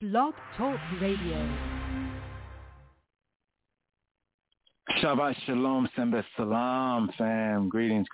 Blog Talk Radio. Shabbat Shalom, Sembeh Salam, fam. Greetings.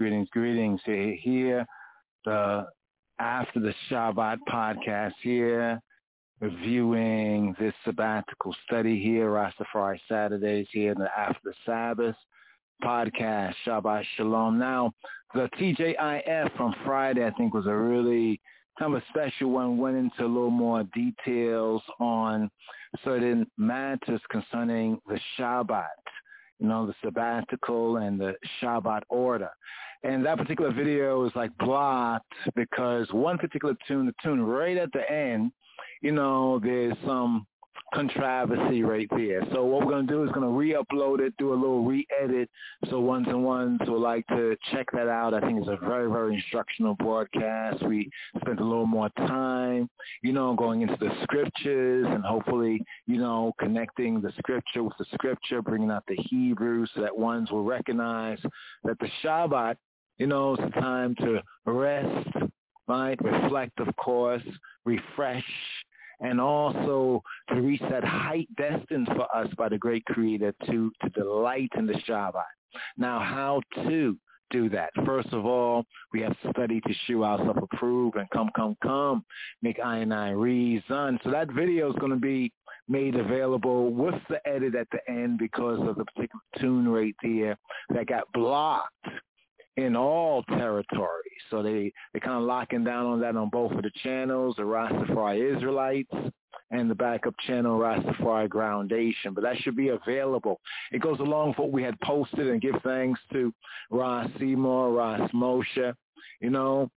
Here, the After the Shabbat podcast here, reviewing this sabbatical study here, Rastafari Saturdays here, the After the Sabbath podcast, Shabbat Shalom. Now, the TJIF from Friday, I think, was a really kind of a special one, went into a little more details on certain matters concerning the Shabbat, you know, the sabbatical and the Shabbat order. And that particular video is like blocked because one particular tune, the tune right at the end, you know, there's some controversy right there. So what we're going to do is going to re-upload it, do a little re-edit. So ones and ones would like to check that out. I think it's a very, very instructional broadcast. We spent a little more time, you know, going into the scriptures and hopefully, you know, connecting the scripture with the scripture, bringing out the Hebrew so that ones will recognize that the Shabbat, you know, is a time to rest, right, reflect, of course, refresh, and also to reach that height destined for us by the great Creator to delight in the Shabbat. Now, how to do that? First of all, we have to study to show ourselves approved and come, make I and I reason. So that video is going to be made available with the edit at the end because of the particular tune right there that got blocked in all territories. So they're kind of locking down on that on both of the channels, the Rastafari Israelites and the backup channel, Rastafari Groundation. But that should be available. It goes along with what we had posted, and give thanks to Ras Seymour, Ras Moshe. You know,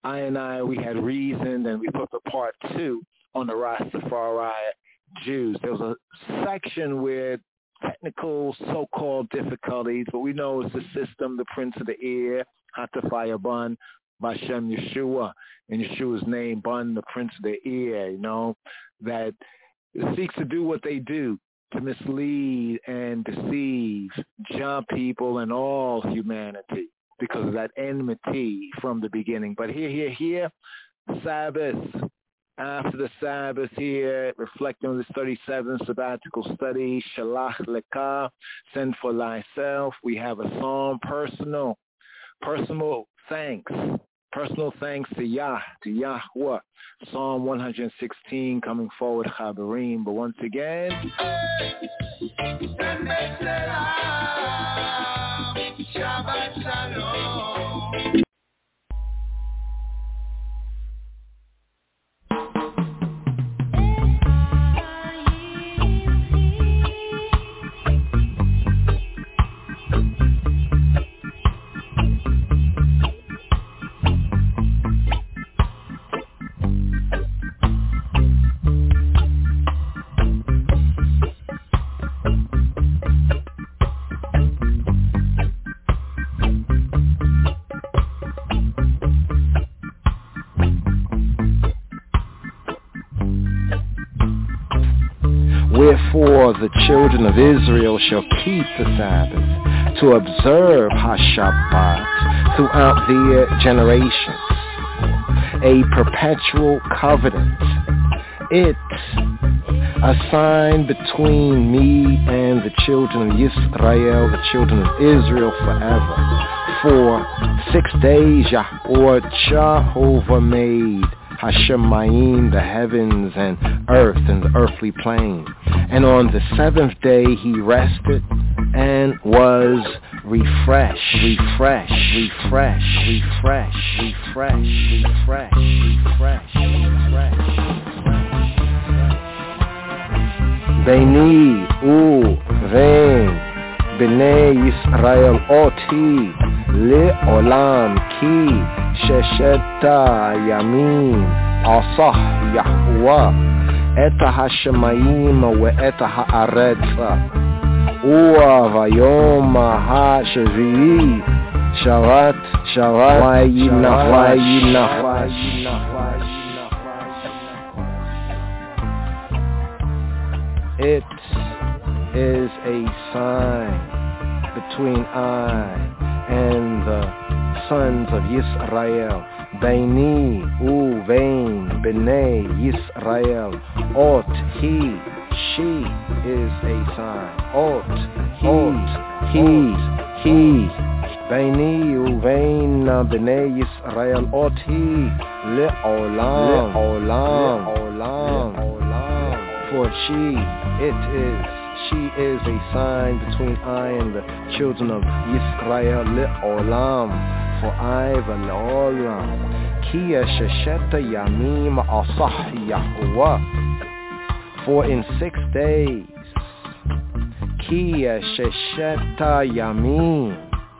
we had reasoned, and we put the part 2 on the Rastafari Jews. There was a section where technical so-called difficulties, but we know it's the system, the Prince of the Air, Hatafaya Bun, Bashem Yeshua, in Yeshua's name, Bun, the Prince of the Air, you know, that seeks to do what they do, to mislead and deceive Jah people and all humanity because of that enmity from the beginning. But here, Sabbath, after the Sabbath here, reflecting on this 37th sabbatical study, Shalach Lekah, send for thyself. We have a psalm, personal thanks to Yahweh. Psalm 116 coming forward, Chabarim. But once again, Shabbat Shalom. Wherefore the children of Israel shall keep the Sabbath, to observe HaShabbat throughout their generations, a perpetual covenant. It's a sign between me and the children of Israel, the children of Israel forever. For 6 days Yahweh Jehovah made Hashemayim, the heavens and earth and the earthly plane. And on the 7th day he rested and was refreshed. Beni uven bnei Yisrael oti le'olam ki Shesheta Yamim Asah Yahweh Eta Hashemayim Ve'eta Haaretza Ua Vayom HaShavi'i Shavat Vayinach. It is a sign between I and the sons of Yisrael, Beini uvein bnei Yisrael, Ot, he, she is a sign. Ot, he. Beini uvein b'nei Yisrael. Ot, he, le'olam. For she is a sign between I and the children of Yisrael. Le'olam. For I v'le'olam. Ki shesheta yamim asah Yahuwah. For in 6 days, Ki shesheta yamim,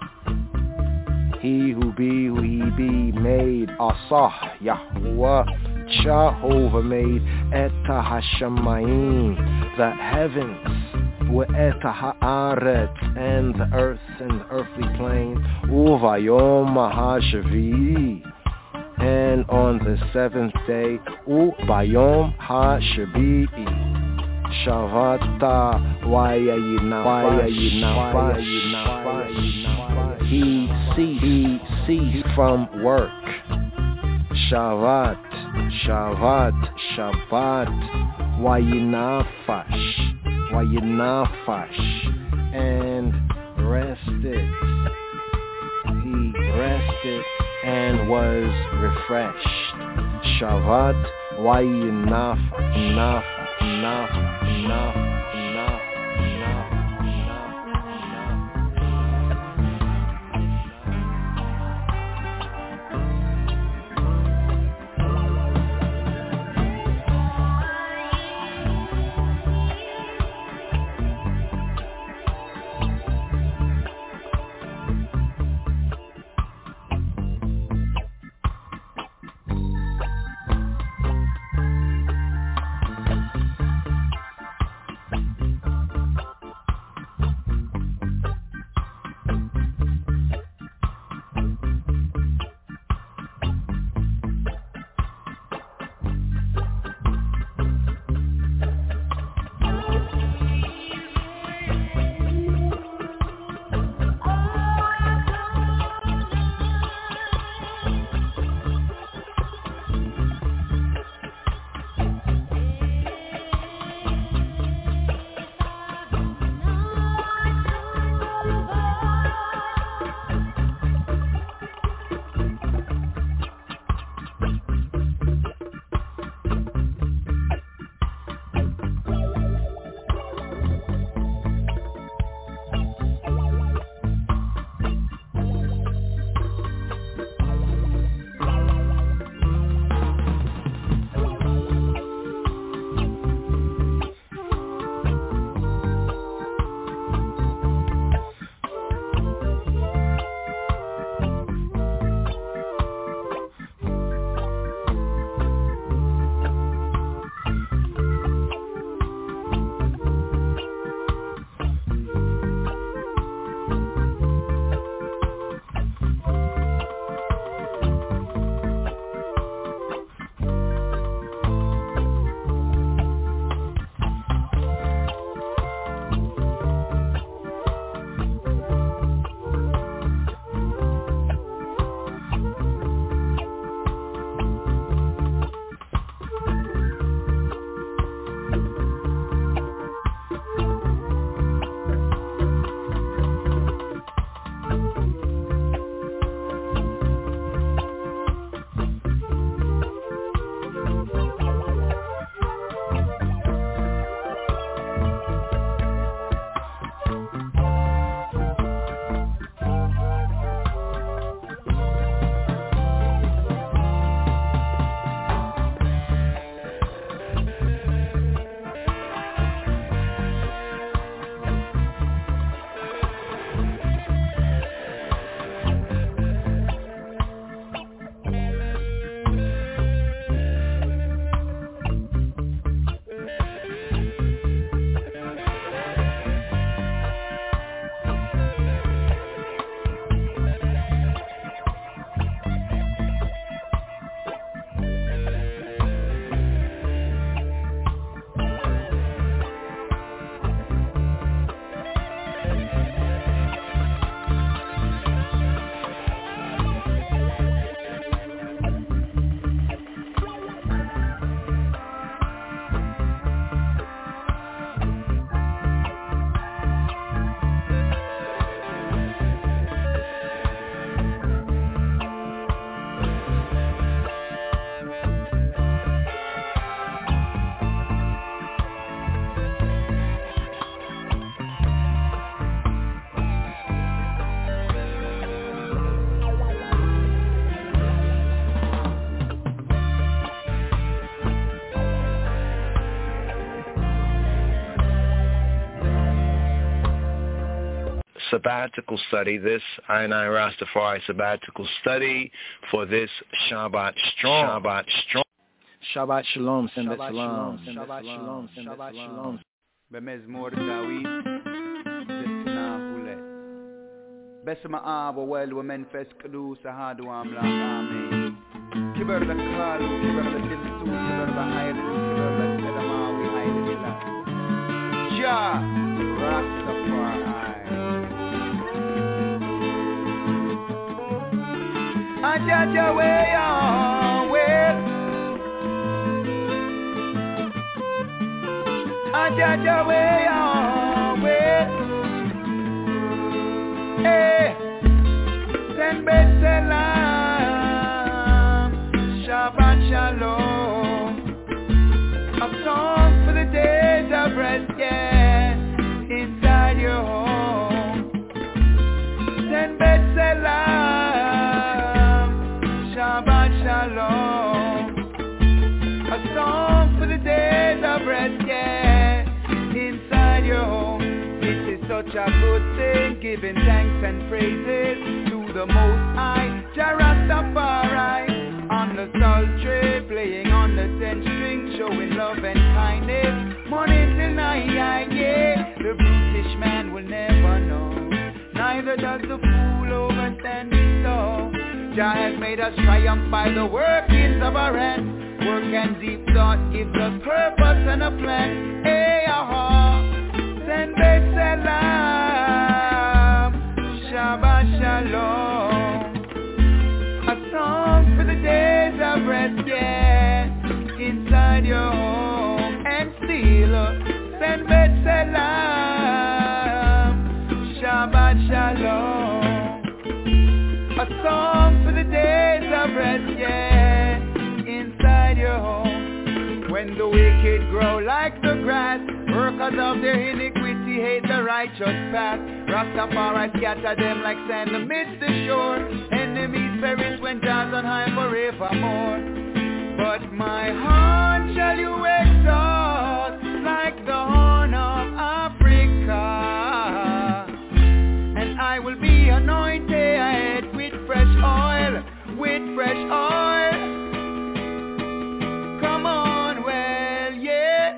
he who he be made asah Yahuwah. Jehovah made eta hashamayim, the heavens, eta haaretz, and the earth and the earthly plane, uvayom hashavi, and on the 7th day, ubayom hashavi'i, shavata vayayinafash, he ceased from work. Shabbat, Wayinafash, and rested. He rested and was refreshed. Shabbat, Wayinafash. sabbatical study, this I Rastafari sabbatical study for this Shabbat Strong. Shabbat Strong. Shabbat Shalom, Shabbat Shalom, Shabbat Shalom, Shabbat Shalom. Bemezmor David, Destina Hulet. Besma Abo, well, women fest Kadu, Sahadu Amla, Kiber the Kalu, Kiber the Dilsu, Kiber the Haile, Kiber the Sedama, we hide the Dilla. Jah, Rastafari. Ajaja, way on, well. Ajaja, way on, well. Hey, send Betselam, Shabbat Shalom. A song for the days of rest, yeah, inside your home. Send Betselam, Shabbat Shalom. A song for the days of rest, yeah, inside your home. It is such a good thing, giving thanks and praises to the Most High, Jah Rastafari. On the sultry, playing on the 10-string, showing love and kindness, morning till night, yeah. The brutish man will never know, neither does the fool overstand his law. Jah has made us triumph by the workings of our hands. Work and deep thought gives us purpose and a plan. Hey, aha, send Betselam, Shabbat Shalom. A song for the days of rest, yeah, inside your home. And still, send Betselam, Shabbat Shalom. A song for the days of rest, yeah, inside your home. When the wicked grow like the grass, workers of their iniquity hate the righteous path. Rastafari scatter them like sand amidst the shore. Enemies perish when God's on high forevermore. But my horn shall you exalt like the horn of Africa, and I will be anointed with fresh oil, with fresh oil. Come on, well, yeah.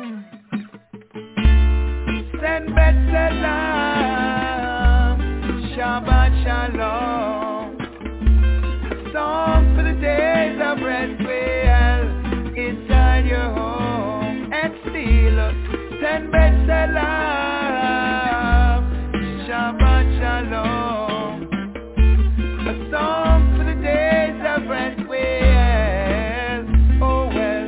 Send Betselam, Shabbat Shalom. A song for the days of rest, well, inside your home. And still, send Betselam, Shabbat Shalom. A song for the days of rest, well, oh well.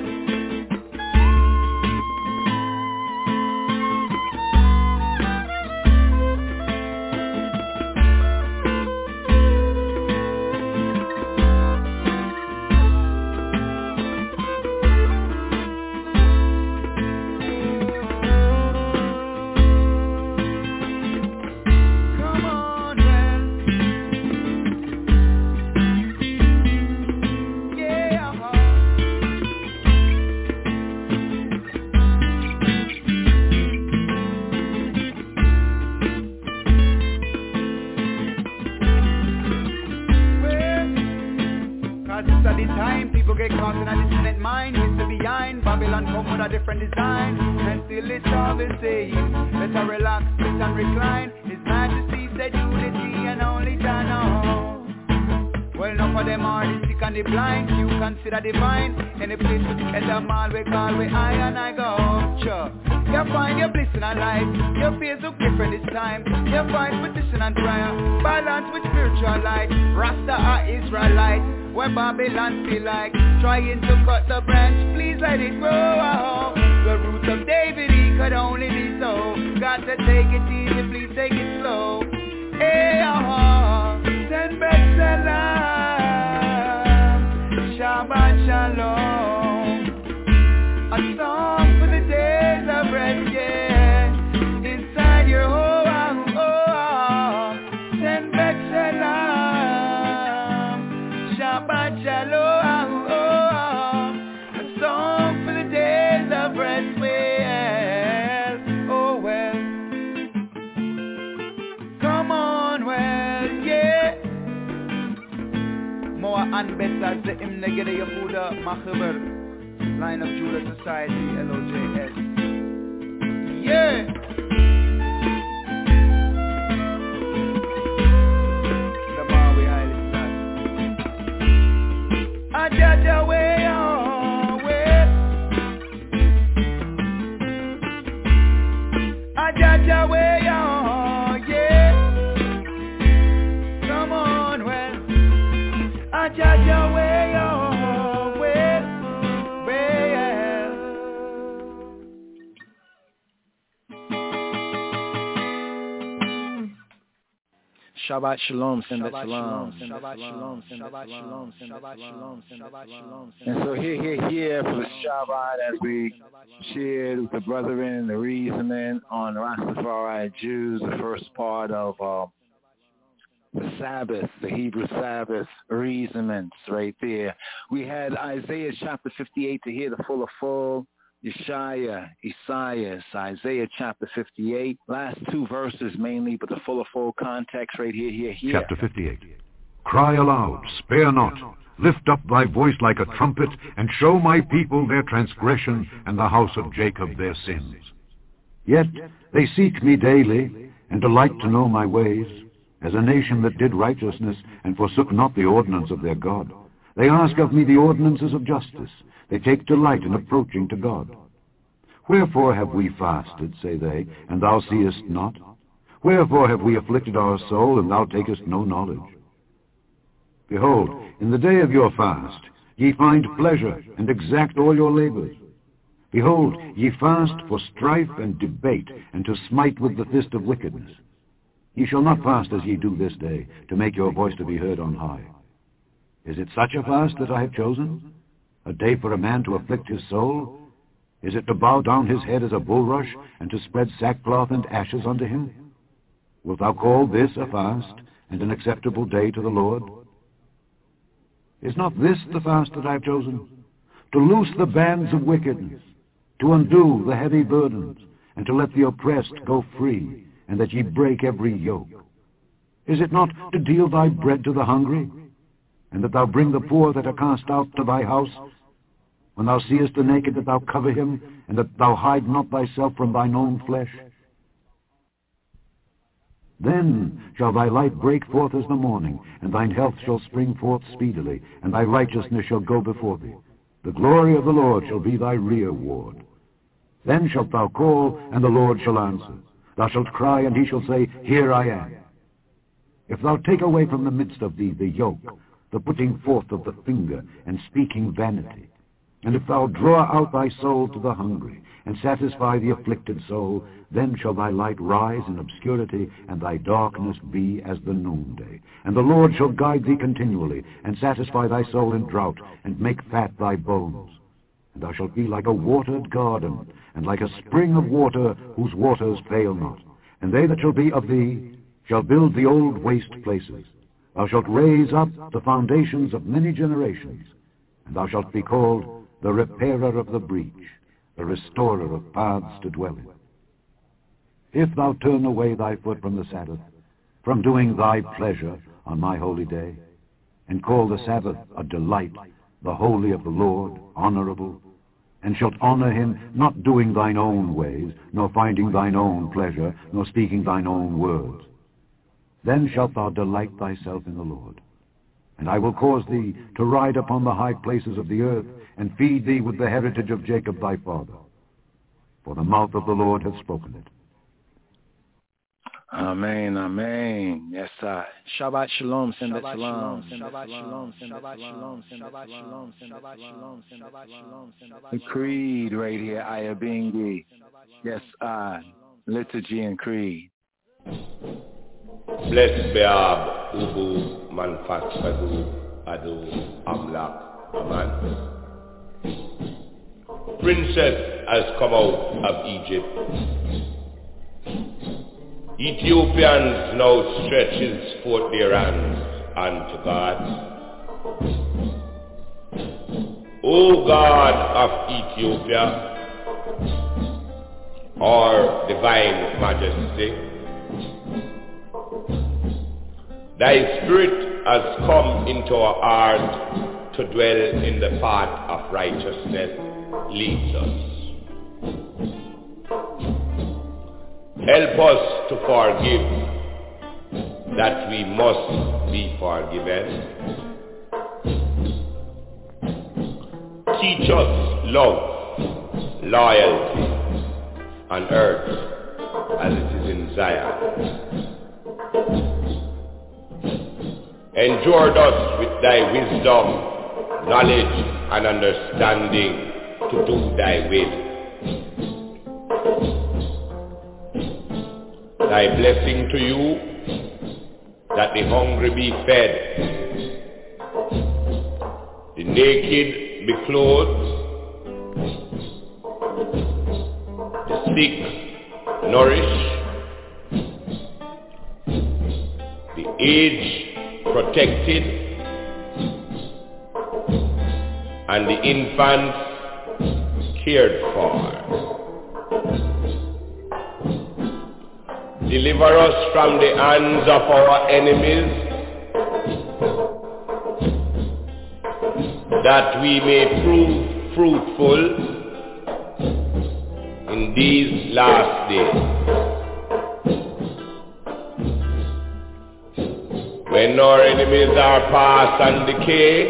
The time people get caught in a dissonant mind. History behind Babylon come with a different design, and still it's all the same. Better relax, sit and recline. His Majesty said unity and only Jah know. Well, enough of them are the sick and the blind. You consider divine. Any place to get them all we call where I and I go. Sure, you find your bliss in a life. Your face look different this time. You find petition and prayer, balance with spiritual light. Rasta are Israelite, where Babylon feel like trying to cut the branch, please let it grow. The root of David, he could only be so. Got to take it easy, please take it slow. Hey, send Betselam, Shabbat Shalom. A song for the days of rest, yeah, inside your home. Send Betselam, Shabbat Shalom. A song for the days of rest, well, oh well. as the Im Negede Yehuda Machaber, Line of Judah Society, LOJS. Yeah! The Maui Island Flag. Ajaja way on way. Ajaja way on, yeah. Come on, well. Ajaja way on way, yeah. Shabbat Shalom, Shabbat Shalom, Shabbat Shalom, Shabbat Shalom, Shabbat Shalom, Shabbat Shalom. And so here for the Shabbat as we shared with the brethren the reasoning on Rastafari Jews, the first part of the Sabbath, the Hebrew Sabbath reasonings right there. We had Isaiah chapter 58 to hear the full Yeshaya, Isaiah, Isaiah chapter 58. Last two verses mainly, but the full context right here. Chapter 58. Cry aloud, spare not. Lift up thy voice like a trumpet, and show my people their transgression, and the house of Jacob their sins. Yet they seek me daily, and delight to know my ways, as a nation that did righteousness, and forsook not the ordinance of their God. They ask of me the ordinances of justice. They take delight in approaching to God. Wherefore have we fasted, say they, and thou seest not? Wherefore have we afflicted our soul, and thou takest no knowledge? Behold, in the day of your fast ye find pleasure, and exact all your labors. Behold, ye fast for strife and debate, and to smite with the fist of wickedness. Ye shall not fast as ye do this day, to make your voice to be heard on high. Is it such a fast that I have chosen? A day for a man to afflict his soul? Is it to bow down his head as a bulrush, and to spread sackcloth and ashes unto him? Wilt thou call this a fast, and an acceptable day to the Lord? Is not this the fast that I have chosen? To loose the bands of wickedness, to undo the heavy burdens, and to let the oppressed go free, and that ye break every yoke. Is it not to deal thy bread to the hungry, and that thou bring the poor that are cast out to thy house? When thou seest the naked, that thou cover him, and that thou hide not thyself from thine own flesh? Then shall thy light break forth as the morning, and thine health shall spring forth speedily, and thy righteousness shall go before thee. The glory of the Lord shall be thy reward. Then shalt thou call, and the Lord shall answer. Thou shalt cry, and he shall say, Here I am. If thou take away from the midst of thee the yoke, the putting forth of the finger, and speaking vanity, and if thou draw out thy soul to the hungry, and satisfy the afflicted soul, then shall thy light rise in obscurity, and thy darkness be as the noonday. And the Lord shall guide thee continually, and satisfy thy soul in drought, and make fat thy bones. And thou shalt be like a watered garden, and like a spring of water whose waters fail not. And they that shall be of thee shall build the old waste places. Thou shalt raise up the foundations of many generations, and thou shalt be called the repairer of the breach, the restorer of paths to dwell in. If thou turn away thy foot from the Sabbath, from doing thy pleasure on my holy day, and call the Sabbath a delight, the holy of the Lord, honorable, and shalt honor him, not doing thine own ways, nor finding thine own pleasure, nor speaking thine own words, then shalt thou delight thyself in the Lord. And I will cause thee to ride upon the high places of the earth, and feed thee with the heritage of Jacob thy father. For the mouth of the Lord hath spoken it. Amen, amen. Yes, sir. Shabbat Shalom, Shabbat Shalom, Shabbat Shalom, Shabbat Shalom, Shabbat Shalom, Shabbat Shalom, Shabbat Shalom. The creed right here, Ayabingi. Yes, liturgy and creed. Blessed Beab, Ubu, Manfat, Adu, Amlak, Aman. Princess has come out of Egypt. Ethiopians now stretches forth their hands unto God. O God of Ethiopia, our divine majesty, thy spirit has come into our heart to dwell in the path of righteousness leads us. Help us to forgive that we must be forgiven. Teach us love, loyalty on earth as it is in Zion. Endure us with thy wisdom, knowledge, and understanding to do thy will. Thy blessing to you, that the hungry be fed, the naked be clothed, the sick nourished, the aged protected, and the infants cared for. Deliver us from the hands of our enemies, that we may prove fruitful in these last days. When our enemies are past and decay,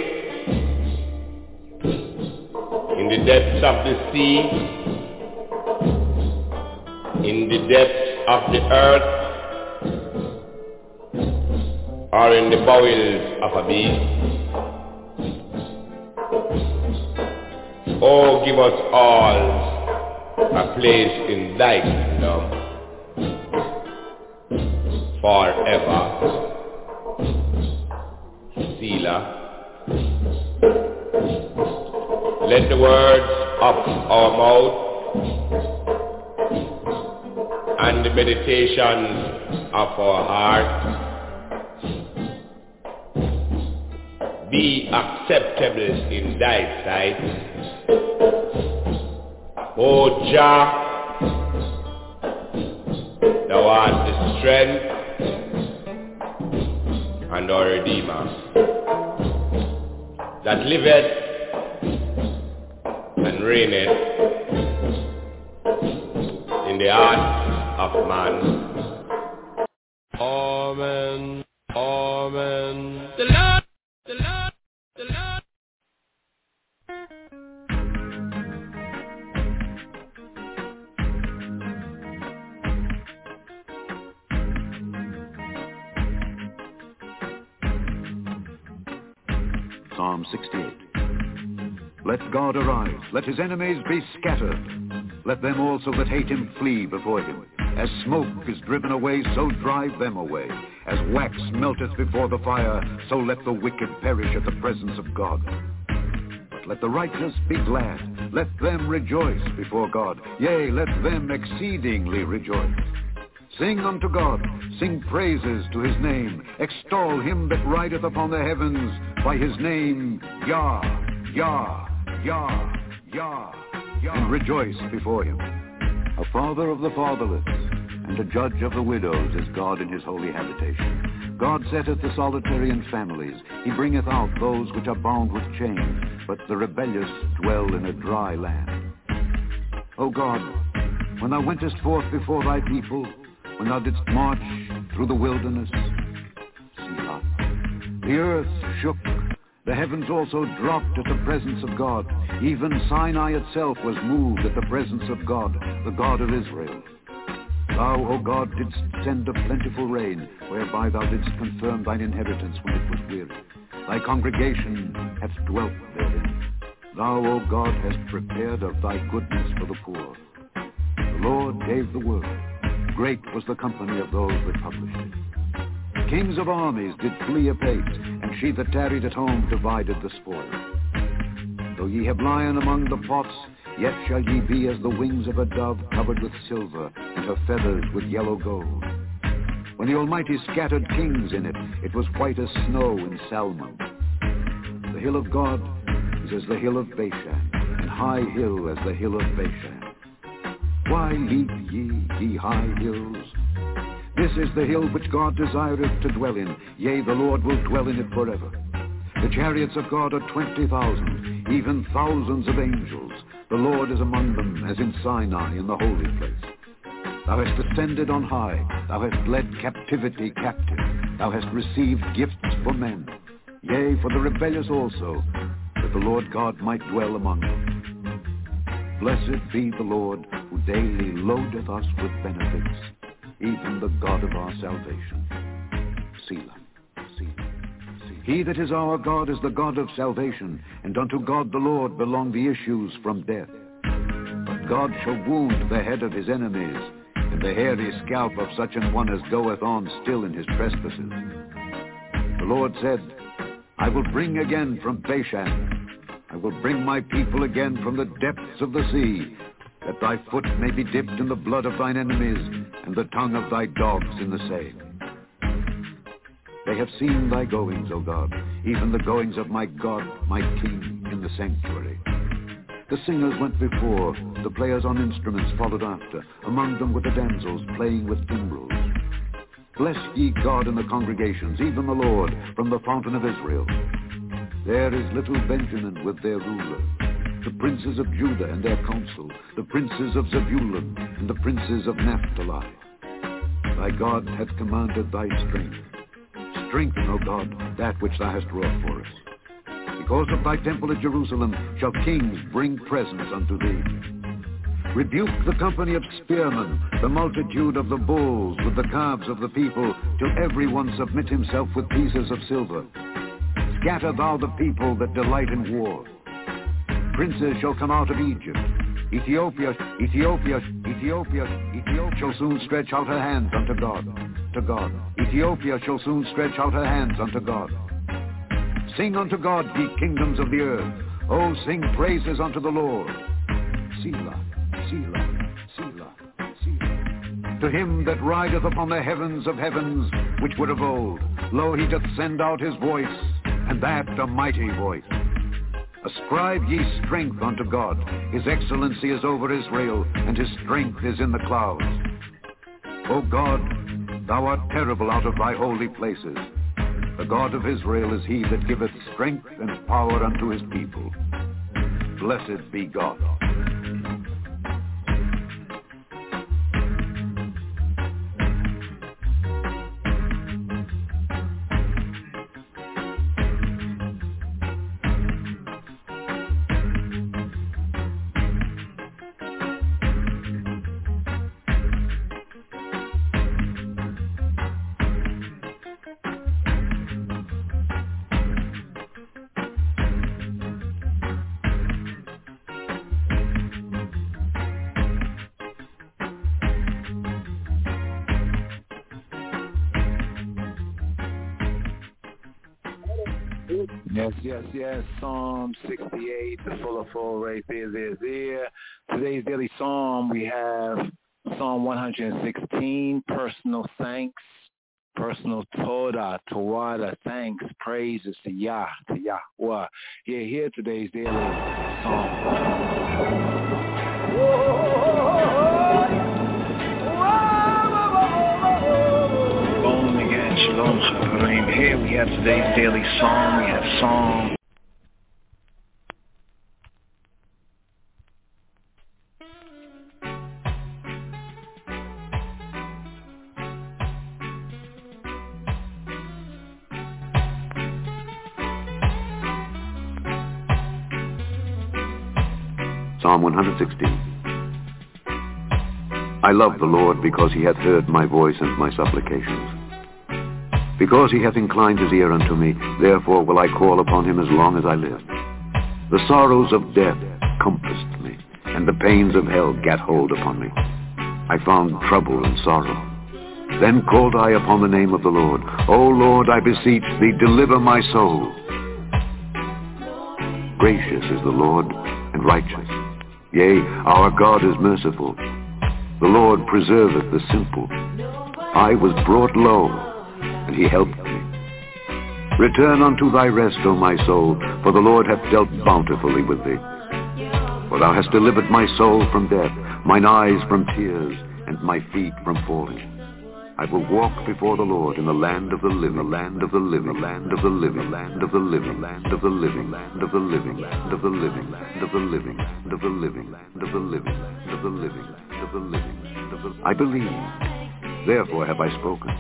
in the depths of the sea, in the depths of the earth, or in the bowels of a beast. Oh, give us all a place in thy kingdom forever. Selah. Let the words of our mouth and the meditations of our heart be acceptable in thy sight, O Jah. Thou art the strength and our Redeemer, that liveth and reigneth in the heart of man. Amen. Amen. The Lord. Psalm 68. Let God arise, let his enemies be scattered. Let them also that hate him flee before him. As smoke is driven away, so drive them away. As wax melteth before the fire, so let the wicked perish at the presence of God. But let the righteous be glad, let them rejoice before God. Yea, let them exceedingly rejoice. Sing unto God, sing praises to his name. Extol him that rideth upon the heavens by his name, Yah, Yah, Yah, Yah, Yah. And rejoice before him. A father of the fatherless, and a judge of the widows is God in his holy habitation. God setteth the solitary in families. He bringeth out those which are bound with chains, but the rebellious dwell in a dry land. O God, when thou wentest forth before thy people, when thou didst march through the wilderness, Selah, the earth shook, the heavens also dropped at the presence of God. Even Sinai itself was moved at the presence of God, the God of Israel. Thou, O God, didst send a plentiful rain, whereby thou didst confirm thine inheritance when it was weary. Thy congregation hath dwelt therein. Thou, O God, hast prepared of thy goodness for the poor. The Lord gave the word. Great was the company of those that published it. Kings of armies did flee apace, and she that tarried at home divided the spoil. Though ye have lion among the pots, yet shall ye be as the wings of a dove covered with silver, and her feathers with yellow gold. When the Almighty scattered kings in it, it was white as snow in Salmon. The hill of God is as the hill of Bashan, and high hill as the hill of Bashan. Why leap ye high hills? This is the hill which God desireth to dwell in. Yea, the Lord will dwell in it forever. The chariots of God are 20,000, even thousands of angels. The Lord is among them, as in Sinai in the holy place. Thou hast ascended on high. Thou hast led captivity captive. Thou hast received gifts for men. Yea, for the rebellious also, that the Lord God might dwell among them. Blessed be the Lord, who daily loadeth us with benefits, even the God of our salvation. Selah. He that is our God is the God of salvation, and unto God the Lord belong the issues from death. But God shall wound the head of his enemies, and the hairy scalp of such an one as goeth on still in his trespasses. The Lord said, I will bring again from Bashan. I will bring my people again from the depths of the sea, that thy foot may be dipped in the blood of thine enemies, and the tongue of thy dogs in the same. They have seen thy goings, O God, even the goings of my God, my King, in the sanctuary. The singers went before, the players on instruments followed after. Among them were the damsels playing with timbrels. Bless ye God in the congregations, even the Lord, from the fountain of Israel. There is little Benjamin with their ruler, the princes of Judah and their council, the princes of Zebulun and the princes of Naphtali. Thy God hath commanded thy strength. Strengthen, O God, that which thou hast wrought for us. Because of thy temple at Jerusalem shall kings bring presents unto thee. Rebuke the company of spearmen, the multitude of the bulls with the calves of the people, till every one submit himself with pieces of silver. Scatter thou the people that delight in war. Princes shall come out of Egypt. Ethiopia shall soon stretch out her hands unto God. Ethiopia shall soon stretch out her hands unto God. Sing unto God, ye kingdoms of the earth. Oh, sing praises unto the Lord. Selah, Selah, Selah, Selah. To him that rideth upon the heavens of heavens, which were of old, lo, he doth send out his voice, and that a mighty voice. Ascribe ye strength unto God. His excellency is over Israel, and his strength is in the clouds. O God, thou art terrible out of thy holy places. The God of Israel is he that giveth strength and power unto his people. Blessed be God. Yes. Psalm 68, the full of full right there. Today's daily psalm, we have Psalm 116, personal thanks, personal Tawada, thanks, praises to Yahweh. Here today's daily psalm. Shalom, Chaverim. Here we have today's daily psalm. We have Psalm. Psalm 116. I love the Lord because he hath heard my voice and my supplications. Because he hath inclined his ear unto me, therefore will I call upon him as long as I live. The sorrows of death compassed me, and the pains of hell gat hold upon me. I found trouble and sorrow. Then called I upon the name of the Lord. O Lord, I beseech thee, deliver my soul. Gracious is the Lord, and righteous. Yea, our God is merciful. The Lord preserveth the simple. I was brought low, and he helped me. Return unto thy rest, O my soul, for the Lord hath dealt bountifully with thee. For thou hast delivered my soul from death, mine eyes from tears, and my feet from falling. I will walk before the Lord in the land of the living, the land of the living, land of the living, land of the living, land of the living, land of the living, land of the living, land of the living, land of the living, land of the living, land of the living, land of the living, land of the living. I believed, therefore have I spoken.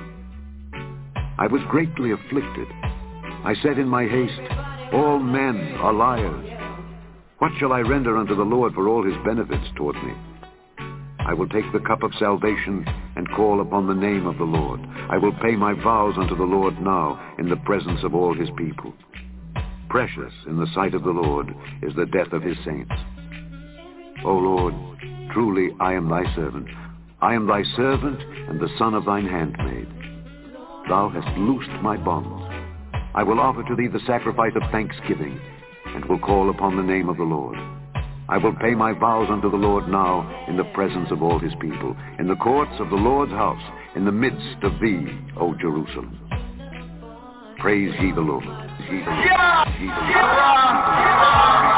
I was greatly afflicted. I said in my haste, all men are liars. What shall I render unto the Lord for all his benefits toward me? I will take the cup of salvation and call upon the name of the Lord. I will pay my vows unto the Lord now in the presence of all his people. Precious in the sight of the Lord is the death of his saints. O Lord, truly I am thy servant. I am thy servant and the son of thine handmaid. Thou hast loosed my bonds. I will offer to thee the sacrifice of thanksgiving and will call upon the name of the Lord. I will pay my vows unto the Lord now in the presence of all his people, in the courts of the Lord's house, in the midst of thee, O Jerusalem. Praise ye the Lord. Ye the Lord. Ye the Lord.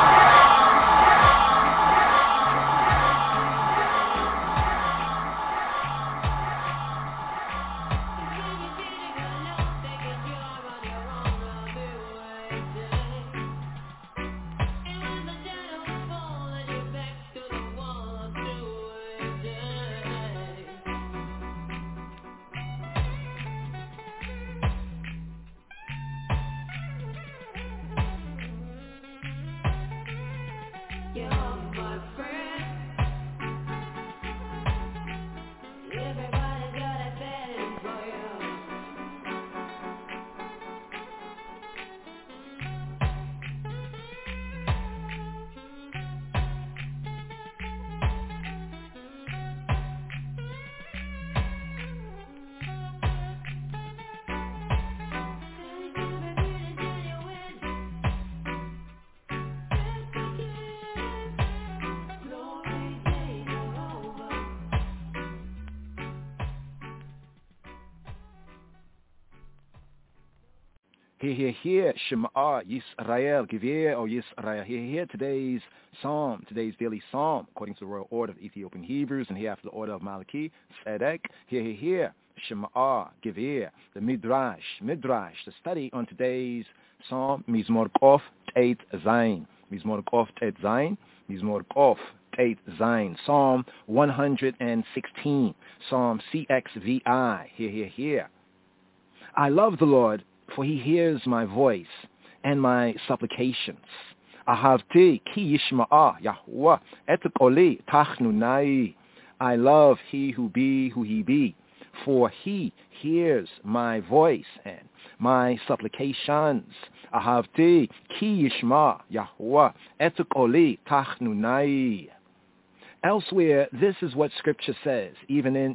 Hear, Shema Yisrael, Givir, O Yisrael. Hear today's psalm, today's daily psalm, according to the royal order of Ethiopian Hebrews, and here after the order of Malachi, Tzedek. Hear, Shema Givir, the Midrash, the study on today's psalm, Mizmor Kof Teit Zayin, Mizmor Kof Teit Zayin, Mizmor Kof Teit Zayin, Psalm 116, Psalm CXVI. Hear. I love the Lord, for he hears my voice and my supplications. Ahavti ki yishma'a Yahuwah et koli tachnunai. I love he who he be, for he hears my voice and my supplications. Ahavti ki yishma Yahuwah et koli tachnunai. Elsewhere, this is what Scripture says, even in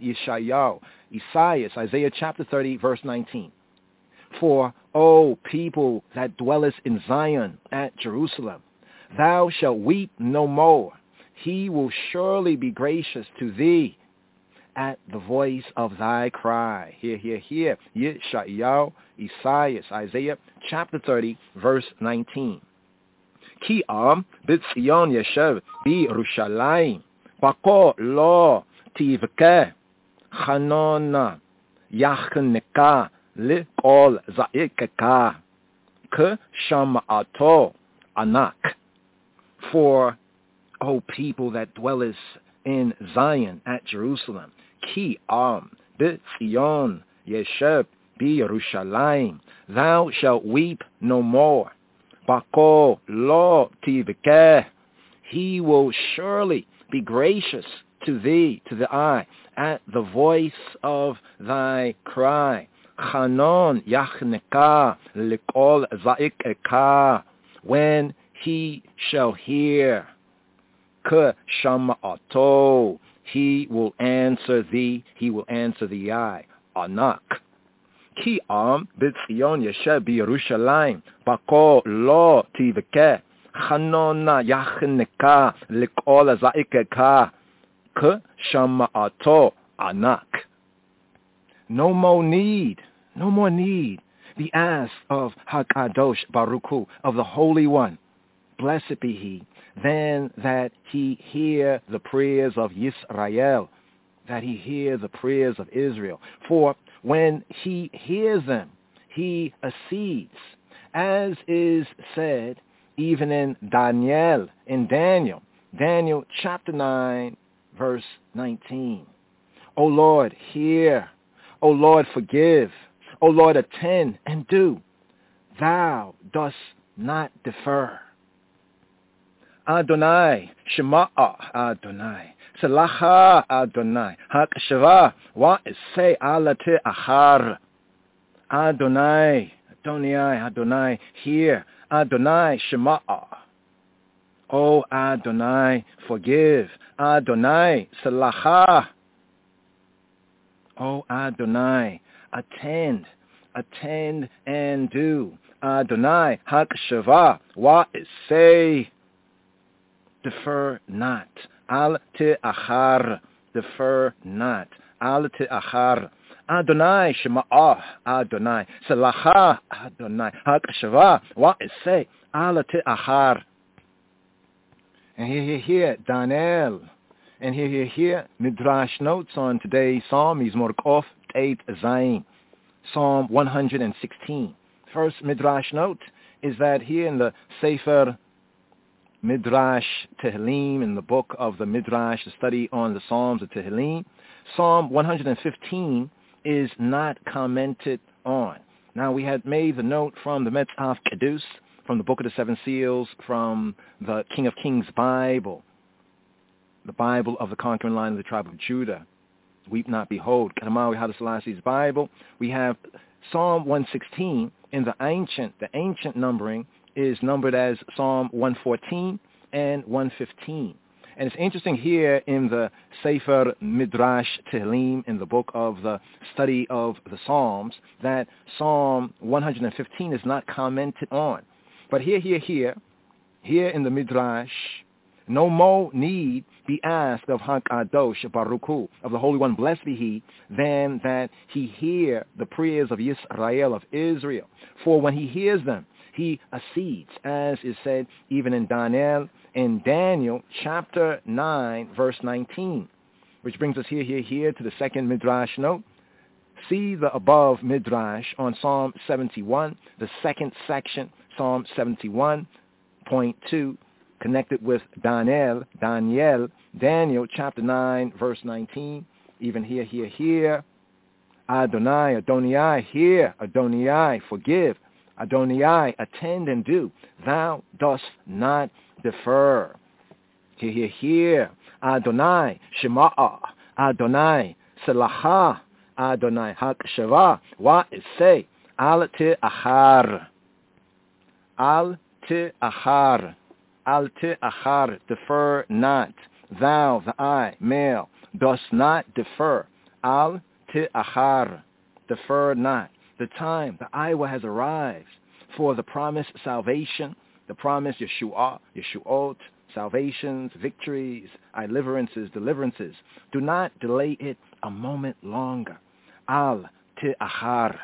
Isaiah chapter 30, verse 19. For, O people that dwellest in Zion at Jerusalem, thou shalt weep no more. He will surely be gracious to thee at the voice of thy cry. Hear. Yeshayahu, Isaiah chapter 30, verse 19. Ki am b'tzion yeshev b'Yerushalayim, bako lo tivkeh chanona yachneka Li'ol za'ikeka k'shama'ato anak. For, O people that dwellest in Zion at Jerusalem, ki am b'tzion yeshev b'Yerushalayim, thou shalt weep no more. Bako lo tivkeh, he will surely be gracious to thee, to the eye, at the voice of thy cry. Chanon yachneka likol za'ikeka, when he shall hear. K'shama'ato, he will answer thee, he will answer the eye. Anak. Ki am b'tzion yeshev b'Yerushalayim, bako lo tivkeh, chanona yachneka likol za'ikeka, k'shama'ato anak. No more need be asked of HaKadosh Baruch Hu, of the Holy One, blessed be he, than that he hear the prayers of Yisrael, that he hear the prayers of Israel. For when he hears them, he accedes, as is said even in Daniel chapter 9, verse 19. O Lord, hear. O Lord, forgive. O Lord, attend and do. Thou dost not defer. Adonai, Shema'a Adonai, Salacha Adonai, Hakshava, Wa'isei Alate Achar. Adonai, Adonai, hear. Adonai, Shema'a. O Adonai, forgive. Adonai, Salacha. O Adonai, attend and do. Adonai, Hakshava, Wa'isei, defer not. Al te'achar, defer not. Al te'achar. Adonai Shema'ah, Adonai Salacha, Adonai Hakshava, Wa'isei, Al te'achar. And here, Daniel. And here, Midrash notes on today's Psalm, Mizmor Kof Teit Zayin, Psalm 116. First Midrash note is that here in the Sefer Midrash Tehillim, in the book of the Midrash, the study on the Psalms of Tehillim, Psalm 115 is not commented on. Now, we had made the note from the Metzaf Kedus, from the Book of the Seven Seals, from the King of Kings Bible, the Bible of the conquering line of the tribe of Judah. Weep not, behold, Kadamawi Haile Selassie's Bible. We have Psalm 116 in the ancient numbering is numbered as Psalm 114 and 115. And it's interesting here in the Sefer Midrash Tehillim, in the book of the study of the Psalms, that Psalm 115 is not commented on. But here in the Midrash, no more need be asked of HaKadosh Baruch Hu, of the Holy One, blessed be He, than that He hear the prayers of Yisrael, of Israel. For when He hears them, He accedes, as is said even in Daniel chapter 9, verse 19, which brings us here to the second Midrash note. See the above Midrash on Psalm 71, the second section, Psalm 71.2, connected with Daniel chapter 9, verse 19, even here. Adonai, hear. Adonai, forgive. Adonai, attend and do. Thou dost not defer. Hear. Adonai, Shema'a. Adonai, Salacha. Adonai, Hakshava. Wa'isei, Al te'achar. Al te'achar. Al te'achar, defer not. Thou, the I, male, dost not defer. Al te'achar, defer not. The time, the hour has arrived for the promised salvation, the promised Yeshuot, salvations, victories, deliverances. Do not delay it a moment longer. Al te'achar.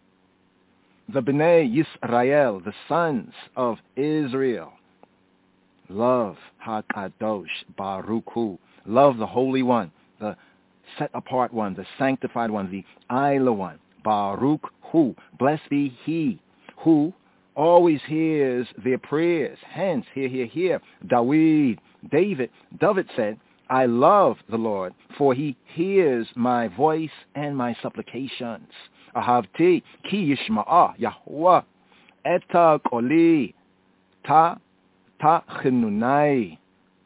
The Bnei Yisrael, the sons of Israel, love HaKadosh Baruch Hu, love the Holy One, the set-apart one, the sanctified one, the Eila one, Baruch Hu, blessed be He, who always hears their prayers. Hence, hear, David said, I love the Lord, for He hears my voice and my supplications. Ahavti ki yishma'a Yahuwah eta koli ta chinunai.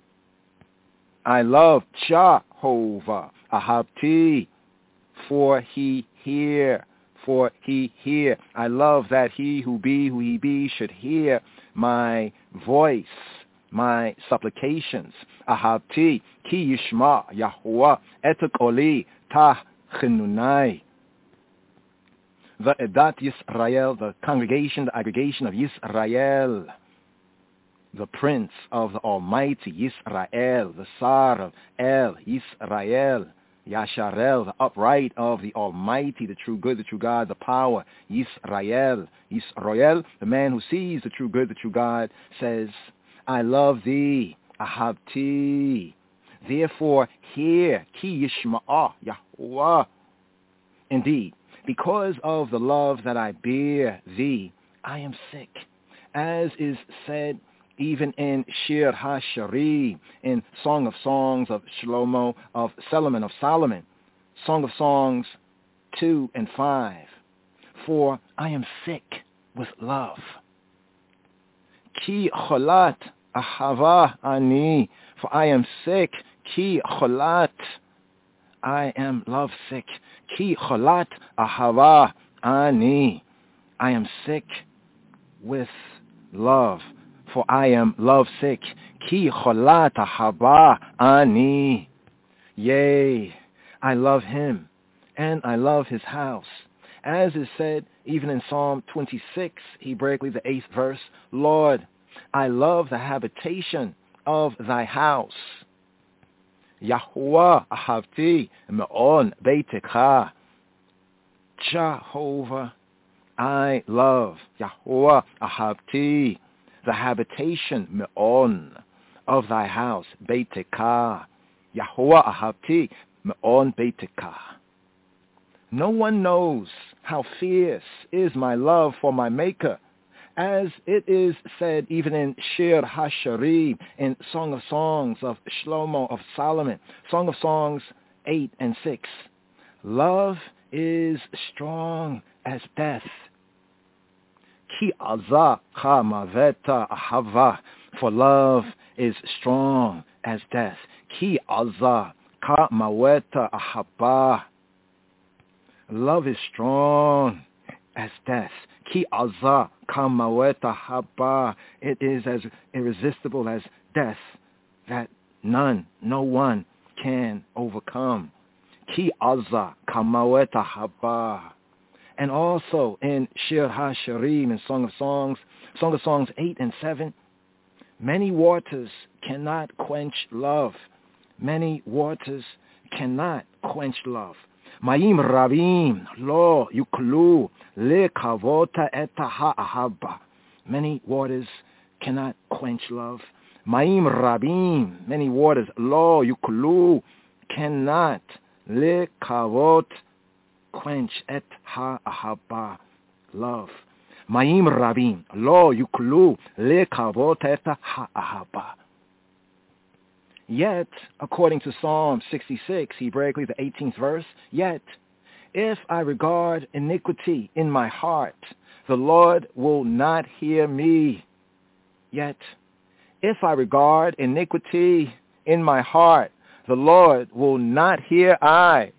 I love Jehovah. Ahavti, for He hear. I love that He who He be should hear my voice, my supplications. Ahavti ki yishma Yahuwah et koli ta chinunai. The Edat Yisrael, the congregation, the aggregation of Yisrael, the Prince of the Almighty, Yisrael, the Sar of El, Yisrael, Yasharel, the upright of the Almighty, the true good, the true God, the power, Yisrael, the man who sees the true good, the true God, says, I love thee, Ahavti. Therefore, hear, ki yishma'ah, Yahuwah. Indeed, because of the love that I bear thee, I am sick, as is said even in Shir HaShari, in Song of Songs of Shlomo, of Solomon, Song of Songs 2 and 5. For I am sick with love. Ki cholat ahava ani, for I am sick. Ki cholat, I am love sick. Ki cholat ahava ani, I am sick with love, for I am love sick. Ki cholat ahava ani, yea, I love him, and I love his house. As is said even in Psalm 26, Hebraically the 8th verse, Lord, I love the habitation of thy house. Yahuwah ahavti me'on beitecha. Jehovah, I love. Yahuwah ahavti, the habitation me'on of thy house. Beitecha. Yahuwah ahavti me'on beitecha. No one knows how fierce is my love for my Maker, as it is said even in Shir HaShari, in Song of Songs of Shlomo of Solomon, Song of Songs 8 and 6. Love is strong as death. Ki azah cha maveta ahava, for love is strong as death. Ki azah cha maveta ahava. Love is strong as death. Ki azah kamaweta haba. It is as irresistible as death that no one can overcome. Ki azah kamaweta haba. And also in Shir HaSharim, in Song of Songs 8 and 7, many waters cannot quench love. Many waters cannot quench love. Ma'im rabim lo yuklu lekavota et ha'ahaba. Many waters cannot quench love. Ma'im rabim, many waters, lo yuklu, cannot lekavot, quench et ha'ahaba, love. Ma'im rabim lo yuklu lekavot et ha'ahaba. Yet, according to Psalm 66, Hebraically the 18th verse, yet, if I regard iniquity in my heart, the Lord will not hear me. Yet, if I regard iniquity in my heart, the Lord will not hear I.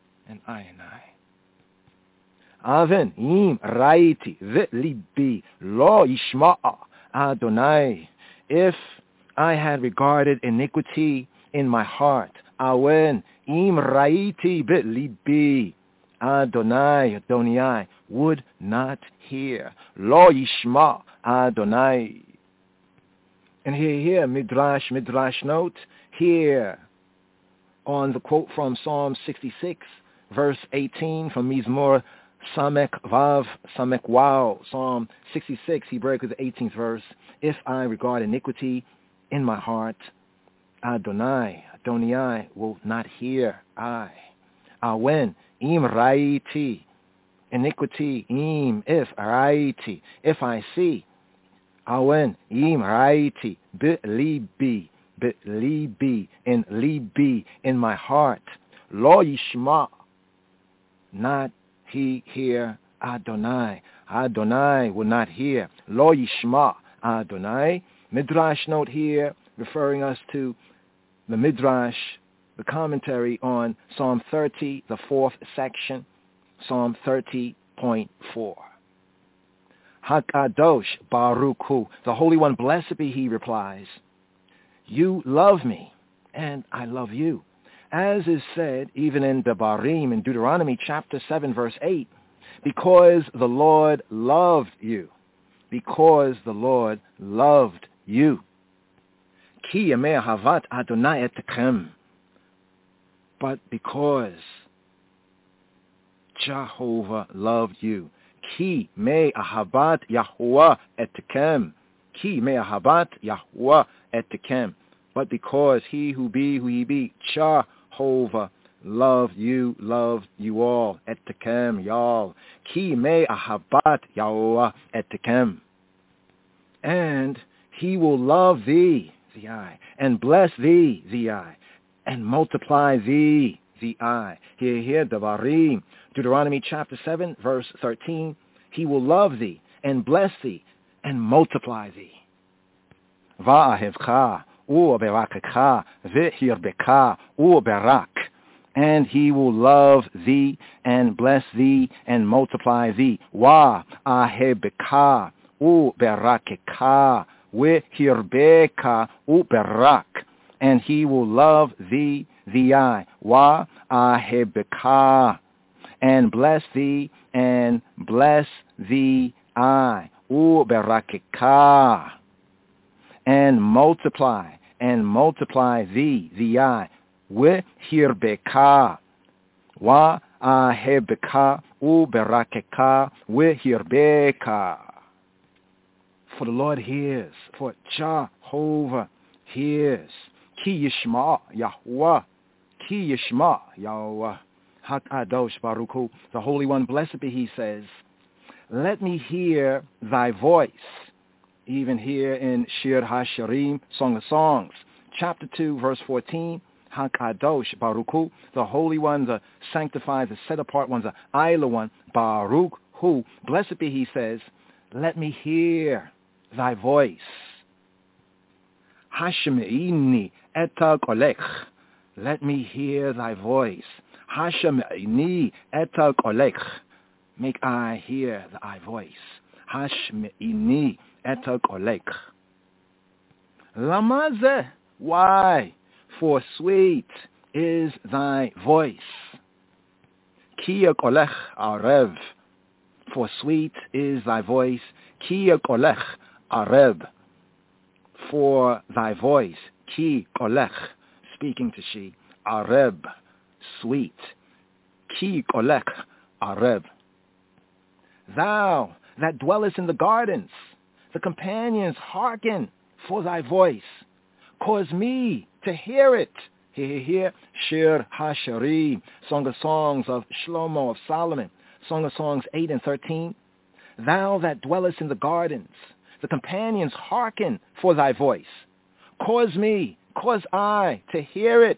Aven im raiti v'libi lo yishma'a Adonai. If I had regarded iniquity in my heart, awen im raiti b'libi, Adonai would not hear. Lo yishma Adonai. And here, Midrash note, here on the quote from Psalm 66, verse 18 from Mizmor Samek Vav Samek Wow, Psalm 66, Hebraically the 18th verse, if I regard iniquity in my heart, Adonai will not hear I. Awen im raiti, iniquity im, if raiti, if I see. Awen im raiti, b'libi, in libi, in my heart. Lo yishma, not he hear Adonai. Adonai will not hear. Lo yishma Adonai. Midrash note here, referring us to the Midrash, the commentary on Psalm 30, the 4th section, Psalm 30.4. HaKadosh Baruch Hu, the Holy One, blessed be He, replies, you love me, and I love you. As is said even in Devarim, in Deuteronomy chapter 7, verse 8, because the Lord loved you. Because the Lord loved you. Ki yamei havat Adonai etchem. But because Jehovah loved you. Ki me ahabat Yahuwah etchem. Ki me ahabat Yahuwah etchem. but because he who be, Jehovah, loved you all, ettekem, y'all. Ki me ahabat Yahweh ettekem. And he will love thee, and bless thee, and multiply thee, Here, Devarim, Deuteronomy chapter 7, verse 13. He will love thee, and bless thee, and multiply thee. Va'ahevcha, u'berakekcha, v'hirbeka, u'berak. And he will love thee, and bless thee, and multiply thee. Wa'ahebeka, u'berakekcha, v'hirbeka, u'berak. And he will love thee, Wa'ahebeka, and bless thee, and bless thee, u'berakekcha, and multiply thee, v'hirbeka, wa'ahebeka, u'berakekcha, v'hirbeka. For the Lord hears, for Jehovah hears. Ki yishma Yahweh, ki yishma Yahweh, HaKadosh Baruch Hu, the Holy One, blessed be he, says, let me hear thy voice. Even here in Shir HaShirim, Song of Songs, chapter 2, verse 14, HaKadosh Baruch Hu, the Holy One, the sanctified, the set-apart one, the Isla One, Baruch Hu, blessed be he, says, let me hear thy voice. Hashme'ini eta kolech, let me hear thy voice. Hashme'ini eta kolech, make I hear thy voice. Hashme'ini eta kolech. Lamaze, why? For sweet is thy voice. Ki kolech arev, for sweet is thy voice. Ki kolech arev, for thy voice. Ki kolech, speaking to she. Areb, sweet. Ki kolech areb. Thou that dwellest in the gardens, the companions hearken for thy voice. Cause me to hear it. Hear, Shir HaShirim, Song of Songs of Shlomo of Solomon, Song of Songs 8 and 13. Thou that dwellest in the gardens, the companions hearken for thy voice. Cause me, cause I to hear it.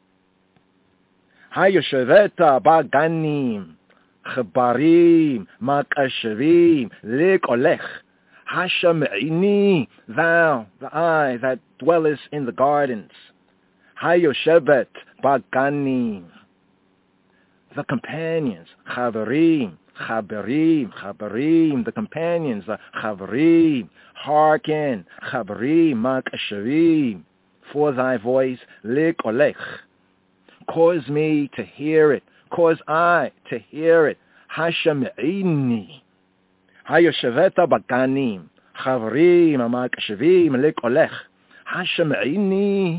Hayoshaveta baganim, chabarim, makashevim, lekolech. Hashameini, thou, the eye that dwellest in the gardens. Hayoshevet baganim, the companions, chabarim, the companions, the chabarim, hearken, chabarim, makashevim, for thy voice, lekolech. Cause me to hear it, cause I to hear it. Hashameini. Hayoshaveta baganim, chabarim, makashevim, lekolech. Hashameini.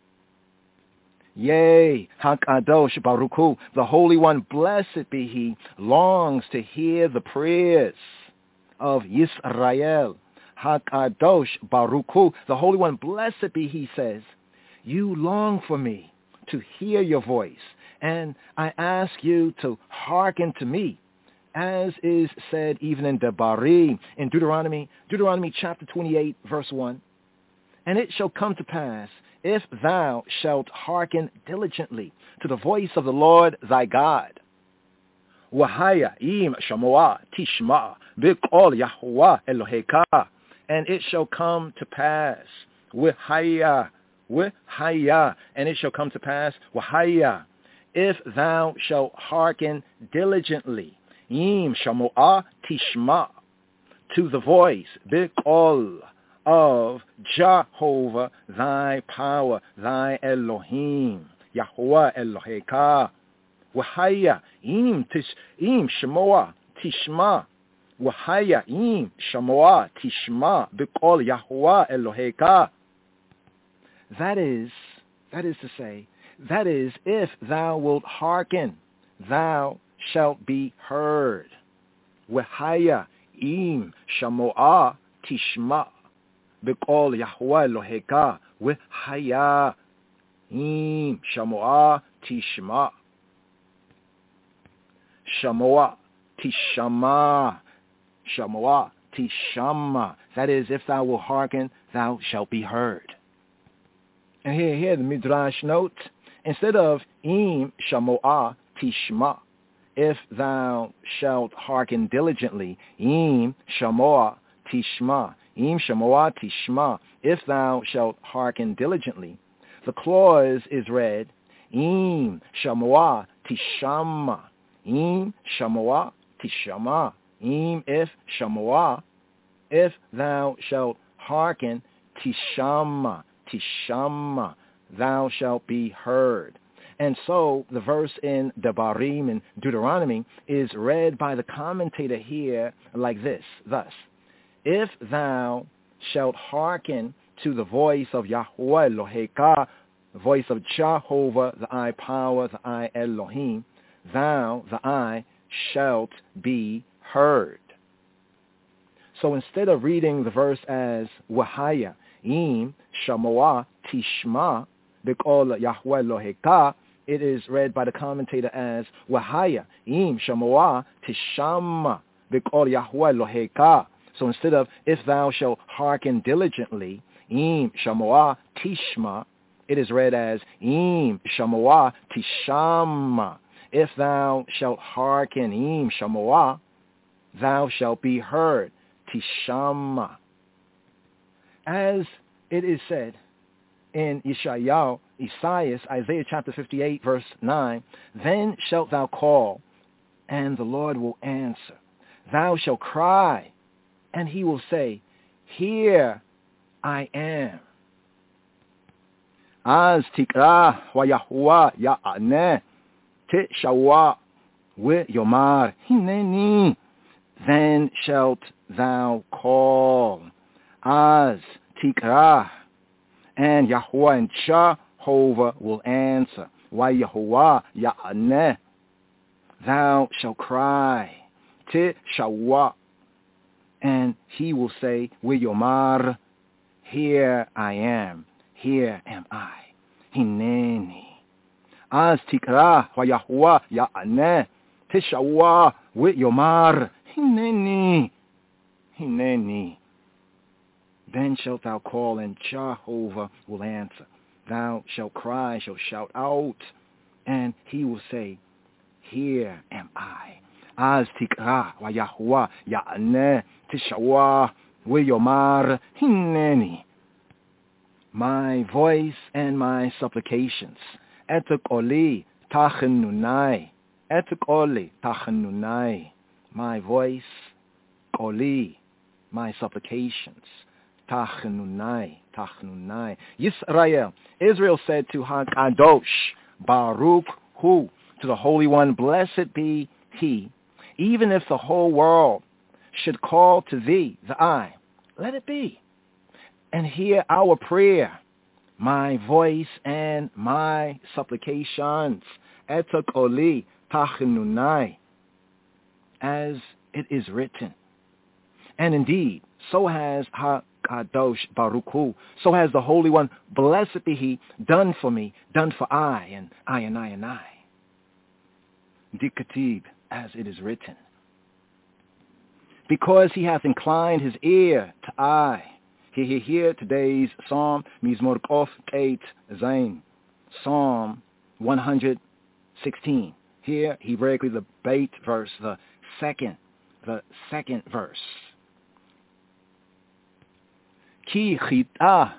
Yea, HaKadosh Baruch Hu, the Holy One, blessed be he, longs to hear the prayers of Yisrael. HaKadosh Baruch Hu, the Holy One, blessed be he, says, you long for me to hear your voice, and I ask you to hearken to me, as is said even in Devarim, in Deuteronomy chapter 28, verse 1. And it shall come to pass, if thou shalt hearken diligently to the voice of the Lord thy God. Wahaya im shamoah tishma b'kol Yahweh Eloheka. And it shall come to pass, wahaya, and it shall come to pass, wahaya, if thou shalt hearken diligently, im shamoah tishma, to the voice, b'kol, of Jehovah, thy power, thy Elohim, Yahweh Eloheka. Wahaya im shamoah tishma. Wahaya im shamoah tishma b'kol Yahweh Eloheka. That is to say, that is, if thou wilt hearken, thou shalt be heard. Wahaya im shamoah tishma b'kol Yahweh Eloheka. Wihaya. Im Shamoah Tishma. Shamoah Tishama. Shamoah Tishama. That is, if thou wilt hearken, thou shalt be heard. And here the Midrash note, instead of Im Shamoah Tishma, if thou shalt hearken diligently, Im Shamoah Tishma, Im Shamoah Tishma, if thou shalt hearken diligently, the clause is read, Im Shamoah Tishama, Im Shamoah Tishama, Im if Shamoah, if thou shalt hearken, Tishama, Tishama, thou shalt be heard. And so the verse in Devarim in Deuteronomy is read by the commentator here like this, thus, if thou shalt hearken to the voice of Yahweh Eloheka, the voice of Jehovah, the I power, the I Elohim, thou, the I, shalt be heard. So instead of reading the verse as Wahaya, Im Shamoah Tishma, B'kol Yahweh Eloheka, it is read by the commentator as Wahaya, Im Shamoah Tishama, B'kol Yahweh Eloheka. So instead of if thou shalt hearken diligently, Im Shamoah Tishma, it is read as Im Shamoah Tishama. If thou shalt hearken, Im Shamoah, thou shalt be heard, Tishama. As it is said in Isaiah chapter 58, verse 9, then shalt thou call, and the Lord will answer. Thou shalt cry, and he will say, here I am. Az tikra wa Yahuwah ya'aneh tishawa wa yomar hineni. Then shalt thou call. Az tikra, and Yahweh and Jehovah will answer. Wa Yahuwah ya'aneh. Thou shalt cry. Tishawa, and he will say, wa yomar, here I am. Here am I. Hineni. Az tikra wa Yahuwah ya'aneh tishawa wa yomar. Hineni. Hineni. Then shalt thou call, and Jehovah will answer. Thou shalt cry, shalt shout out, and he will say, here am I. Az tikra wa Yahuwah ya'aneh tishawa wa yomar. Hineni. My voice and my supplications. Etekoli tachanunai. Etekoli tachanunai. My voice, koli, my supplications. Tachanunai, tachanunai. Yisrael, Israel said to HaKadosh, Baruch Hu, to the Holy One, blessed be he. Even if the whole world should call to thee, the I, let it be. And hear our prayer, my voice and my supplications, etakoli tachanunai, as it is written. And indeed, so has HaKadosh Baruch Hu, so has the Holy One, blessed be he, done for me, done for I, and I, and I, and I. Dikatib, as it is written. Because he hath inclined his ear to I. Hear today's Psalm, Mizmor Kof Keit Zain, Psalm 116. Here, Hebraically, the Beit verse, the second verse. Ki chita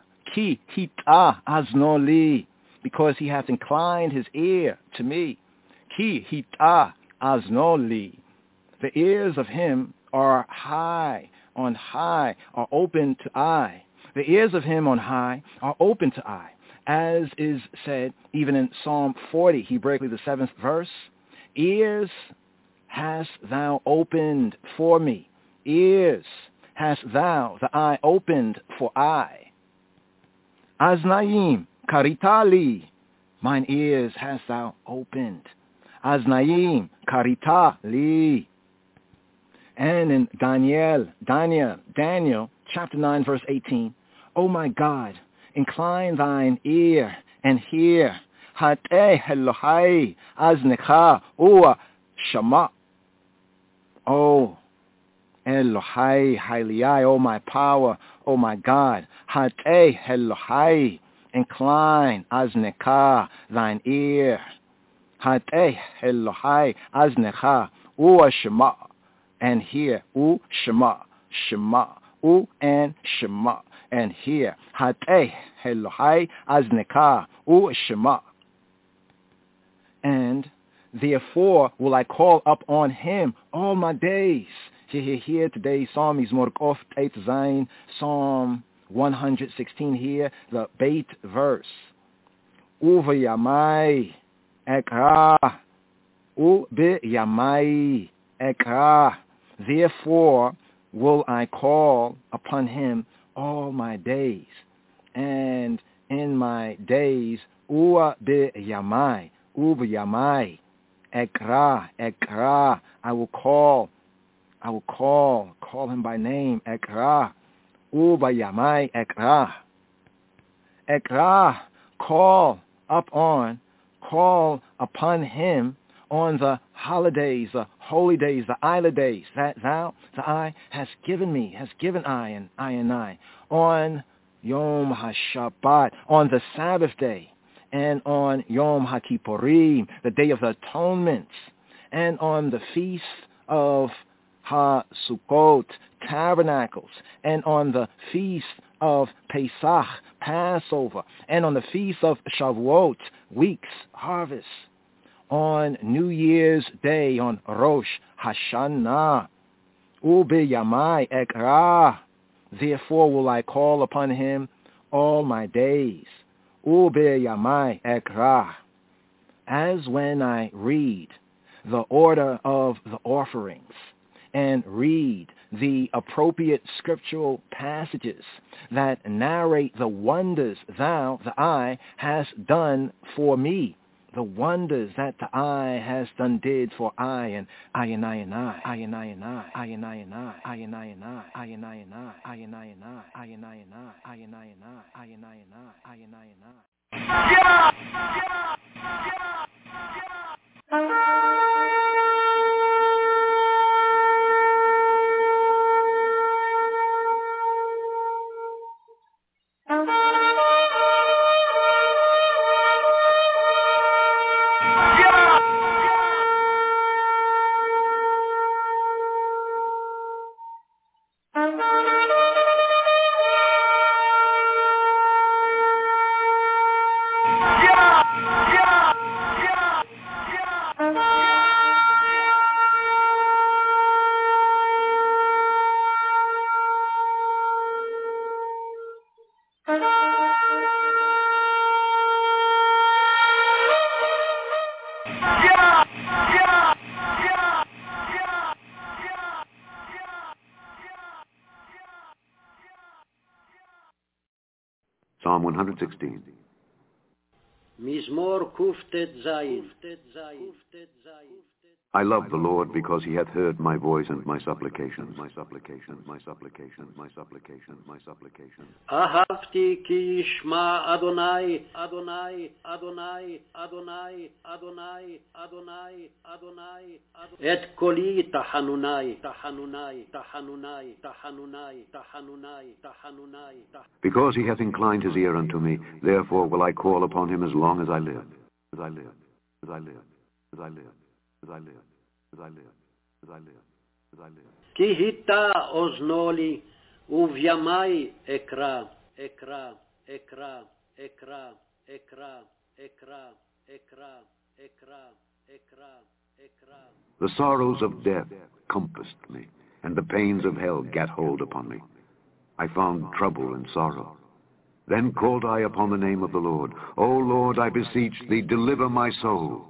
aznoli, because he hath inclined his ear to me. Ki chita aznoli. The ears of him are high, on high, are open to I. The ears of him on high are open to I. As is said even in Psalm 40, Hebraically the 7th verse, ears hast thou opened for me. Ears hast thou, the eye, opened for I. Aznaim karitali, mine ears hast thou opened. Aznaim karitali. And in Daniel, chapter 9, verse 18, O my God, incline thine ear and hear. Hateh Elohai aznecha ua shama. O Elohai Hailai, O my power, O my God. Hateh Elohai, incline aznecha thine ear. Hateh Elohai aznecha ua shama, and hear. U shema, shema, u and shema, and hear. Hateh Elohai aznecha u shema. And therefore will I call up on him all my days. Here today's psalm is Morkof Tet Zayin, Psalm 116 here, the Beit verse. Uvayamai ekra, ubiyamai ekra. Therefore will I call upon him all my days, and in my days ubiyamai, ubiyamai ekra, ekra. I will call him by name, ekra, ubayamai ekra. Ekra, call upon him on the holidays, the holy days, the Isla days, that thou, the I, has given I and I, on Yom HaShabbat, on the Sabbath day, and on Yom HaKippurim, the Day of the Atonement, and on the Feast of HaSukkot, Tabernacles, and on the Feast of Pesach, Passover, and on the Feast of Shavuot, weeks, harvest, on New Year's Day, on Rosh Hashanah, Ubiyamai ekra. Therefore will I call upon him all my days, Ubiyamai ekra. As when I read the order of the offerings and read the appropriate scriptural passages that narrate the wonders thou, the I, has done for me, the wonders that the I has done did for I and I and I and I, I and I and I, I and I and I, I and I and I, I and I and I, I and I and I, I and I and I, I and I and I, I and I and I, I and I and I. Psalm 116. Mizmor Kuftet Zayin. I love the Lord because he hath heard my voice and my supplication. Ahavti ki yishma Adonai, Adonai, Adonai, Adonai, Adonai, Adonai, Adonai, Et koli tahanunai, tahanunai, tahanunai, tahanunai, tahanunai, tahanunai. Because he hath inclined his ear unto me, therefore will I call upon him as long as I live. As I live, as I live, as I live. As I live, as I live, as I live, as I live. Ki hita oznoli uvyamai ekra, ekra, ekra, ekra, ekra, ekra, ekra, ekra, ekra, ekra. The sorrows of death compassed me, and the pains of hell gat hold upon me. I found trouble and sorrow. Then called I upon the name of the Lord. O Lord, I beseech thee, deliver my soul.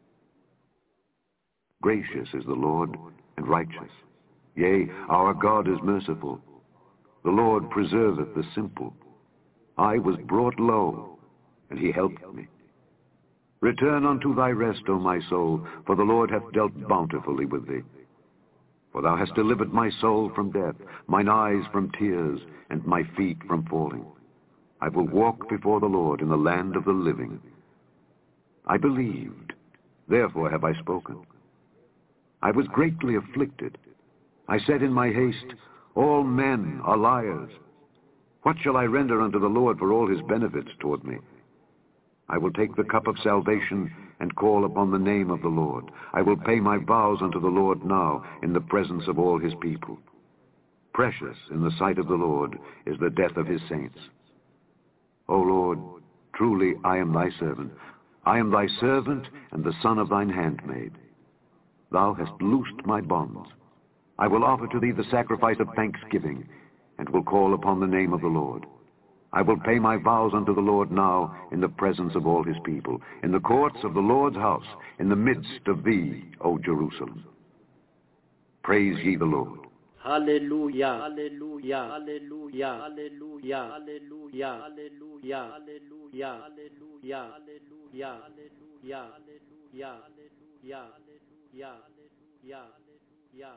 Gracious is the Lord, and righteous. Yea, our God is merciful. The Lord preserveth the simple. I was brought low, and he helped me. Return unto thy rest, O my soul, for the Lord hath dealt bountifully with thee. For thou hast delivered my soul from death, mine eyes from tears, and my feet from falling. I will walk before the Lord in the land of the living. I believed, therefore have I spoken. I was greatly afflicted. I said in my haste, all men are liars. What shall I render unto the Lord for all his benefits toward me? I will take the cup of salvation and call upon the name of the Lord. I will pay my vows unto the Lord now in the presence of all his people. Precious in the sight of the Lord is the death of his saints. O Lord, truly I am thy servant. I am thy servant and the son of thine handmaid. Thou hast loosed my bonds. I will offer to thee the sacrifice of thanksgiving, and will call upon the name of the Lord. I will pay my vows unto the Lord now in the presence of all his people, in the courts of the Lord's house, in the midst of thee, O Jerusalem. Praise ye the Lord. Hallelujah, hallelujah, hallelujah, hallelujah, hallelujah, hallelujah, hallelujah, hallelujah, hallelujah, hallelujah, hallelujah, hallelujah, hallelujah, hallelujah.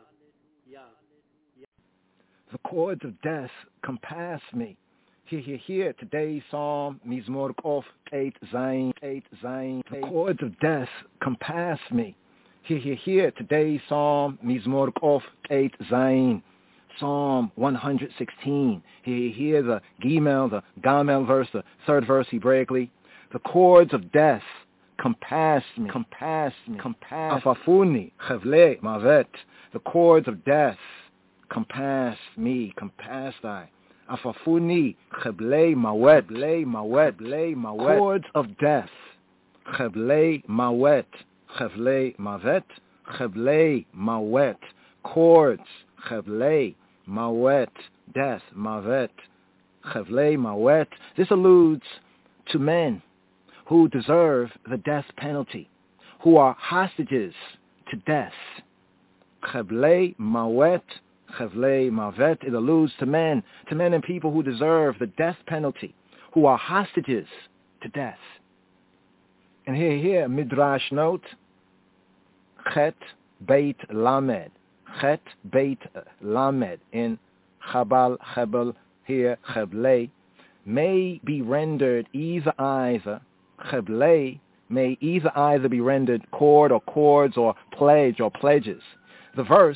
The cords of death compass me. Hear, today's psalm, Mizmor Kof, 8 Zayin. The cords of death compass me. Hear, today's psalm, Mizmor Kof, 8 Zayin. Psalm 116. Hear the Gimel, the Gamel verse, the third verse Hebraically. The cords of death compass me. Afafuni, Chavle, Mavet. The cords of death compass me, compass thy. Afafuni, Chavle, Mawet. Cords of death. Chavle, Mawet. Chavle, Mavet. Chavle, Mawet. Cords. Chavle, Mawet. Death. Mavet. Chavle, Mawet. This alludes to men who deserve the death penalty, who are hostages to death. Chavle, Mawet. Chavle, Mavet. It alludes to men and people who deserve the death penalty, who are hostages to death. And here, Midrash note, Chet Beit Lamed. Chet Beit Lamed in Hebel here, Chavle, may be rendered either. Chavle may either be rendered cord or cords or pledge or pledges. The verse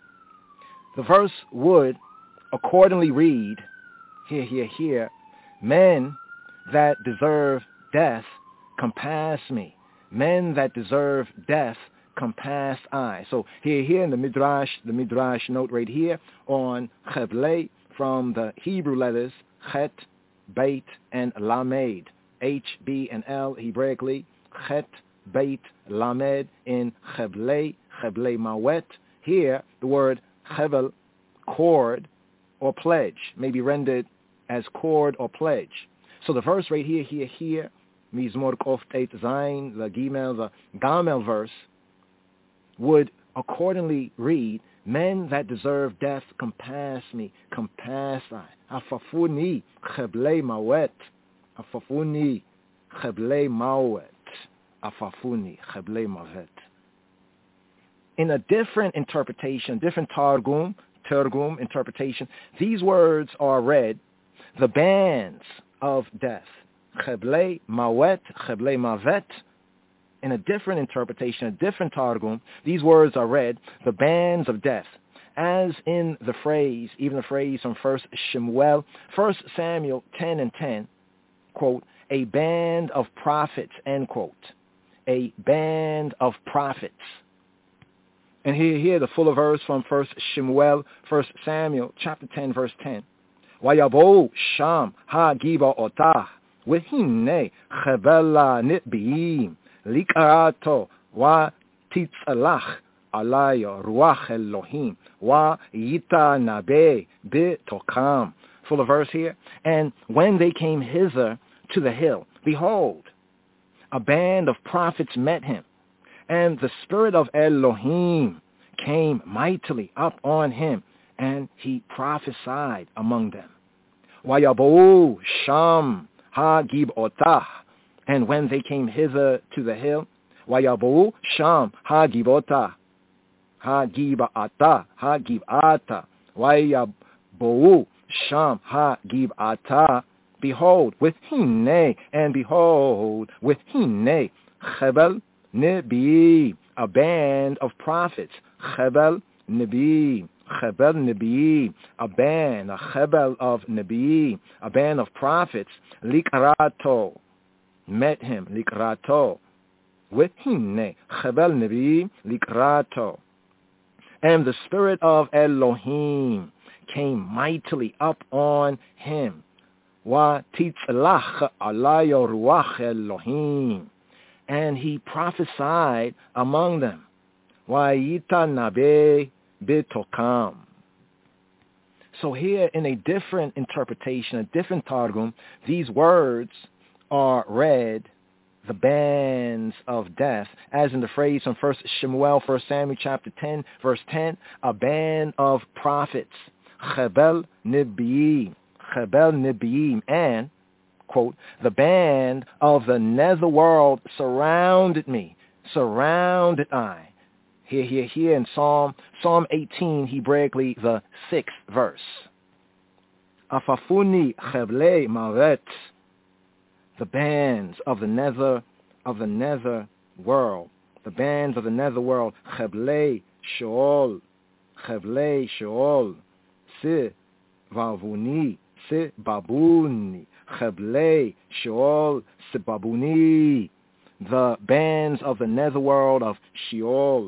would accordingly read, here, men that deserve death compass me. Men that deserve death compass I. So here in the Midrash note right here on Chavle from the Hebrew letters Chet, Beit, and Lamed. H, B, and L Hebraically. Chet, Beit, Lamed in Chavle Mawet. Here the word Chevel, cord or pledge, may be rendered as cord or pledge. So the verse right here, Mizmor Kof 8 Zayin, the Gimel, the Gamel verse, would accordingly read, men that deserve death compass me, compass I. Afafuni, Cheble Mawet. Afafuni, Cheble Mawet. Afafuni, Cheble Mavet. In a different interpretation, different Targum interpretation, these words are read, the bands of death. Cheble Mawet, Cheble Mavet. In a different interpretation, a different Targum, these words are read, the bands of death. As in the phrase, even the phrase from 1 Samuel 10 and 10, quote, a band of prophets, end quote. A band of prophets. And here the fuller verse from 1 Samuel chapter 10, verse 10. Wayabo Sham ha giba otah wehine chavela nitbiim likarato wa titzalach alaya ruach Elohim wa yita nabe bitokam. Fuller verse here. And when they came hither to the hill, behold, a band of prophets met him. And the spirit of Elohim came mightily up on him, and he prophesied among them. Wayabu Sham ha-gibotah. And when they came hither to the hill, Wayabu Sham ha-gibotah. Ha-gibata. Ha-gibata. Wayabu Sham ha-gibata behold, with hine, and behold, with hine, Chebel Nebi, a band of prophets. Chebel Nebi, Chebel Nebi, a band, a Chebel of Nebi, a band of prophets. Likrato, met him, Likrato, with hine, Chebel Nebi, Likrato. And the spirit of Elohim came mightily up on him. Wa titzlach alayo ruach Elohim. And he prophesied among them. Wa yita nabe betokam. So here in a different interpretation, a different targum, these words are read, the bands of death, as in the phrase from 1 Shemuel, 1 Samuel chapter 10, verse 10, a band of prophets, Chebel Nebiim, and, quote, the band of the netherworld surrounded me, surrounded I. Here in Psalm 18, Hebraically, the 6th verse. Afafuni Cheblei Maret, the bands of the nether world, the bands of the nether world, Cheblei Sheol, Se Vavuni, Se Babuni, Cheblei Sheol, Se Babuni, the bands of the nether world of Sheol,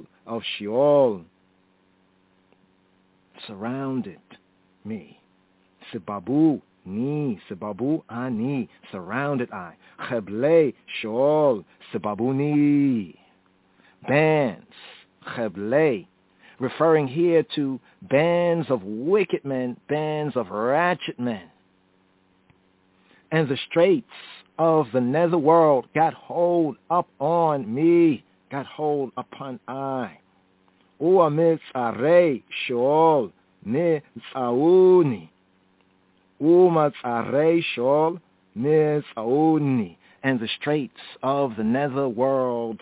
surrounded me. Sebabu ni, Sebabu ani, surrounded I. Cheblei Sheol, Sebabuni. Bands, Cheblei, referring here to bands of wicked men, bands of ratchet men. And the straits of the netherworld got hold up on me, got hold upon I. Ua mitzarei Sheol mitz'auni. Umatzarei Sheol mitz'auni. And the straits of the netherworld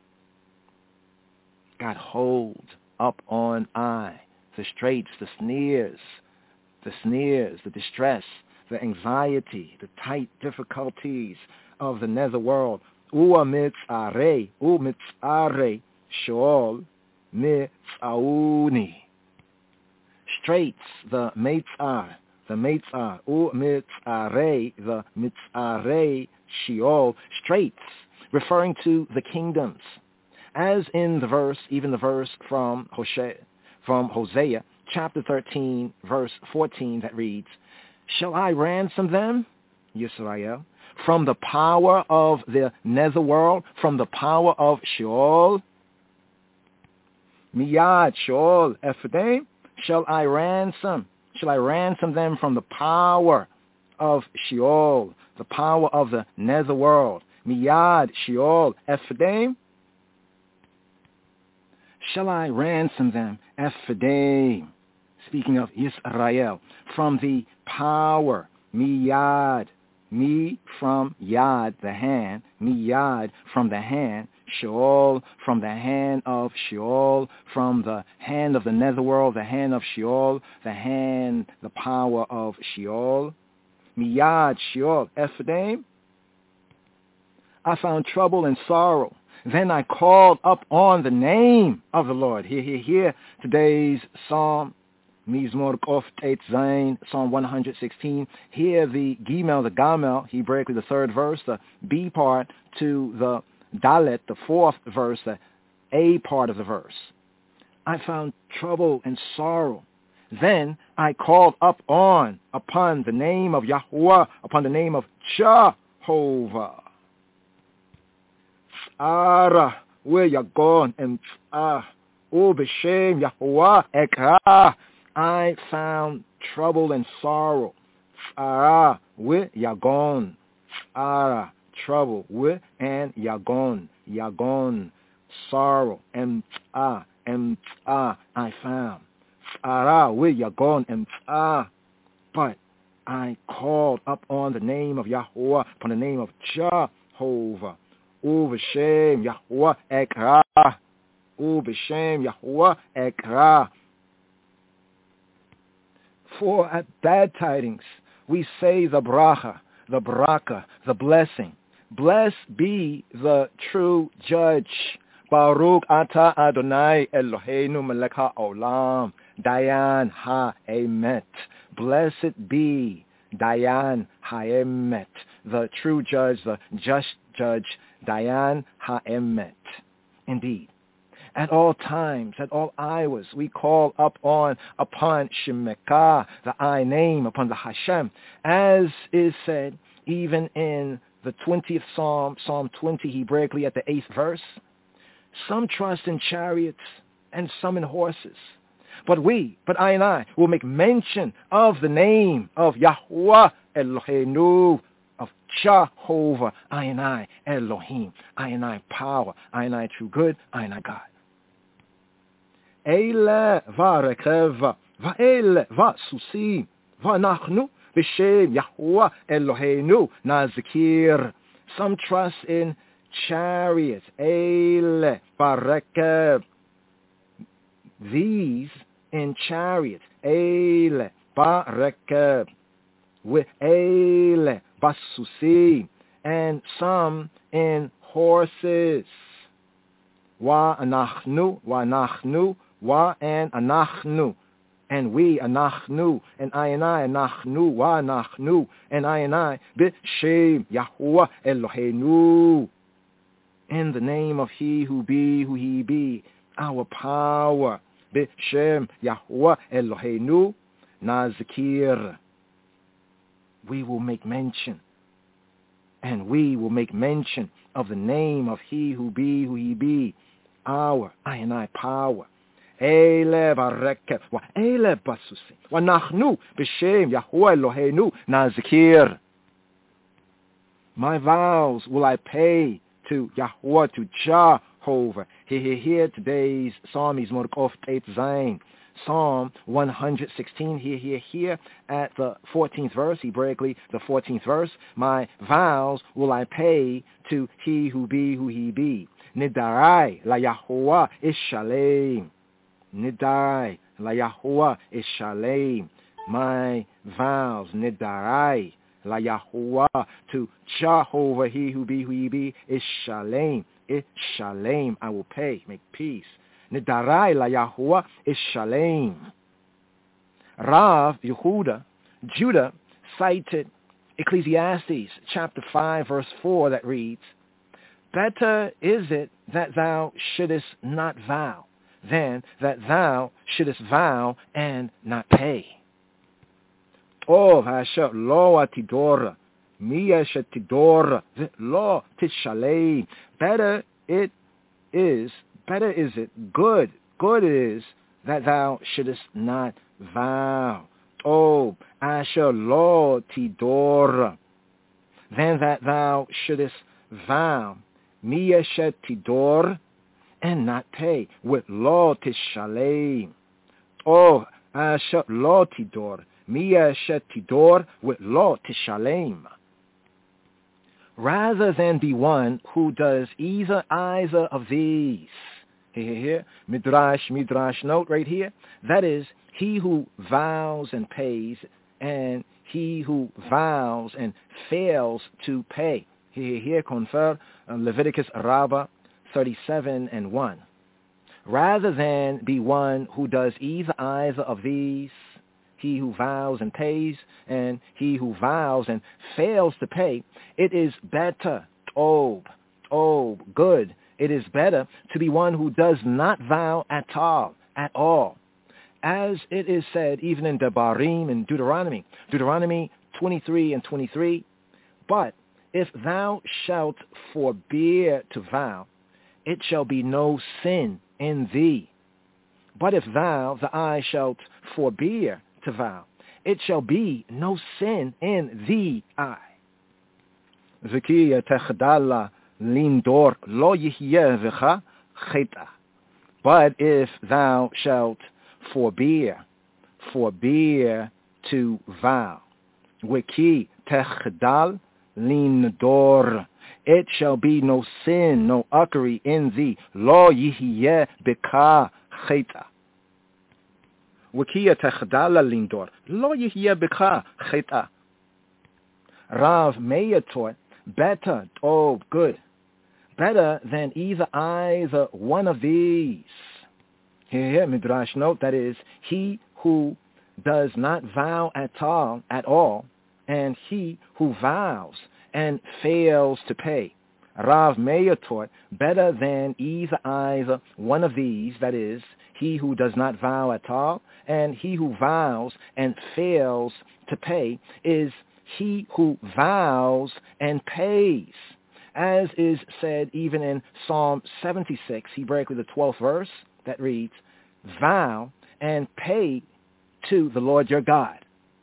got hold up on I. The straits, the sneers, the distress, the anxiety, the tight difficulties of the netherworld. Ua mitzarei Sheol mitz'auni. Straits, the mitzar, u mitzarei, the mitzarei Sheol, straits, referring to the kingdoms. As in the verse, even the verse from Hosea, chapter 13, verse 14, that reads, shall I ransom them, Yisrael, from the power of the netherworld, from the power of Sheol? Miyad Sheol Ephraim, shall I ransom them from the power of Sheol, the power of the netherworld? Miyad Sheol Ephraim, shall I ransom them, Ephraim, speaking of Yisrael, from the power, miyad, mi from yad, the hand, miyad from the hand, Sheol from the hand of Sheol, from the hand of the netherworld, the hand of Sheol, the power of Sheol, miyad Sheol Ephraim. I found trouble and sorrow. Then I called up on the name of the Lord. Here, today's Psalm, Mizmor Kof Tet Zayin, Psalm 116. Here the Gimel, the Gamel, Hebraically the third verse, the B part to the Dalet, the fourth verse, the A part of the verse. I found trouble and sorrow. Then I called up upon the name of Yahweh, upon the name of Jehovah. Ara, where you're gone, and b'shem Yahweh ekra. I found trouble and sorrow. Ara, where you're gone. Ara, trouble, where and yagon, sorrow, and I found. Ara, where you're gone, and but I called up on the name of Yahweh, upon the name of Jehovah. B'shem Yahweh ekra. B'shem Yahweh ekra. For at bad tidings we say the bracha, the baraka, the blessing. Blessed be the true judge. Baruch atah Adonai Eloheinu melech haolam, Dayan ha'emet. Blessed be Dayan ha'emet, the true judge, the just judge, Dayan ha'emet. Indeed, at all times, at all hours, we call upon Shemekah, the I name, upon the Hashem, as is said even in the 20th Psalm, Psalm 20, Hebraically at the 8th verse. Some trust in chariots and some in horses. But I and I will make mention of the name of Yahweh Eloheinu, of Jehovah, I and I, Elohim, I and I, power, I and I, true good, I and I, God. Eile varekev, va'ele va'susim, va'nachnu, b'shem Yahweh Eloheinu, nazikir. Some trust in chariots, eile varekev, these in chariots, eile varekev, with eile basusim, and some in horses. Wa anachnu, wa and anachnu, and we anachnu, and I anachnu, wa anachnu, and I b'shem Yahuwah Eloheinu, in the name of He who be, who He be, our power, b'shem Yahuwah Eloheinu, nazikir. We will make mention, and we will make mention of the name of He who be, who He be, our, I and I, power. Eile bareket, wa eile basusim, wa nachnu, b'shem Yahuwah Eloheinu, nazikir. My vows will I pay to Yahweh, to Jehovah. Here, today's Psalm is Morkof Teit Zayin. Psalm 116, here, at the 14th verse, Hebraically, the 14th verse. My vows will I pay to He who be, who He be. Nidarai la Yahuwah ishalem. Nidarai la Yahuwah ishalem. My vows, Nidarai la Yahuwah, to Jehovah, He who be, who He be, ishalem. Ishalem, I will pay, make peace. Nidarai la Yahuwah ishalem. Rav Yehuda, Judah, cited Ecclesiastes chapter 5 verse 4 that reads, better is it that thou shouldest not vow than that thou shouldest vow and not pay. Oh, Hashem, lo atidor, miya shetidor, lo tishalei. Better it is, good it is that thou shouldest not vow. Oh, Asher lo tidor, than that thou shouldest vow. Miya shetidor, and not pay with lo tishalei. Oh, Asher lo tidor, miya shetidor, with lo tishalem. Rather than be one who does either of these. Here, Midrash note right here. That is, he who vows and pays, and he who vows and fails to pay. Here, confer Leviticus Rabbah 37:1. Rather than be one who does either of these, he who vows and pays, and he who vows and fails to pay, it is better, good, it is better to be one who does not vow at all. As it is said even in Devarim and Deuteronomy 23:23, but if thou shalt forbear to vow, it shall be no sin in thee. But if thou, the eye, shalt forbear to vow, it shall be no sin in thee, I. Zekiya techdala lindor lo yihyevecha cheta. But if thou shalt forbear to vow, wiki techdal lindor, it shall be no sin, no uckery in thee, lo yihye beka cheta. Wikia techdala lindor, lo yihye beka cheta. Rav Meir taught, better, oh, good, better than either one of these. Here, Midrash note, that is, he who does not vow at all, and he who vows and fails to pay. Rav Meir taught, better than either one of these, that is, he who does not vow at all, and he who vows and fails to pay, is he who vows and pays. As is said even in Psalm 76, Hebraically the 12th verse, that reads, vow and pay to the Lord your God.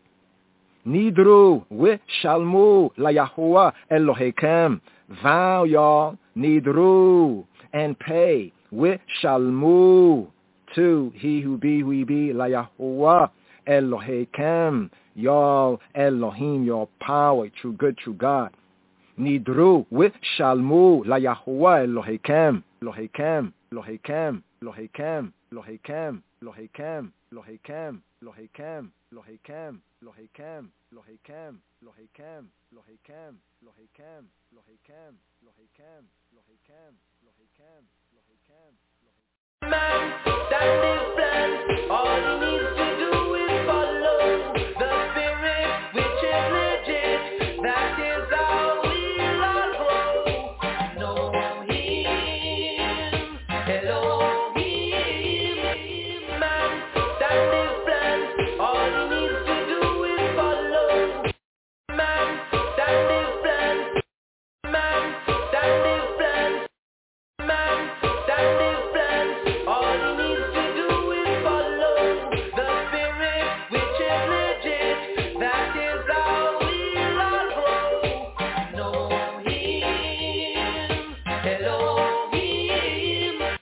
Nidru v'shalmu laYahuwah Eloheikem. Vow, y'all, nidru, and pay, v'shalmu, to he who be, laYahuwah Eloheikem. Y'all, Elohim, your power, true good, true God. Nidru v'shalmu laYahuwah Eloheikem. Eloheikem, Eloheikem, Eloheikem, Eloheikem, Eloheikem, Eloheikem, Eloheikem, Eloheikem, Eloheikem, Eloheikem, Eloheikem, Eloheikem, Eloheikem, Eloheikem, Eloheikem, Eloheikem, Eloheikem, Eloheikem. Man, that is plan. All he needs to do is follow the spirit which is legit. That is how we'll all grow. Know him, Elohim. Man, that is plan. All he needs to do is follow. Man, that is plan. Man, that is plan. Man, that is plan. All he needs to do is follow the spirit which is legit. That is how we'll all grow. Know him, Elohim.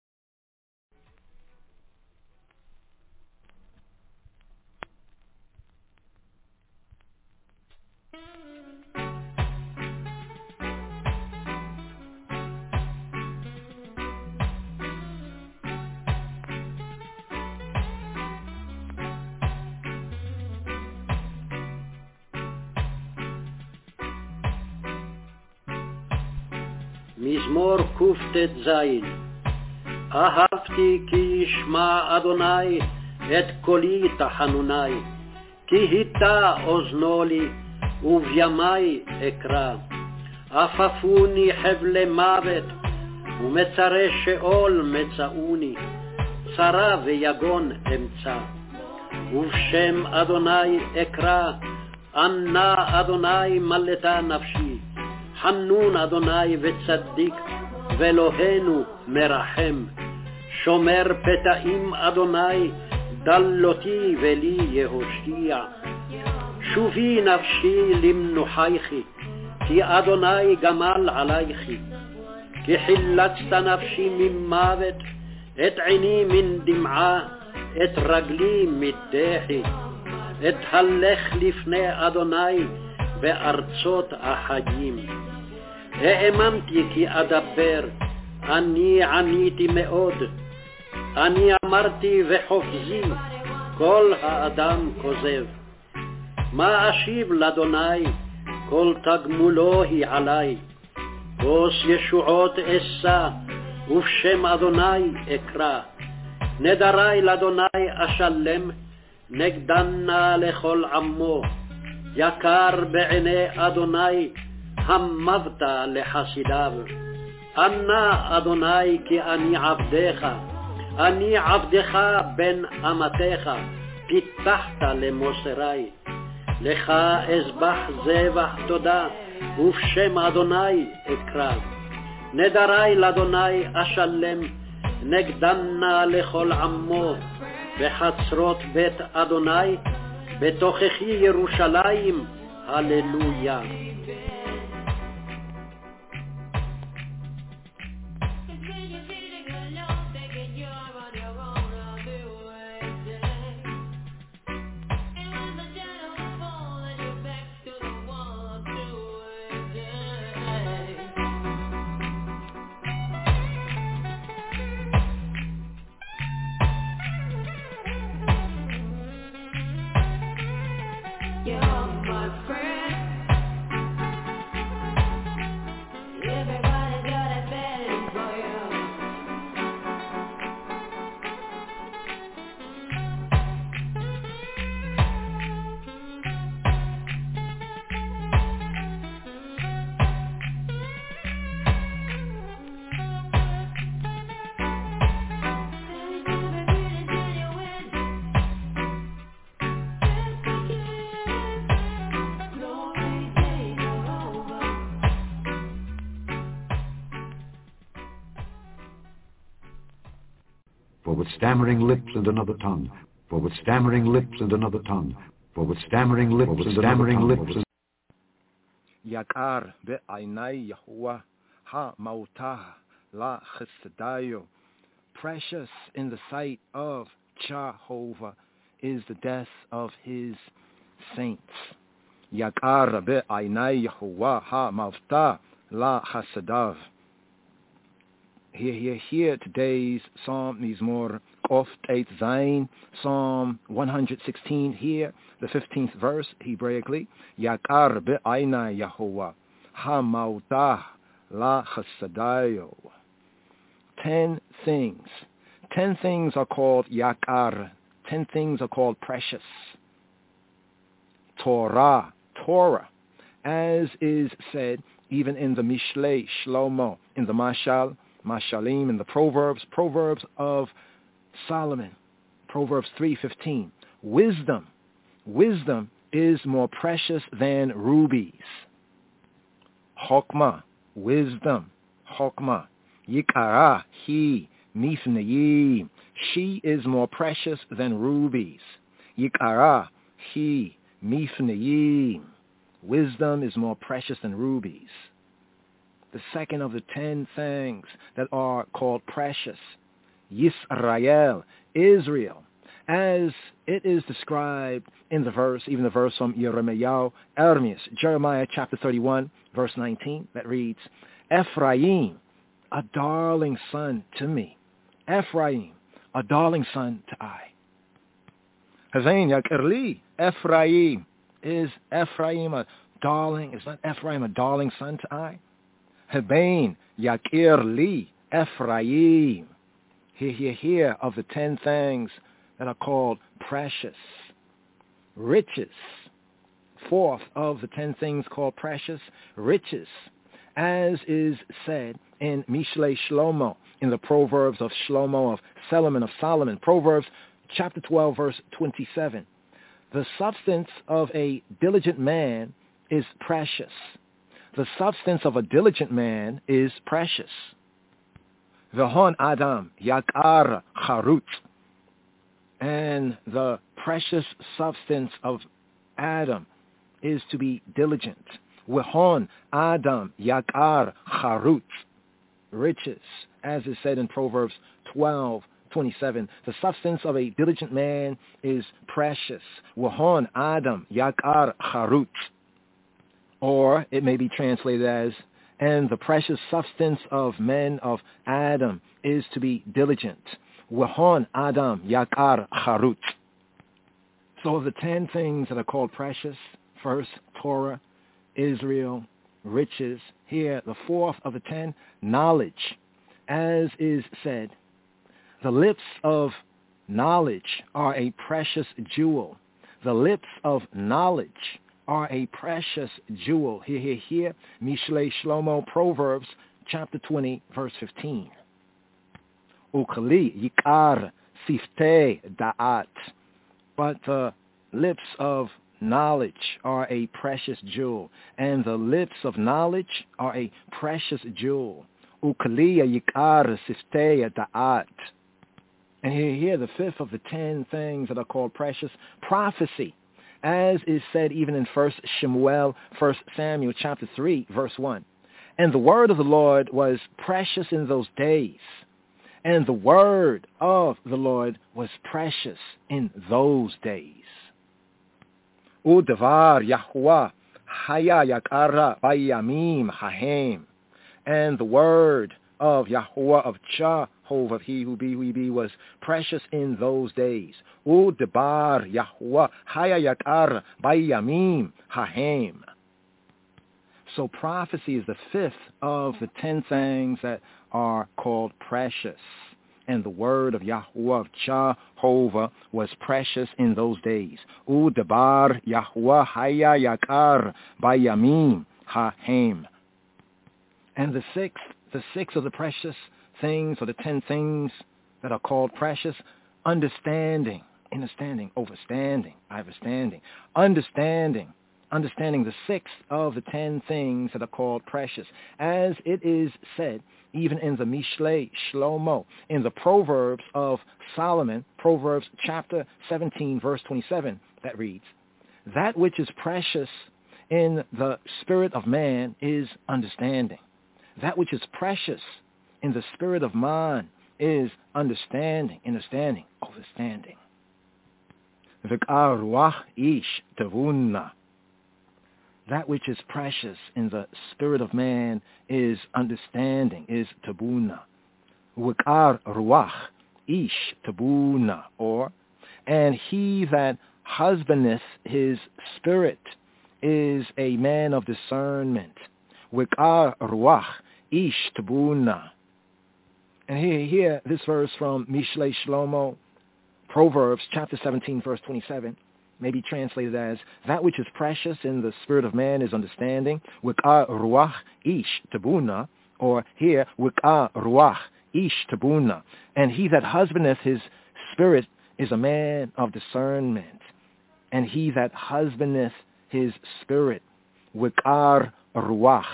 מזמור קט"ז. אהבתי כי ישמע אדוני את קולי תחנוני, כי היטה אוזנו לי ובימי אקרא. עפפוני חבלי מוות ומצרי שאול מצאוני, צרה ויגון אמצא. ובשם אדוני אקרא, ענה אדוני מלטה נפשי. חנון אדוני וצדיק, ואלוהינו מרחם. שומר פתאים אדוני, דלותי ולי יהושיע. שובי נפשי למנוחייכי, כי אדוני גמל עלייכי. כי חילצת נפשי ממוות, את עיני מן דמעה, את רגלי מדחי. אתהלך לפני אדוני בארצות החיים. האמנתי כי אדבר, אני עניתי מאוד. אני אמרתי וחופזי, כל האדם כוזב. מה אשיב לאדוני, כל תגמולו היא עלי. כוס ישועות אשא, ובשם אדוני אקרא. נדרי לאדוני אשלם, נגדנה לכל עמו. יקר בעיני אדוני, המבת לחסידיו. ענה אדוני כי אני עבדך, אני עבדך בן אמתך, פיתחת למוסרי. לך אזבח זבח תודה, ובשם אדוני אקרא. נדרי לאדוני אשלם, נגדנה לכל עמו. בחצרות בית אדוני, בתוככי ירושלים, הללויה. You're my friend. with stammering lips and another tongue, for with stammering lips and another tongue, for with stammering lips and stammering lips. Yakar be'ainai Yahuwah ha-mautah la chesadayo. Precious in the sight of Jehovah is the death of his saints. Yakar be'ainai Yahuwah ha-mautah la chesadav. Here, today's Psalm Mizmor Kof Teit Zayin, Psalm 116, here, the 15th verse, Hebraically, Yakar be'ainai Yahuwah, ha-mautah la chesadayo. 10 things. 10 things are called Yakar. 10 things are called precious. Torah, as is said even in the Mishlei Shlomo, in the Mashalim, in the Proverbs of Solomon, Proverbs 3:15. Wisdom is more precious than rubies. Chokmah, wisdom, Chokmah. Yikara, he, mifnei, she is more precious than rubies. Yikara, he, mifnei, wisdom is more precious than rubies. The second of the 10 things that are called precious, Yisrael, Israel, as it is described in the verse, even the verse from Jeremiah chapter 31, verse 19, that reads, Ephraim, a darling son to me. Ephraim, a darling son to I. Hazain Yakerli, Ephraim, is Ephraim a darling? Is not Ephraim a darling son to I? Hebain Yakir Li Ephraim. Here of the 10 things that are called precious. Riches. Fourth of the 10 things called precious, riches, as is said in Mishlei Shlomo, in the Proverbs of Shlomo, of Solomon, Proverbs chapter 12, verse 27. The substance of a diligent man is precious. The substance of a diligent man is precious. V'hon Adam yakar charut. And the precious substance of Adam is to be diligent. V'hon Adam yakar charut. Riches, as is said in Proverbs 12:27. The substance of a diligent man is precious. V'hon Adam yakar charut. Or it may be translated as, and the precious substance of men of Adam is to be diligent. Wahon Adam yakar charut. So of the 10 things that are called precious, first, Torah, Israel, riches. Here, the fourth of the 10, knowledge. As is said, the lips of knowledge are a precious jewel. The lips of knowledge are a precious jewel. Here, Mishlei Shlomo, Proverbs, chapter 20, verse 15. Ukali yikar siftei da'at. But the lips of knowledge are a precious jewel, and the lips of knowledge are a precious jewel. Ukali yikar siftei da'at. And here, the fifth of the 10 things that are called precious, prophecy. As is said even in 1 Samuel chapter 3, verse 1. And the word of the Lord was precious in those days. And the word of the Lord was precious in those days. Udavar Yahuwah haya yakara bayamim hahem. And the word of Yahuwah, of Jehovah, he who be, was precious in those days. Udabar Yahuwah haya yakar bayamim hahem. So prophecy is the fifth of the 10 things that are called precious. And the word of Yahuwah, of Jehovah, was precious in those days. Udabar Yahuwah haya yakar bayamim hahem. And the sixth of the precious things, or the 10 things that are called precious, understanding, understanding, understanding the sixth of the 10 things that are called precious. As it is said, even in the Mishlei Shlomo, in the Proverbs of Solomon, Proverbs chapter 17, verse 27, that reads, that which is precious in the spirit of man is understanding. That which is precious in the spirit of man is understanding. V'k'ar ruach ish tavuna. That which is precious in the spirit of man is understanding, is tabuna. V'k'ar ruach ish tabuna, or, and he that husbandeth his spirit is a man of discernment. Wikar ruach ish tabuna. And here, this verse from Mishlei Shlomo, Proverbs chapter 17, verse 27, may be translated as, that which is precious in the spirit of man is understanding. Wikar ruach ish tabuna, or here, Wikar ruach ish tabuna. And he that husbandeth his spirit is a man of discernment. And he that husbandeth his spirit, wikar ruach.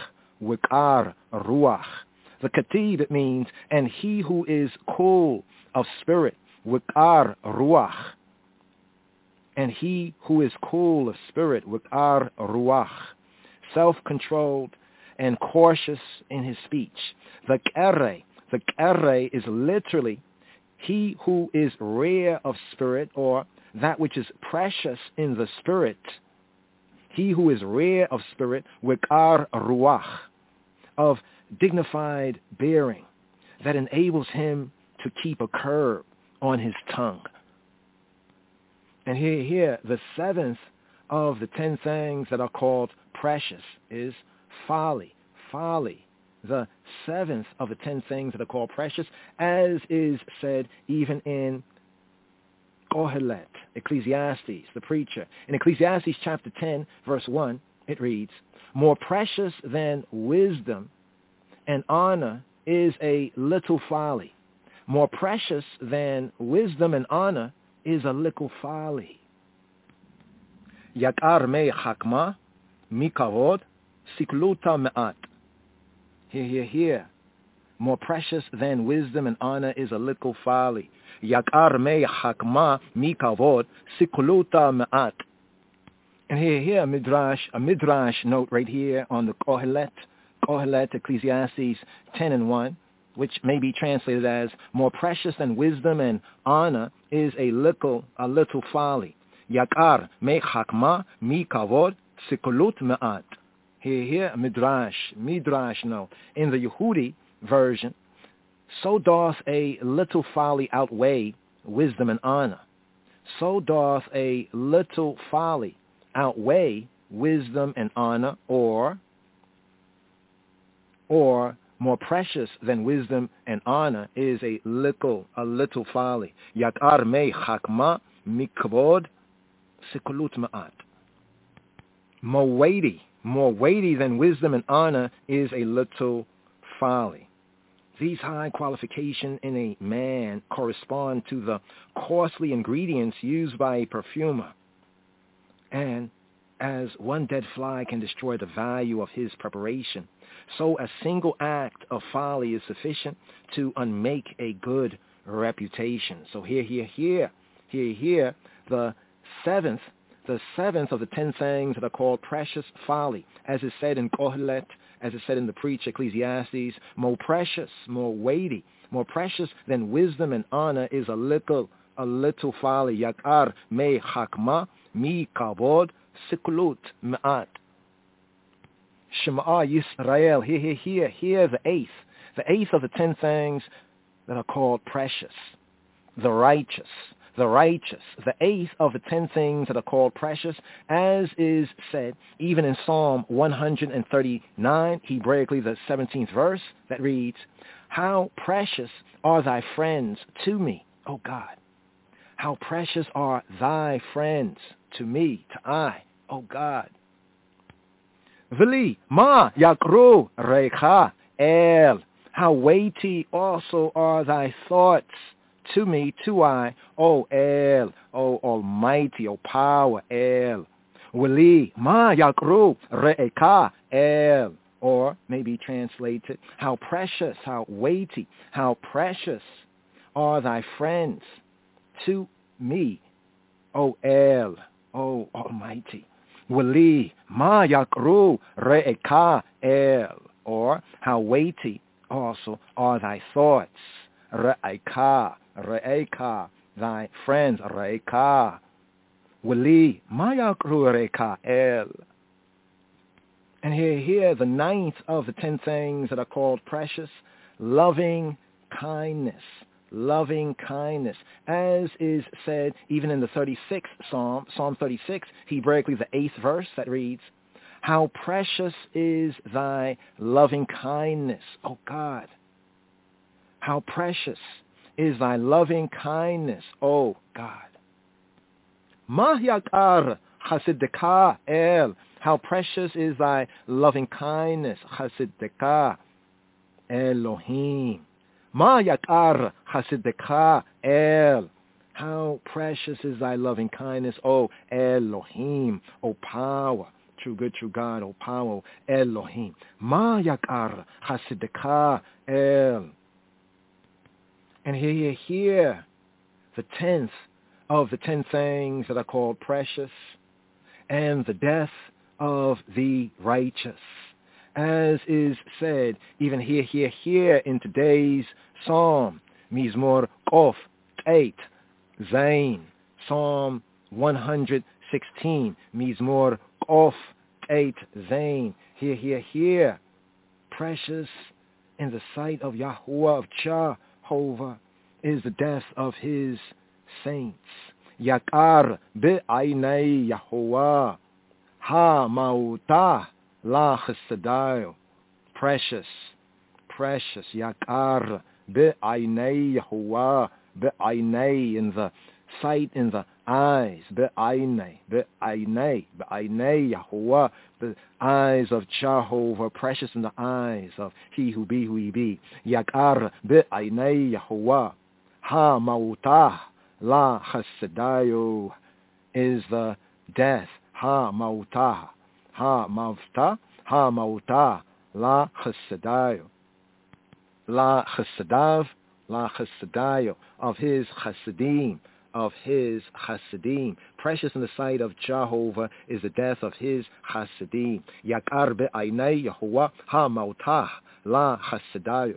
The katib, it means, and he who is cool of spirit, wikar ruach. And he who is cool of spirit, wikar ruach, self-controlled and cautious in his speech. The kere is literally he who is rare of spirit, or that which is precious in the spirit. He who is rare of spirit, wikar ruach, of dignified bearing, that enables him to keep a curb on his tongue. And here, the seventh of the 10 things that are called precious is folly. The seventh of the 10 things that are called precious, as is said even in Kohelet, Ecclesiastes, the preacher. In Ecclesiastes chapter 10, verse 1, it reads, more precious than wisdom and honor is a little folly. More precious than wisdom and honor is a little folly. Yakar me chakma mikavod sikluta me'at. Here. More precious than wisdom and honor is a little folly. Yakar me chakma mikavod sikluta me'at. And here a midrash note right here on the Kohelet, Ecclesiastes 10:1, which may be translated as, more precious than wisdom and honor is a little folly. Yakar me chakma mi kavod sikulut me'at. Here, midrash note. In the Yehudi version, so doth a little folly outweigh wisdom and honor. So doth a little folly outweigh wisdom and honor, or more precious than wisdom and honor is a little folly. Yakar me chakma mikvod sikulut ma'at. More weighty than wisdom and honor is a little folly. These high qualifications in a man correspond to the costly ingredients used by a perfumer. And as one dead fly can destroy the value of his preparation, so a single act of folly is sufficient to unmake a good reputation. So here, the seventh of the 10 things that are called precious folly, as is said in Kohelet, as is said in the preacher Ecclesiastes, more precious, more weighty, more precious than wisdom and honor is a little folly. Yakar me chakma mi kavod siklut me'at. Shema Yisrael, here the eighth of the 10 things that are called precious, the righteous, the eighth of the 10 things that are called precious, as is said even in Psalm 139, Hebraically the 17th verse, that reads, how precious are thy friends to me, O God. How precious are thy friends to me, to I, O God. V'li ma yakru recha el. How weighty also are thy thoughts to me, to I, O El, O Almighty, O Power, El. Wali ma yakru re'eka el, or maybe translated, how precious, how weighty, how precious are thy friends to me, O El, O Almighty. Wali ma yakru re'eka el, or how weighty also are thy thoughts. Re'eka, thy friends, re'eka. Wali ma yakru re'eka el. And here, the ninth of the 10 things that are called precious, loving kindness. Loving kindness. As is said even in the 36th Psalm, Psalm 36, Hebraically the 8th verse, that reads, how precious is thy loving kindness, O God. How precious is thy loving kindness, O God. Ma yakar chasideka el. How precious is thy loving kindness, chasideka Elohim. Ma yakar chasideka el. How precious is thy loving kindness, O Elohim, O power. True good, true God, O power, Elohim. Ma yakar chasideka el. And here, the 10th of the 10 things that are called precious, and the death of the righteous. As is said, even here in today's Psalm, Mizmor Kof 8, Zain, Psalm 116, Mizmor Kof 8, Zain, here, precious in the sight of Yahuwah, of Jehovah, is the death of his saints. Yakar be'aynei Yahuwah, ha-ma'utah la chesadayo. Precious, yakar be'aynei Yahuwah, be'aynei, in the sight, in the eyes, be'aynei Yahuwah, the eyes of Jehovah, precious in the eyes of he who be who he be. Yakar be'aynei Yahuwah, ha-ma'utah la chesadayo, is the death, ha-ma'utah, la chesadayo, la chesadayo, of his chassidim, precious in the sight of Jehovah is the death of his chassidim. Yakar be'aynei Yahuwah, ha-ma'utah la chesadayo.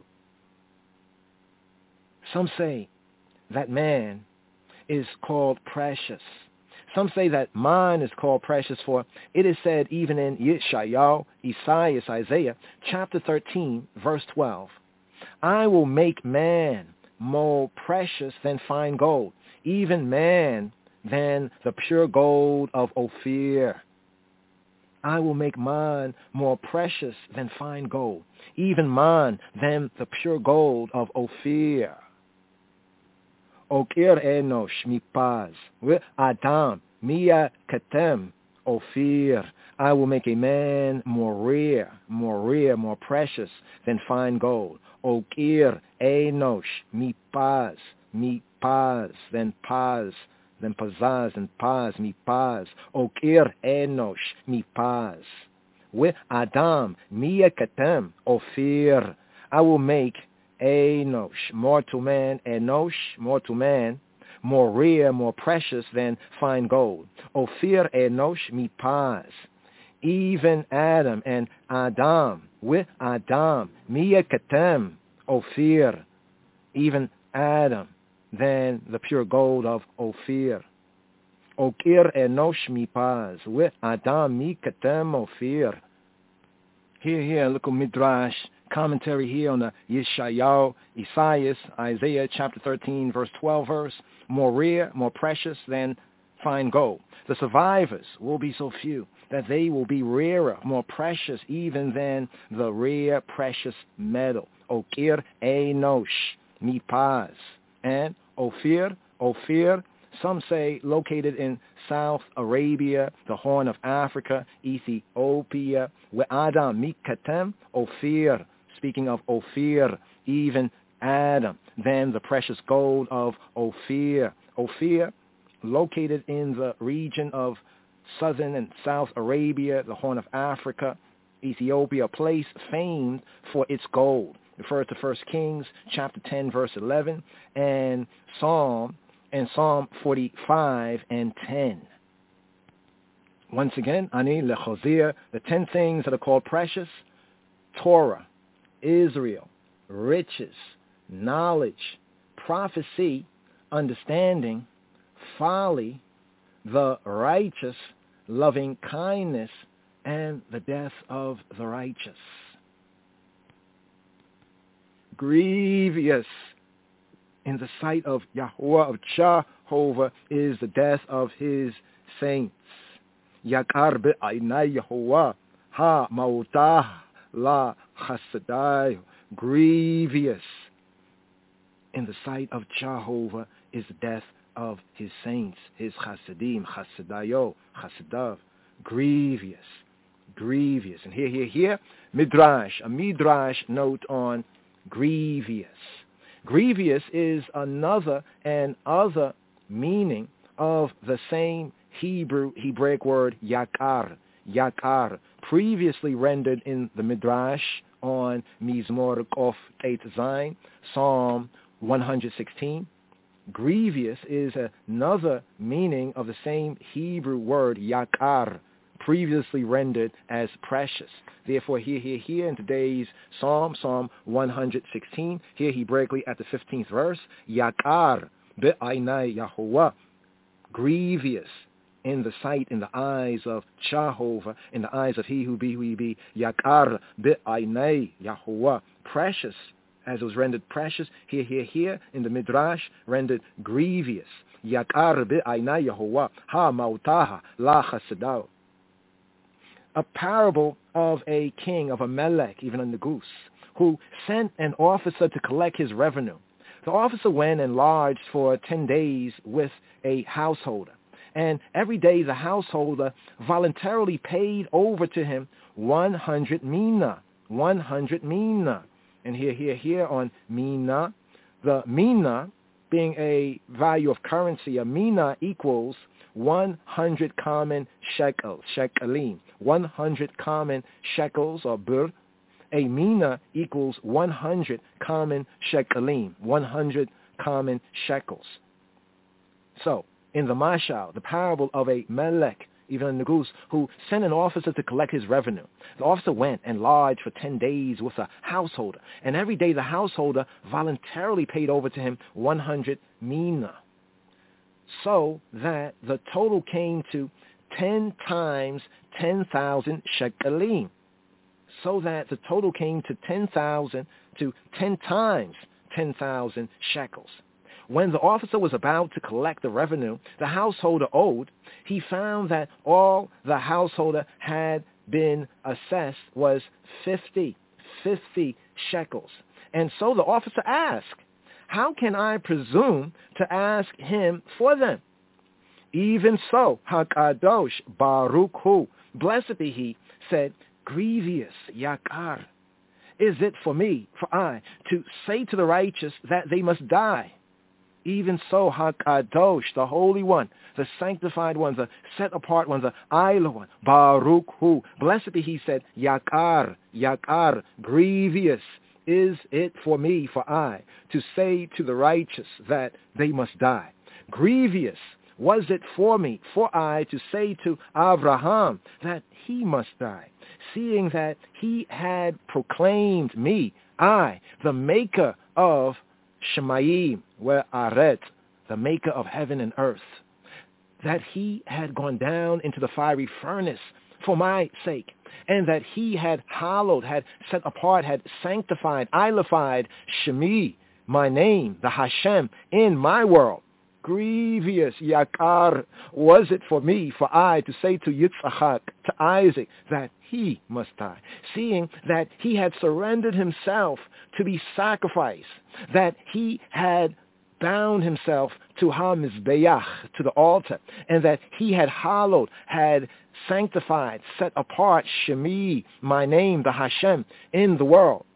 Some say that man is called precious. Some say that man is called precious, for it is said even in Yeshayahu, Isaiah, chapter 13, verse 12, I will make man more precious than fine gold, even man than the pure gold of Ophir. I will make man more precious than fine gold, even man than the pure gold of Ophir. Okir enosh mipaz, Adam mia katem Ophir. I will make a man more rare, more precious than fine gold. Okir enosh mipaz, than paz, than pazaz, and paz, mipaz. Okir enosh mipaz. With Adam mia katem Ophir. I will make Enosh, more to man, more rare, more precious than fine gold. Ophir Enosh mipaz. Even Adam and Adam, with Adam, mia katem, Ophir. Even Adam, than the pure gold of Ophir. Okir Enosh mipaz, with Adam, mi katem, Ophir. Here, look at Midrash. Commentary here on the Yeshayahu, Isaiah chapter 13, verse 12 verse, more rare, more precious than fine gold. The survivors will be so few that they will be rarer, more precious even than the rare, precious metal. Okir Enosh mipaz. And Ophir, some say located in South Arabia, the Horn of Africa, Ethiopia, where Adam mikatem, Ophir. Speaking of Ophir, even Adam, then the precious gold of Ophir. Ophir, located in the region of southern and South Arabia, the Horn of Africa, Ethiopia, a place famed for its gold. Referred to 1 Kings chapter 10, verse 11, and Psalm 45 and 10. Once again, Ani Lechozir, the 10 things that are called precious: Torah, Israel, riches, knowledge, prophecy, understanding, folly, the righteous, loving kindness, and the death of the righteous. Grievous in the sight of Yahweh, of Jehovah, is the death of his saints. Yakar be'aynai Yahweh ha mautah la chasadai. Grievous in the sight of Jehovah is the death of his saints, his chasadim, chasadayo, chasadav. Grievous. And here, midrash, a midrash note on grievous. Grievous is another and other meaning of the same Hebraic word yakar, previously rendered in the midrash on Mizmor Kof Teit Zayin, Psalm 116. Grievous is another meaning of the same Hebrew word yakar, previously rendered as precious. Therefore, here in today's Psalm 116, here Hebraically at the 15th verse, Yakar be'aynai Yahuwah, grievous in the sight, in the eyes of Jehovah, in the eyes of he who be, Yakar be'aynai Yahuwah, precious, as it was rendered precious, here in the Midrash, rendered grievous. Yakar be'aynai Yahuwah, ha mautaha la chasadao. A parable of a king, of a melech, even a negus, who sent an officer to collect his revenue. The officer went and lodged for 10 days with a householder. And every day the householder voluntarily paid over to him 100 mina. 100 mina. And here on mina, the mina being a value of currency, a mina equals 100 common shekels, shekalim. 100 common shekels, or bur. A mina equals 100 common shekalim, 100 common shekels. So, in the mashal, the parable of a melech, even a negus, who sent an officer to collect his revenue. The officer went and lodged for 10 days with a householder, and every day the householder voluntarily paid over to him 100 mina, so that the total came to 10 times 10,000 shekalim. So that the total came to 10,000 to 10 times 10,000 shekels. When the officer was about to collect the revenue the householder owed, he found that all the householder had been assessed was 50 shekels. And so the officer asked, "How can I presume to ask him for them?" Even so, HaKadosh Baruch Hu, blessed be he, said, "Grievous, Yakar, is it for me, for I, to say to the righteous that they must die? Even so, HaKadosh, the Holy One, the Sanctified One, the Set-Apart One, the Eila One, Baruch Hu, blessed be he, said, Yakar, grievous is it for me, for I, to say to the righteous that they must die. Grievous was it for me, for I, to say to Abraham that he must die, seeing that he had proclaimed me, I, the maker of Shemayim, where Aret, the maker of heaven and earth, that he had gone down into the fiery furnace for my sake, and that he had hallowed, had set apart, had sanctified, eilified Shemi, my name, the Hashem, in my world. Grievous, Yakar, was it for me, for I, to say to Yitzchak, to Isaac, that he must die, seeing that he had surrendered himself to be sacrificed, that he had bound himself to HaMizbeach, to the altar, and that he had hallowed, had sanctified, set apart Shemi, my name, the Hashem, in the world.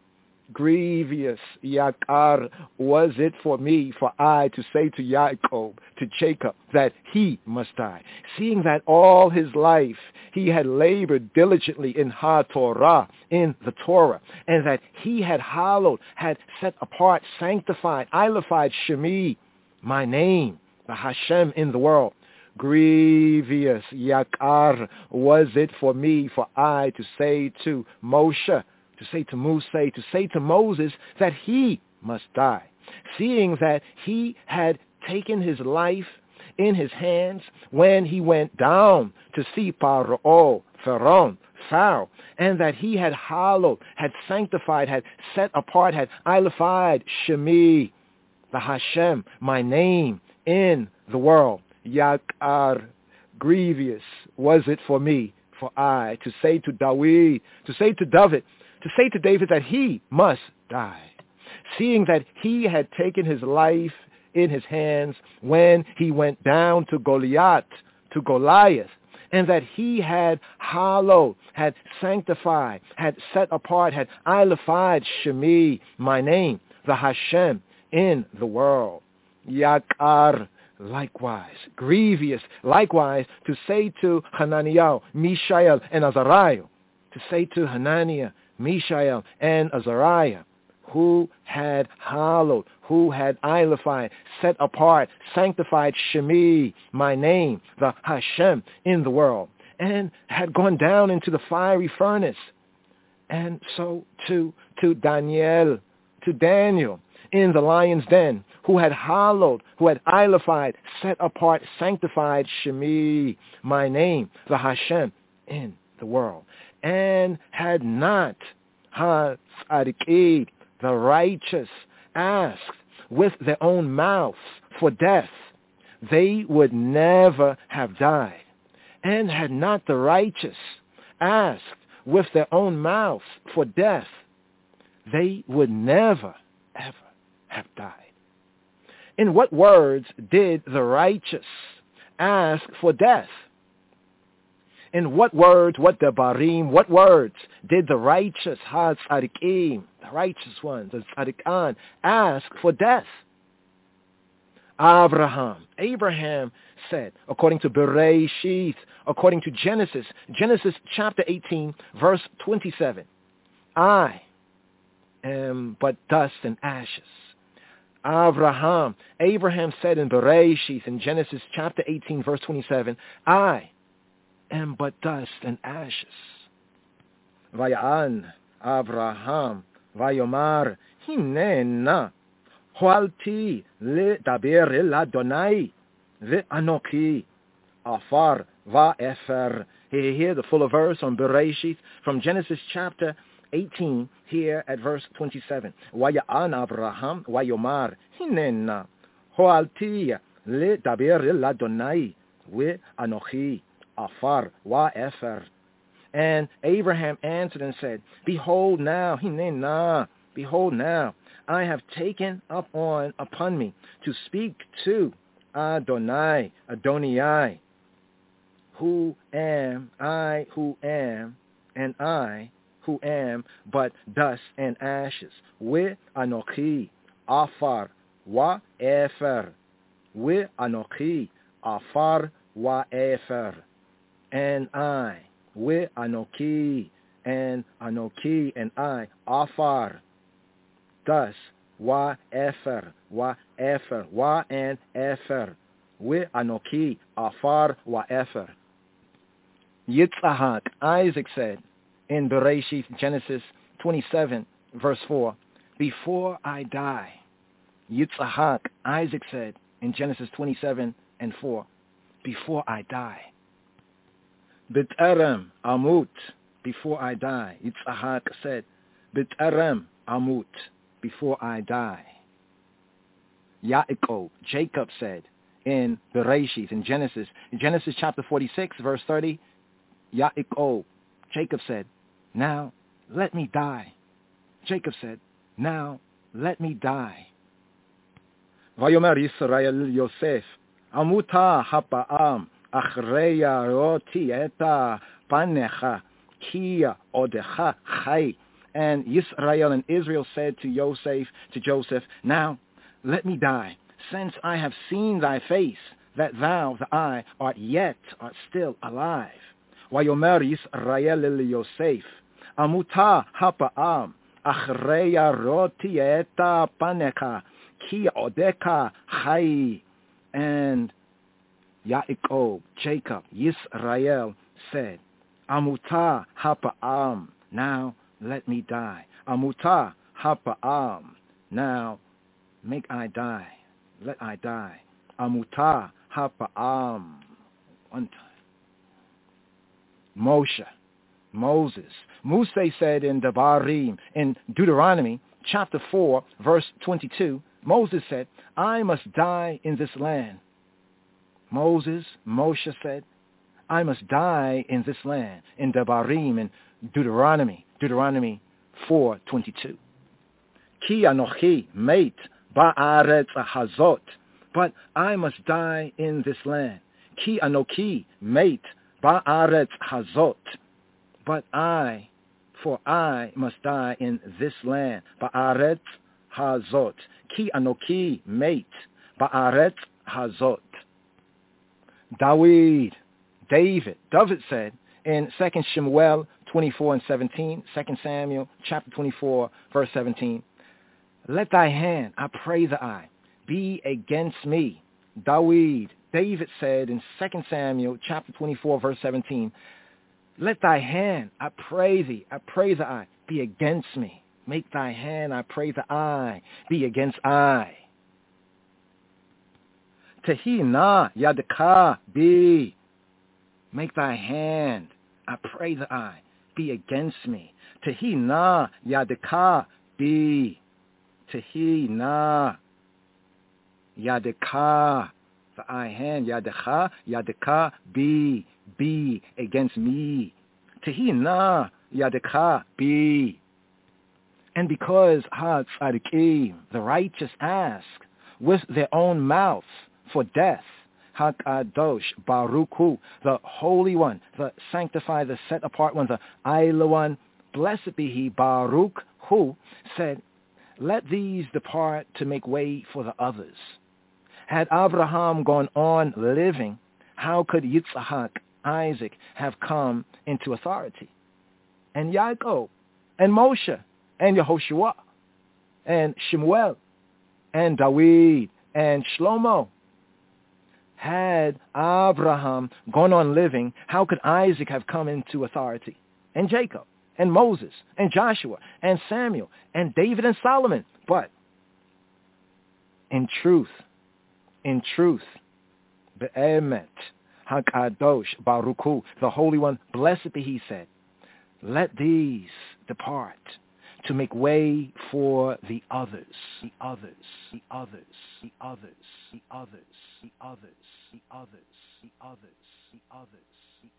Grievous, Yakar, was it for me, for I to say to Yaakov, to Jacob, that he must die, seeing that all his life he had labored diligently in HaTorah, in the Torah, and that he had hallowed, had set apart, sanctified, eilefied Shemi, my name, the Hashem in the world. Grievous, Yakar, was it for me, for I to say to Moshe, to say to Musa, to say to Moses that he must die, seeing that he had taken his life in his hands when he went down to see Pharaoh, Pharaoh, and that he had hallowed, had sanctified, had set apart, had eilefied Shemi, the Hashem, my name in the world. Yakar, grievous was it for me, for I to say to David, to say to David that he must die, seeing that he had taken his life in his hands when he went down to Goliath, and that he had hallowed, had sanctified, had set apart, had eilefied Shemi, my name, the Hashem in the world. Yakar, likewise, grievous, likewise, to say to Hananiah, Mishael, and Azariah, to say to Hananiah, Mishael, and Azariah, who had hallowed, who had eilefied, set apart, sanctified Shemi, my name, the Hashem in the world, and had gone down into the fiery furnace. And so to Daniel, in the lion's den, who had hallowed, who had eilefied, set apart, sanctified Shemi, my name, the Hashem in the world, and had not Tzadikid, the righteous, asked with their own mouths for death, they would never have died. And had not the righteous asked with their own mouths for death, they would never, ever have died. In what words did the righteous ask for death? In what words, what debarim, what words did the righteous, ha-tzadikim, the righteous ones, the tzadikan, ask for death? Abraham said, according to Bereshith, according to Genesis chapter 18, verse 27, I am but dust and ashes. Abraham said in Bereshith, in Genesis chapter 18, verse 27, I am but dust and ashes. Vaya'an Abraham vayomar hinena hoalti ledaber el Adonai ve'anoki afar va'efer. Here the full verse on Bereshith from Genesis chapter 18 here at verse 27. Vaya'an Abraham vayomar hinena hoalti ledaber el Adonai ve'anoki afar wa efer. And Abraham answered and said, behold now, I have taken upon me to speak to Adonai, who am I, and I who am but dust and ashes. We anochi afar wa efer. We anochi afar wa efer. And I, we anoki, and I, afar, thus, wa efer, and efer, we anoki, afar, wa efer. Yitzhak, Isaac said in Bereshith, Genesis 27, verse 4, before I die. Yitzhak, Isaac said in Genesis 27 and 4, before I die. B'terem amut, before I die. Yitzhak said, B'terem amut, before I die. Yaakov, Jacob said in Bereshith, in Genesis chapter 46, verse 30, Yaakov, Jacob said, now let me die. Jacob said, now let me die. Vayomer Yisrael Yosef, amuta hapa'am, achreya roti eta panecha, kia odecha chai, And Yisrael and Israel said to Joseph, now let me die, since I have seen thy face, that thou, I, art still alive. Vayomer Yisrael el Yosef, Amuta hapa'am, achreya rotieta paneka, ki odeka chai. And Yaakov, Jacob, Yisrael said, Amuta hapa'am, now let me die. Amuta hapa'am, now make I die. Let I die. Amuta hapa'am. One time. Moses said in Devarim, in Deuteronomy chapter 4, verse 22, Moses said, I must die in this land. Moshe said, I must die in this land, in Devarim, in Deuteronomy 4:22. Ki anochi meit ba'aretz hazot, but I must die in this land. Ki anochi meit ba'aretz hazot, but I must die in this land. Ba'aretz hazot. Ki anochi meit ba'aretz hazot. David said in 2 Samuel 24 and 17, 2 Samuel chapter 24, verse 17, let thy hand, I pray thee, be against me. David said in 2 Samuel chapter 24, verse 17, let thy hand, I pray thee, be against me. Make thy hand, I pray thee, be against I. Tehi na yadka be. Make thy hand, I pray thee, be against me. Tehi na yadka be. Tehi na yadka, thy hand, yadka be against me. Tehi na yadka be. And because HaTzadikim, the righteous, ask with their own mouth for death, HaKadosh Baruch Hu, the Holy One, the Sanctified, the Set Apart One, the Ayla One, blessed be He, Baruch Hu, said, let these depart to make way for the others. Had Abraham gone on living, how could Yitzhak, Isaac, have come into authority? And Yaakov, and Moshe, and Yehoshua, and Shemuel, and David, and Shlomo. Had Abraham gone on living, how could Isaac have come into authority? And Jacob, and Moses, and Joshua, and Samuel, and David, and Solomon. But in truth, Be'emet, HaKadosh Baruch Hu, the Holy One, blessed be He, said, let these depart to make way for the others, the others, the others, the others, the others, the others, the others, the others, the others, the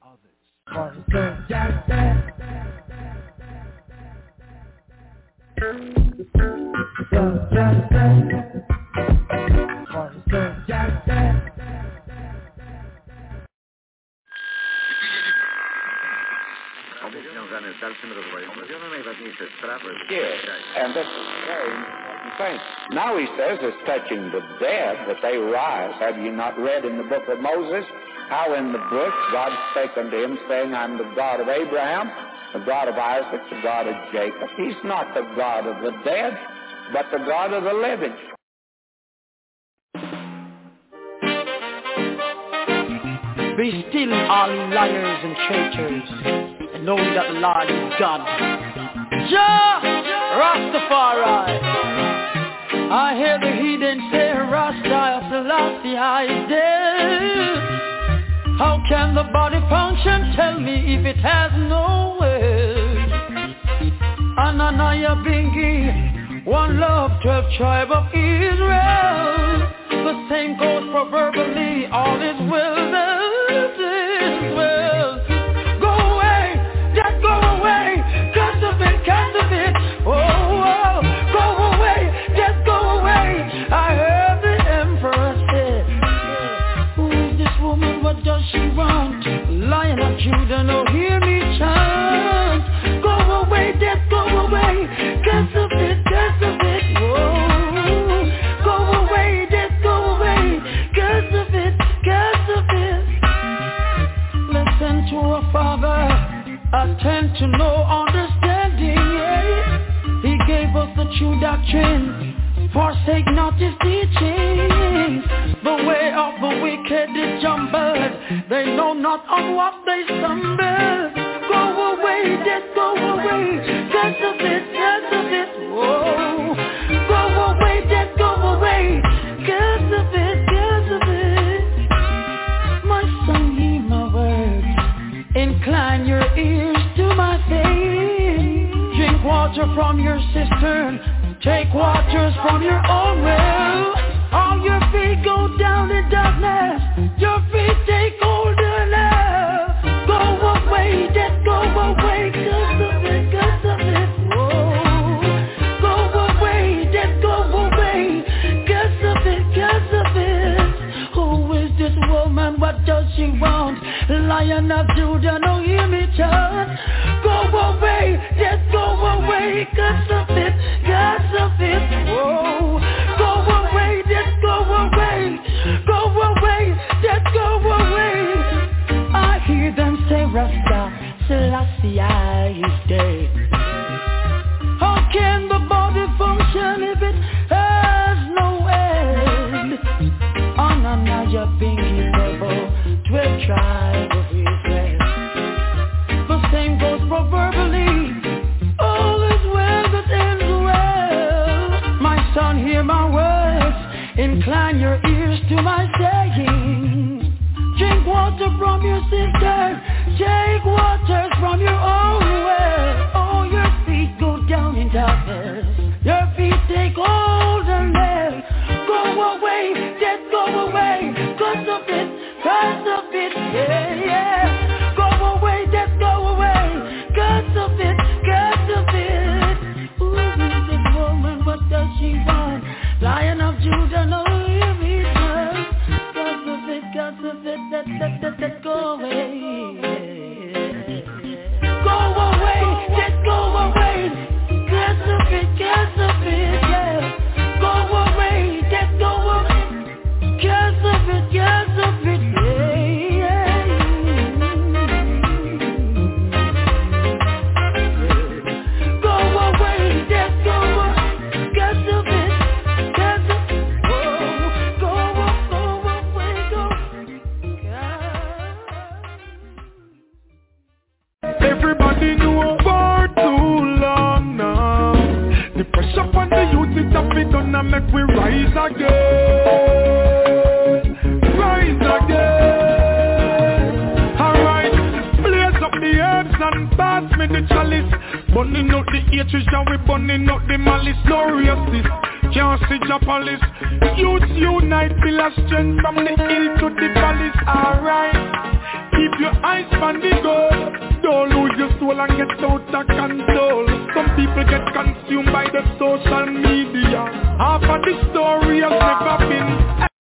Yes, and that's very important thing. Now he says it's touching the dead that they rise. Have you not read in the book of Moses how in the bush God spake unto him, saying, I'm the God of Abraham, the God of Isaac, the God of Jacob. He's not the God of the dead, but the God of the living. Be still, all you liars and traitors, and know that the Lord is God. Jah Rastafari. I hear the heathen say Rasta Selassie is dead. How can the body function? Tell me if it has no will. Ananiah Bingi, one love, 12 tribe of Israel. The same goes proverbially, all is well. Go away, just go away. Counterfeit, oh, go away, just go away. I heard the emperor say, who is this woman, what does she want? Lion of Judah, no, hear me chant. Go away, just go away. tend to no understanding, yeah. He gave us the true doctrine, forsake not his teaching. The way of the wicked is jumbled, they know not on what they stumble. Go away, just go away, cause of it, whoa. Go away, just go away, cause of it. My son, hear my words, incline your ears to my saying. Drink water from your cistern, take waters from your own well. All your feet go down in darkness, your feet take hold of love. Go away, just go away, cause of it, whoa. Go away, just go away, cause of it. Who is this woman, what does she want? Lion of Judah, no hear me child. Go away, just go away, cause of it, whoa. Go away, just go away, just go away. I hear them say Rasta, Selassie is dead. How can the body function if it has no end? Ananiah being able to a tribe of Israel. The same goes proverbially, all is well that ends well. My son, hear my words, incline your ears to my saying. Drink water from your cistern, take waters from your own well. Oh, your feet go down in darkness, your feet take hold and nail. Go away, just go away, cause of it, yeah. Go away, just go away, cause of it. Who is this woman, what does she want? Lion of Judah, no hear me turn. Cause of it, that go away. Go away, just go away, cause of it, yeah. Go away, just go away, cause of it, yeah. Go away, just go away, cause of it. Everybody knew for too long now. The pressure on the youth is a bit gonna make we rise again. Alright, blaze up the herbs and pass me the chalice. Burning out the hatred and we burning out the malice. Gloriously, can't see your police. Youth unite, feel a strength from the hill to the valleys. Alright, keep your eyes on the goal. Don't lose your soul and get out of control. Some people get consumed by the social media. Half of the story has never been.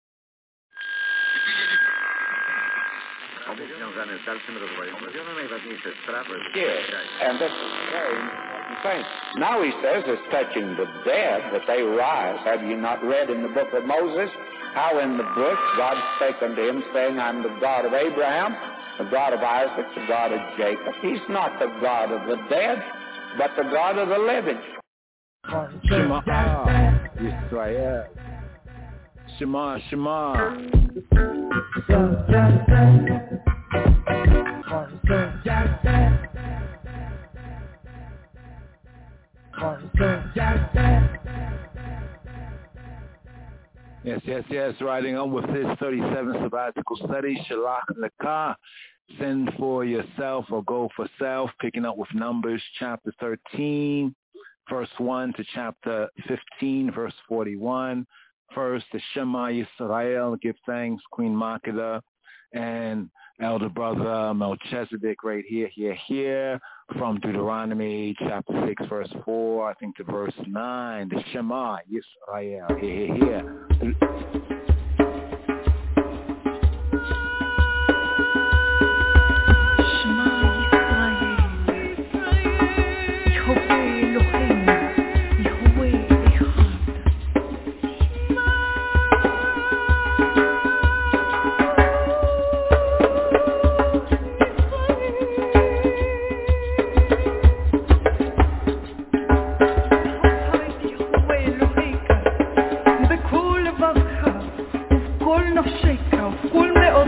Yes, and that's a very important thing. Now he says it's touching the dead that they rise. Have you not read in the book of Moses how in the bush God spake unto him, saying, I'm the God of Abraham, the God of Isaac, the God of Jacob. He's not the God of the dead, but the God of the living. Shema Yisrael. Shema, Shema. Yes, riding on with this 37 sabbatical study, Shalach Lekah, send for yourself or go for self, picking up with Numbers chapter 13, verse 1 to chapter 15, verse 41. First, the Shema Yisrael, give thanks, Queen Makeda, and elder brother Melchizedek right here, from Deuteronomy chapter 6, verse 4, I think to verse 9, the Shema Yisrael, here.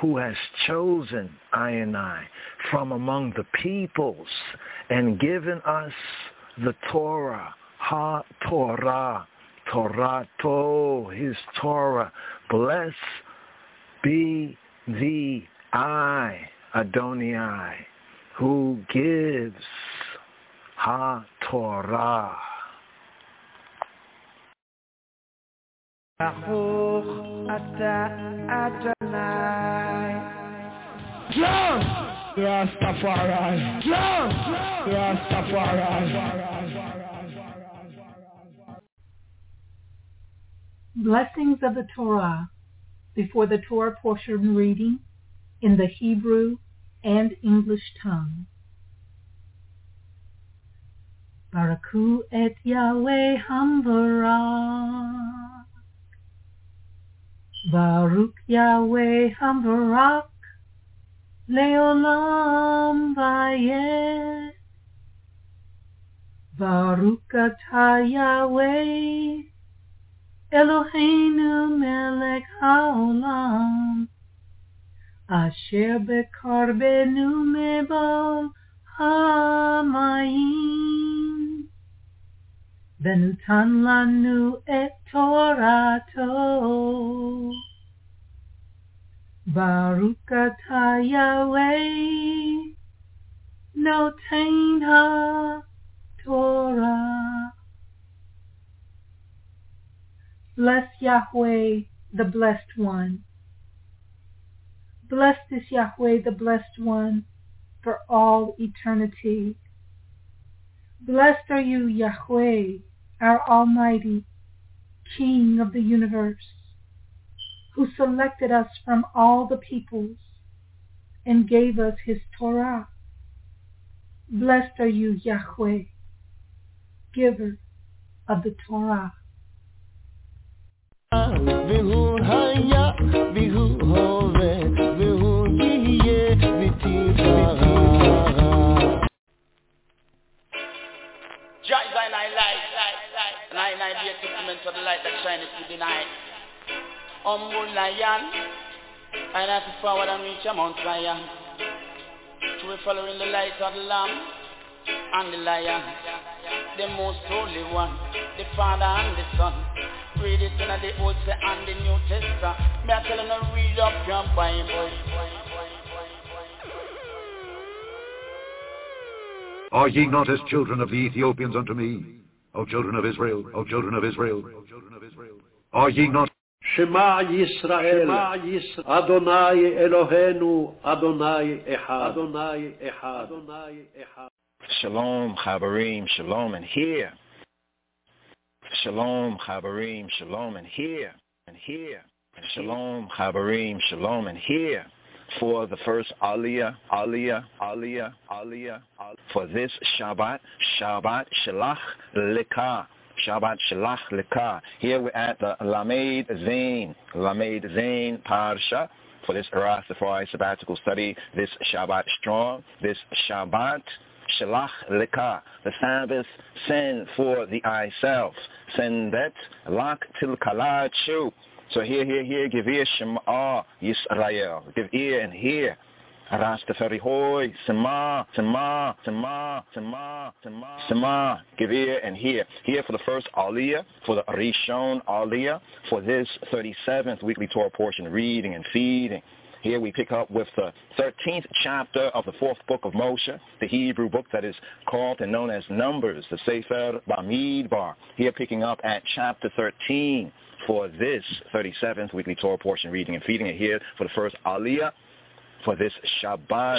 who has chosen I and I from among the peoples and given us the Torah, ha-Torah, Torato, his Torah. Blessed be the I, Adonai, who gives ha-Torah. Jump! Rastafari! Jump! Rastafari! Blessings of the Torah before the Torah portion reading in the Hebrew and English tongue. Baraku et Yahweh Hambarak. Baruch Yahweh Hambarak. Leolam Vayeh. Baruch atah Yahweh Eloheinu melech haolam asher bekarbenu mebal hamayim venutan lanu et Torato. Baruch atah Yahweh noten ha-Torah. Bless Yahweh, the Blessed One. Blessed is Yahweh, the Blessed One, for all eternity. Blessed are you, Yahweh, our Almighty, King of the universe, who selected us from all the peoples and gave us his Torah. Blessed are you, Yahweh, giver of the Torah. Vihu haya, vihu hove, vihu yiye, vitifara. Jah is thy light, and I be a testament of the light that shineth through the night. Humble lion, and I have to forward and reach a Mount Zion. To be following the light of the Lamb and the Lion, the most holy one, the Father and the Son. Read it in the Old and the New Testament. May I tell you to read up your Bible. Are ye not as children of the Ethiopians unto me, O children of Israel, O children of Israel? Are ye not? Shema Yisrael, Adonai Eloheinu, Adonai Echad, Adonai Echad, Adonai Echad. Shalom, Chabarim, shalom, and here. Shalom, Chabarim, shalom, and here, and here. And shalom, Chabarim, shalom, and here. For the first Aliyah, for this Shabbat, Shalach Lekah. Shabbat Shalach Lekah. Here we're at the Lamed Zain Parsha for this Rastafari sabbatical study, this Shabbat strong, this Shabbat Shalach Lekah, the Sabbath, send for the I self, send that Lak Til Kalachu. So here, give ear Shema Yisrael, give ear and hear. Rastafari hoy, Sema, give ear and hear. Here for the first Aliyah, for the Rishon Aliyah, for this 37th weekly Torah portion, reading and feeding. Here we pick up with the 13th chapter of the 4th book of Moshe, the Hebrew book that is called and known as Numbers, the Sefer Bamidbar. Here picking up at chapter 13 for this 37th weekly Torah portion, reading and feeding. And here for the first Aliyah, for this Shabbat,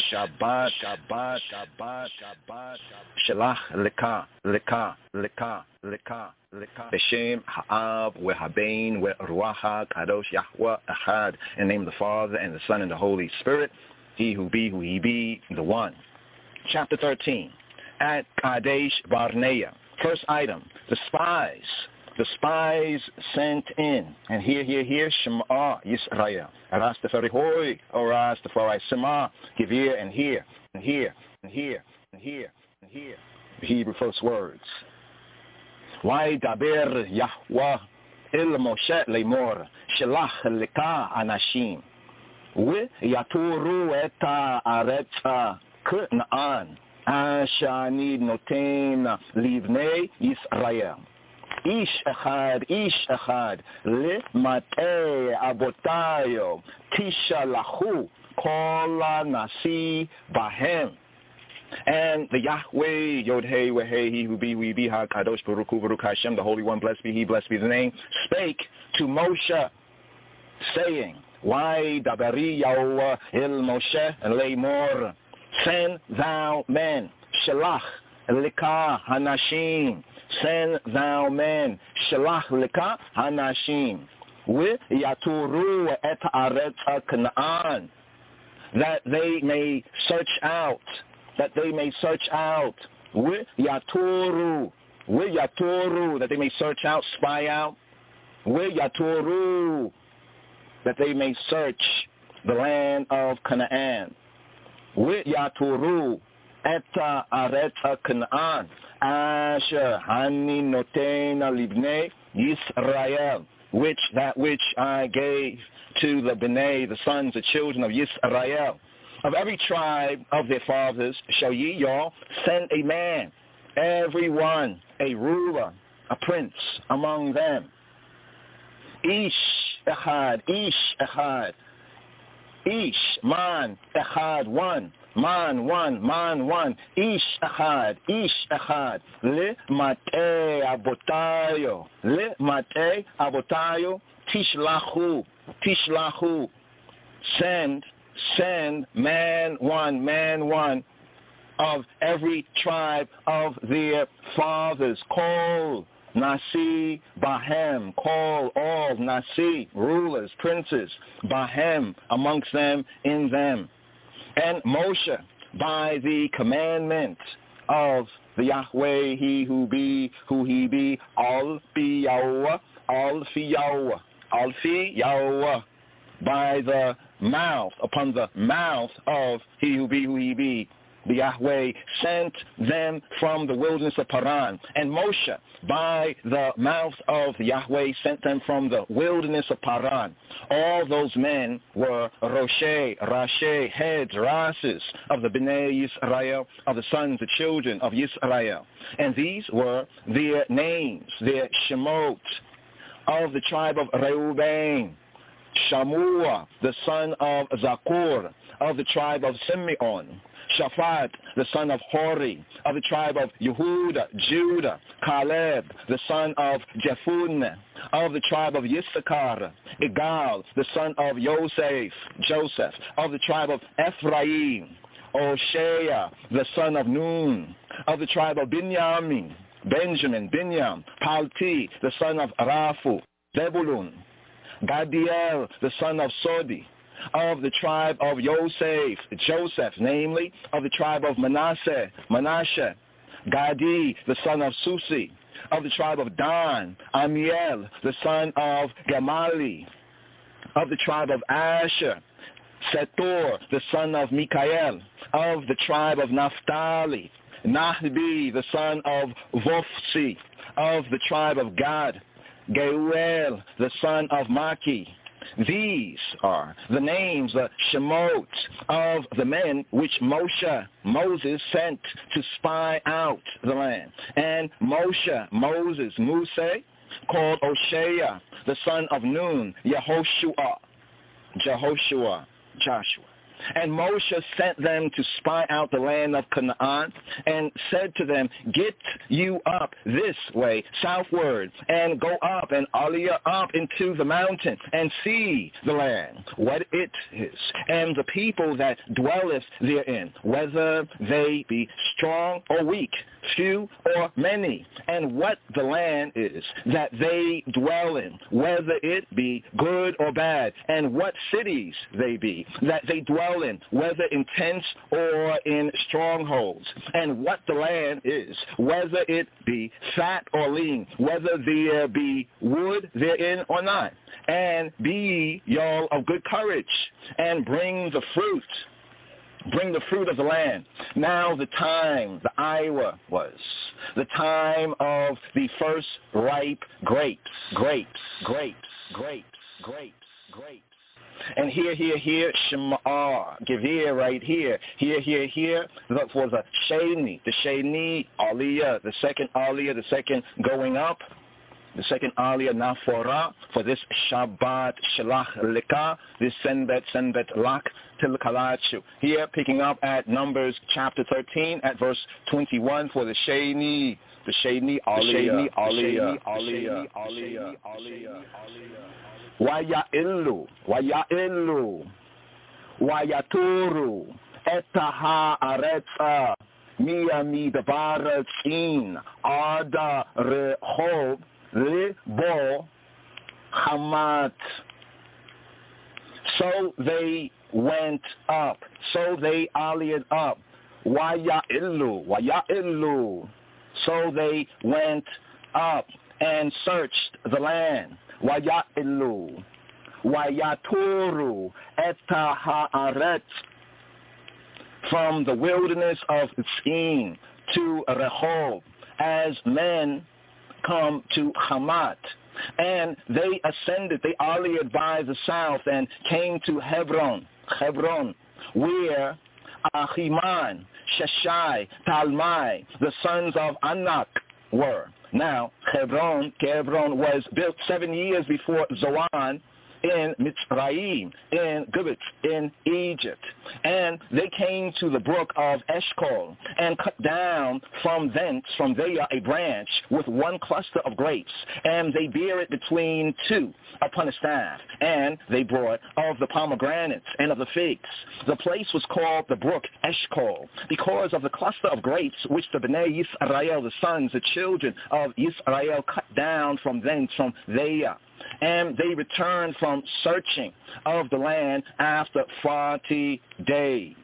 Shalach Lekah, B'Shem Ha'av Ve'Habein Ve'Ruach HaKadosh Yahweh Echad, in the name of the Father and the Son and the Holy Spirit, He who be, He be, the One. Chapter 13, at Kadesh Barnea. First item, the spies sent in. And here, Shema Yisrael. Rastafari hoy, O Rastafari, Shema, give ear and hear, and hear. The Hebrew first words. Why daber Yahweh el Moshe lemor, shelach leka anashim. ויתורו את הארץ כנען אשר אני נותן לבני ישראל. איש אחד למטה אבותיו תשלחו כל הנשיא בהם. And the Yahweh, Yod-Heh, Weh-Heh, He who be, we be, HaKadosh, Baruch Hu, Baruch Hashem, the Holy One, blessed be He, blessed be the name, spake to Moshe, saying, Why dabari Yahweh el Moshe Lemor, send thou men, Shalach leka hanashim, send thou men, Shalach leka hanashim, Yaturu et aretz Canaan, that they may search out, Yaturu, that they may search out, spy out, Yaturu, that they may search the land of Canaan. Yaturu eta aretz Canaan, asher hani notena libnei Yisrael, which I gave to the Bnei, the sons, the children of Yisrael. Of every tribe of their fathers shall ye, y'all, send a man, every one a ruler, a prince among them. Ish echad, man echad, one, man one, ish echad, le matei abotayo, tishlahu, send man one of every tribe of their fathers. Call Nasi Bahem, call all Nasi, rulers, princes, Bahem, amongst them, in them. And Moshe, by the commandment of the Yahweh, He who be, Al Fi Yahweh, by the mouth, upon the mouth of He who be, the Yahweh, sent them from the wilderness of Paran. And Moshe, by the mouth of Yahweh, sent them from the wilderness of Paran. All those men were Rashi, heads, Rases, of the Bnei Yisrael, of the sons, the children of Yisrael. And these were their names, their Shemot, of the tribe of Reuben, Shamua, the son of Zakur, of the tribe of Simeon, Shaphat, the son of Hori, of the tribe of Yehuda, Judah, Caleb, the son of Jephunneh, of the tribe of Yissachar, Igal, the son of Joseph, of the tribe of Ephraim, Oshea, the son of Nun, of the tribe of Binyam, Palti, the son of Raphu, Zebulun, Gadiel, the son of Sodi, of the tribe of Joseph, namely, of the tribe of Manasseh, Gadi, the son of Susi, of the tribe of Dan, Amiel, the son of Gamali, of the tribe of Asher, Setor, the son of Mikael, of the tribe of Naphtali, Nahbi, the son of Vophsi, of the tribe of Gad, Geuel, the son of Maki. These are the names, the Shemot, of the men which Moses sent to spy out the land. And Moses, called Oshea, the son of Nun, Joshua. And Moshe sent them to spy out the land of Canaan and said to them, get you up this way, southward, and go up and aliyah up into the mountain and see the land, what it is, and the people that dwelleth therein, whether they be strong or weak, few or many, and what the land is that they dwell in, whether it be good or bad, and what cities they be that they dwell in, whether in tents or in strongholds, and what the land is, whether it be fat or lean, whether there be wood therein or not. And be ye y'all of good courage, and bring the fruit of the land. Now the time, the Iowa was, the time of the first ripe grapes. And here, Shema, give ear right here. Here, that was a Sheni. The Sheni, Aliyah, the second Aliyah, the second going up. The second Aliyah Nafora for this Shabbat Shalach Lika, this Senbet Lak Tilkalachu. Here, picking up at Numbers chapter 13 at verse 21 for the Sheni Aliyah. Waya'illu, Wayaturu, Etaha Aretza, Miyami Davaratzin, Ada Rehob, Libo Hamat. So they went up. So they allied up. Waya'illu. So they went up and searched the land. Waya'illu. Wayaturu eta ha'aretz. From the wilderness of Tzin to Rehob, as men come to Hamat. And they ascended, they allied by the south and came to Hebron, where Ahiman, Sheshai, Talmai, the sons of Anak were. Now, Hebron was built 7 years before Zoan in Mitzrayim, in Gibbet, in Egypt. And they came to the brook of Eshcol and cut down from there a branch with one cluster of grapes. And they bear it between two upon a staff. And they brought of the pomegranates and of the figs. The place was called the brook Eshcol because of the cluster of grapes which the Bnei Yisrael, the sons, the children of Yisrael, cut down from there. And they returned from searching of the land after 40 days.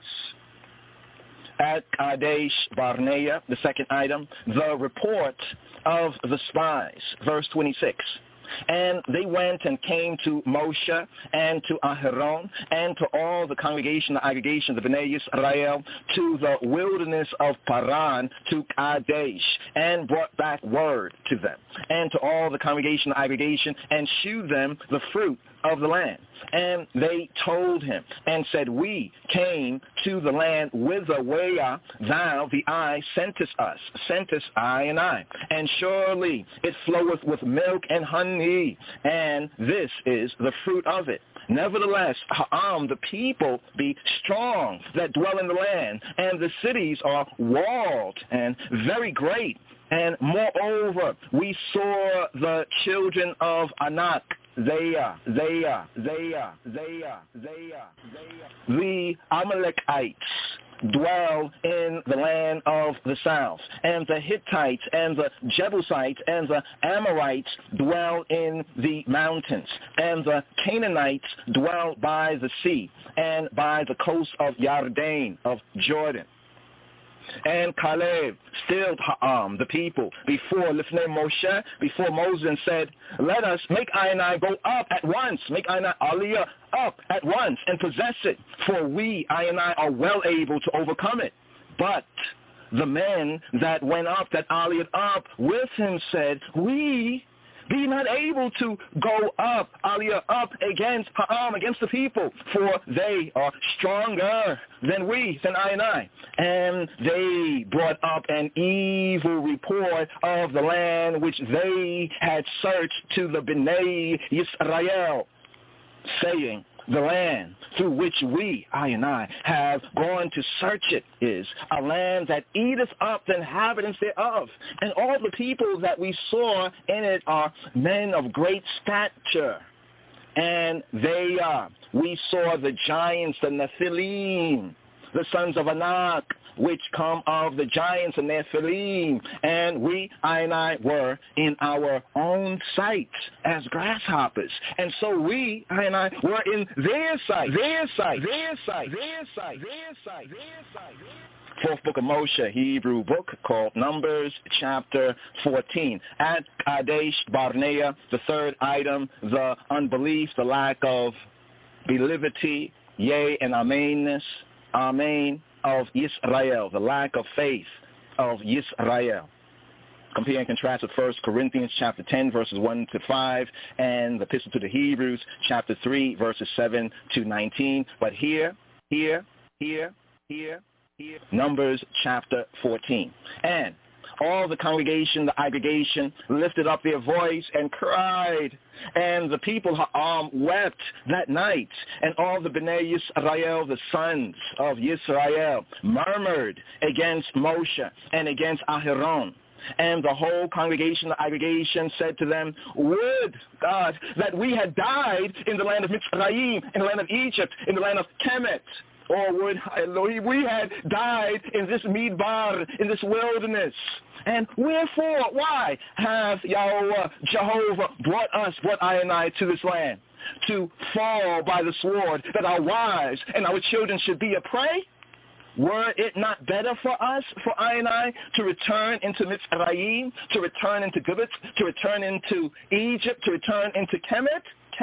At Kadesh Barnea, the second item, the report of the spies, verse 26. And they went and came to Moshe and to Aharon and to all the congregation, the aggregation of the Bnei Yisrael, to the wilderness of Paran, to Kadesh, and brought back word to them, and to all the congregation, the aggregation, and shewed them the fruit of the land. And they told him and said, we came to the land whither where thou, the eye, sentest us, I and I. And surely it floweth with milk and honey, and this is the fruit of it. Nevertheless, the people be strong that dwell in the land, and the cities are walled and very great. And moreover, we saw the children of Anak, the Amalekites dwell in the land of the south, and the Hittites and the Jebusites and the Amorites dwell in the mountains, and the Canaanites dwell by the sea and by the coast of Yarden, of Jordan. And Caleb stilled the people before Lifnei Moshe, before Moses, and said, let us make I and I go up at once, make I and I Aliyah up at once and possess it, for we, I and I, are well able to overcome it. But the men that went up, that Aliyah up with him, said, we be not able to go up, Aliyah up against the people, for they are stronger than I and I. And they brought up an evil report of the land which they had searched to the Bnei Yisrael, saying, the land through which we, I and I, have gone to search it is a land that eateth up the inhabitants thereof. And all the people that we saw in it are men of great stature. And we saw the giants, the Nephilim, the sons of Anak, which come of the giants and Nephilim, and we, I and I, were in our own sight as grasshoppers, and so we, I and I, were in their sight. Fourth book of Moshe, Hebrew book called Numbers, chapter 14. At Kadesh Barnea, the third item, the unbelief, the lack of believity, yea and amainness, amen, of Yisrael, the lack of faith of Yisrael. compare and contrast with 1 Corinthians chapter 10, verses 1 to 5, and the Epistle to the Hebrews chapter 3, verses 7 to 19. But here, Numbers chapter 14. And all the congregation, the aggregation, lifted up their voice and cried. And the people wept that night. And all the Bnei Yisrael, the sons of Yisrael, murmured against Moshe and against Aharon. And the whole congregation, the aggregation, said to them, would, God, that we had died in the land of Mitzrayim, in the land of Egypt, in the land of Kemet. Or would we had died in this Midbar, in this wilderness. And wherefore, why have Yahweh, Jehovah, brought I and I to this land? To fall by the sword, that our wives and our children should be a prey? Were it not better for us, for I and I, to return into Mitzrayim, to return into Gibbet, to return into Egypt, to return into Kemet?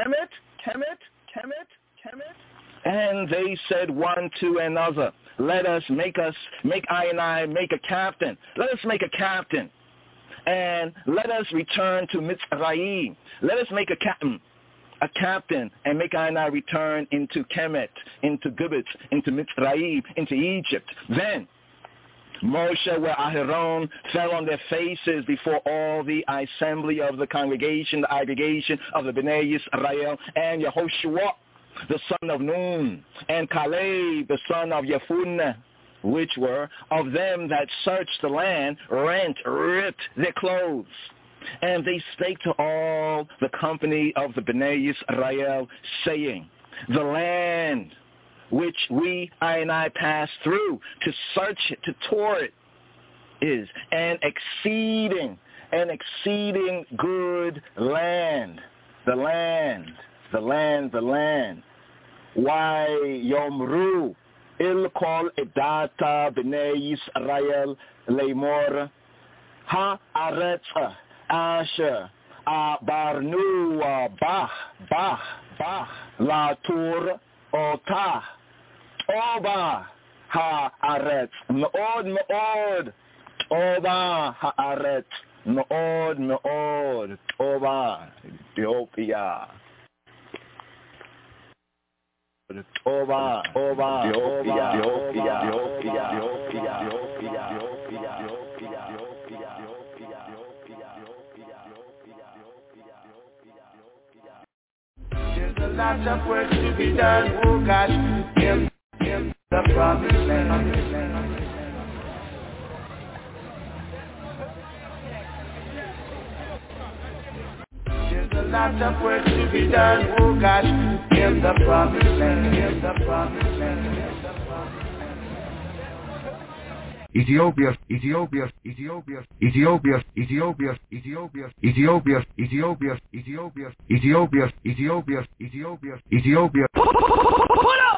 And they said one to another, let us make I and I make a captain. Let us make a captain. And let us return to Mitzrayim. Let us make a captain, and make I and I return into Kemet, into Gibbet, into Mitzrayim, into Egypt. Then Moshe where Aharon fell on their faces before all the assembly of the congregation, the aggregation of the Bnei Yisrael, and Yehoshua, the son of Nun, and Caleb, the son of Yefuneh, which were of them that searched the land, ripped their clothes. And they spake to all the company of the Bnei Yisrael, saying, the land which I and I passed through to search it, to tour it, is an exceeding good land. The land. Why Yomru il kol edata b'nei Yisrael leimor ha aretz asher barnu bah la tur ota oba ha aretz meod oba ha aretz meod oba Ethiopia. Over. There's a lot of work to be done. Oh God, give the promised land. There's a lot of work to be done. Oh God, give the promised land. Give the promised land. Ethiopia. Pull up!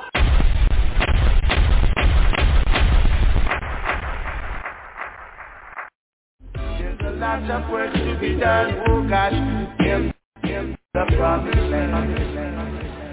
There's a lot of work to be done. Oh God, give the promised land.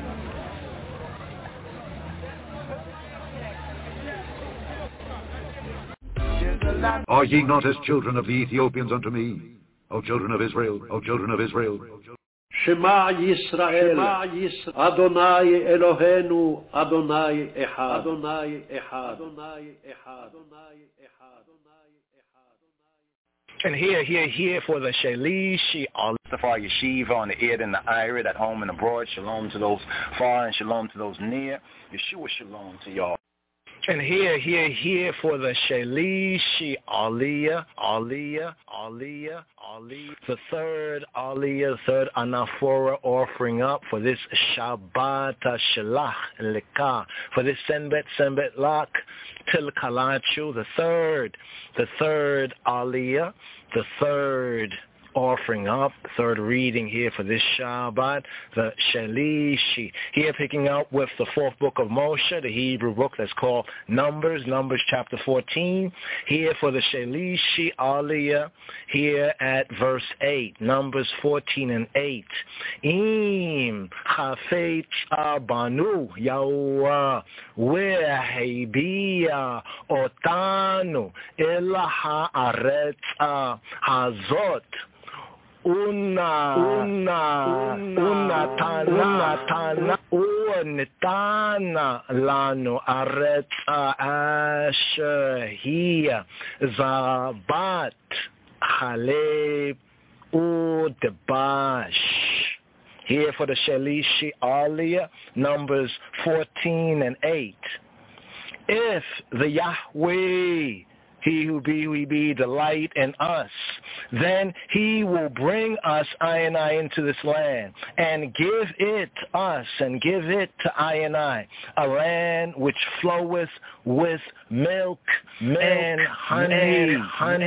Are ye not as children of the Ethiopians unto me, O children of Israel, O children of Israel? Shema Yisrael, Adonai Eloheinu, Adonai Echad, Adonai Echad, Adonai Echad, Adonai Echad. And here for the Shalishi, Al-Safar Yeshiva on the Eid and the Irid, at home and abroad. Shalom to those far and shalom to those near. Yeshua shalom to y'all. And here for the Shalishi Aliyah, the third Aliyah, third Anaphora offering up for this Shabbat Shalach Lekah, for this Senbet Lak Til Kalachu, the third Aliyah, the third offering up. Third reading here for this Shabbat, the Shalishi. Here picking up with the fourth book of Moshe, the Hebrew book that's called Numbers chapter 14. Here for the Shalishi Aliyah, here at verse 8, Numbers 14 and 8. Im Chafetz Abanu Yahuwah Ve'hebia Otanu El Haaretz Hazot Unatana lanu aretza asher zabat haleb udebash. Here for the Shalishi Aliyah, Numbers 14 and 8. If the Yahweh, he who be, delight in us, then he will bring us, I and I, into this land, and give it us, and give it to I and I, a land which floweth with milk and honey.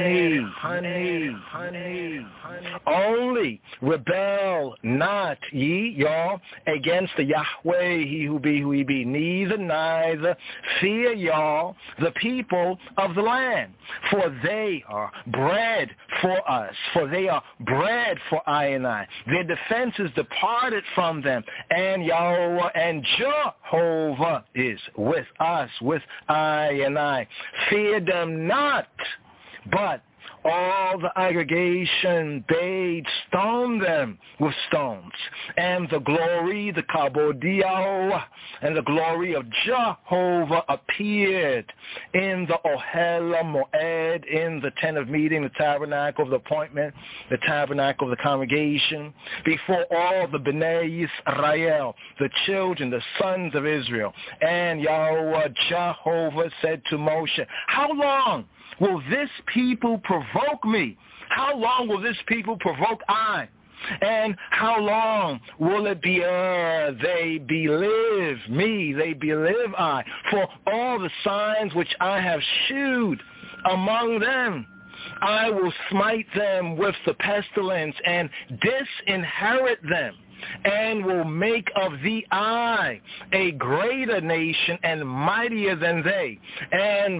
Only rebel not ye, y'all, against the Yahweh, he who be, neither fear y'all the people of the land. For they are bread for us, for they are bread for I and I. Their defense is departed from them, and Yahweh and Jehovah is with us, with I and I. Fear them not, but all the aggregation bade stone them with stones, and the glory, the kabodiah, and the glory of Jehovah appeared in the Ohel Moed, in the tent of meeting, the tabernacle of the appointment, the tabernacle of the congregation, before all the Bnei Yisrael, the children, the sons of Israel. And Yahweh Jehovah said to Moshe, how long will this people provoke me? How long will this people provoke I? And how long will it be they believe me, they believe I, for all the signs which I have shewed among them? I will smite them with the pestilence and disinherit them, and will make of thee I a greater nation and mightier than they. And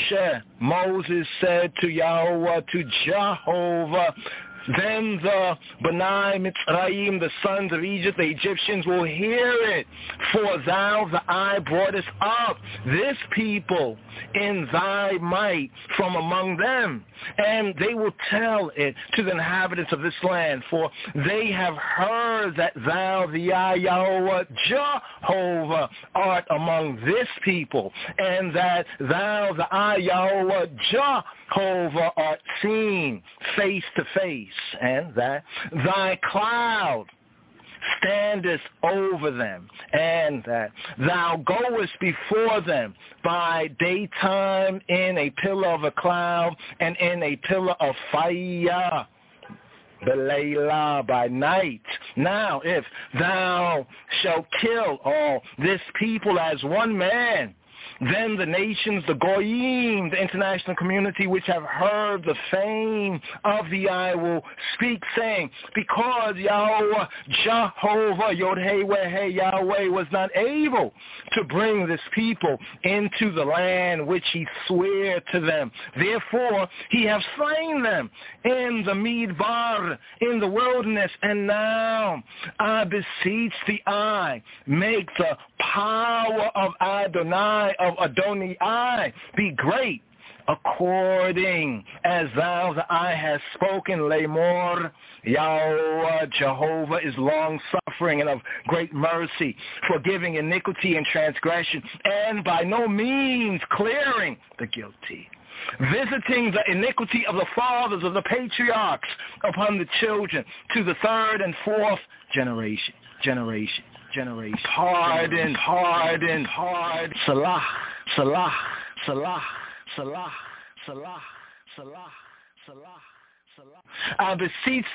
Moses said to Yahweh, to Jehovah, then the B'nai Mitzrayim, the sons of Egypt, the Egyptians, will hear it. For thou, the eye, broughtest up this people in thy might from among them. And they will tell it to the inhabitants of this land. For they have heard that thou, the Yahweh, Jehovah, art among this people. And that thou, the Yahweh, Jehovah, art seen face to face. And that thy cloud standest over them, and that thou goest before them by daytime in a pillar of a cloud and in a pillar of fire, Belayla by night. Now if thou shalt kill all this people as one man, then the nations, the Goyim, the international community, which have heard the fame of the eye, will speak, saying, because Yahweh, Jehovah, Yod-Heh, Yahweh, was not able to bring this people into the land which he sware to them. Therefore, he hath slain them in the Midbar, in the wilderness. And now, I beseech thee, make the power of Adonai, of Adonai, be great, according as thou the eye hast spoken. Lamor, Yahweh Jehovah is long-suffering and of great mercy, forgiving iniquity and transgression, and by no means clearing the guilty, visiting the iniquity of the fathers of the patriarchs upon the children to the third and fourth generation. Pardon. Salah. I beseech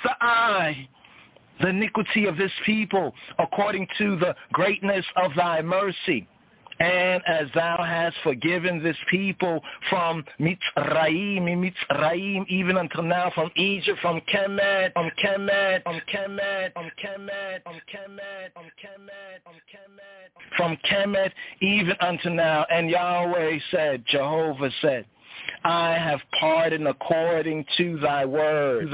the iniquity of this people according to the greatness of thy mercy, And as thou hast forgiven this people from Mitzrayim, even until now, from Egypt, from Kemet, even unto now. And Yahweh said, Jehovah said, I have pardoned according to thy word.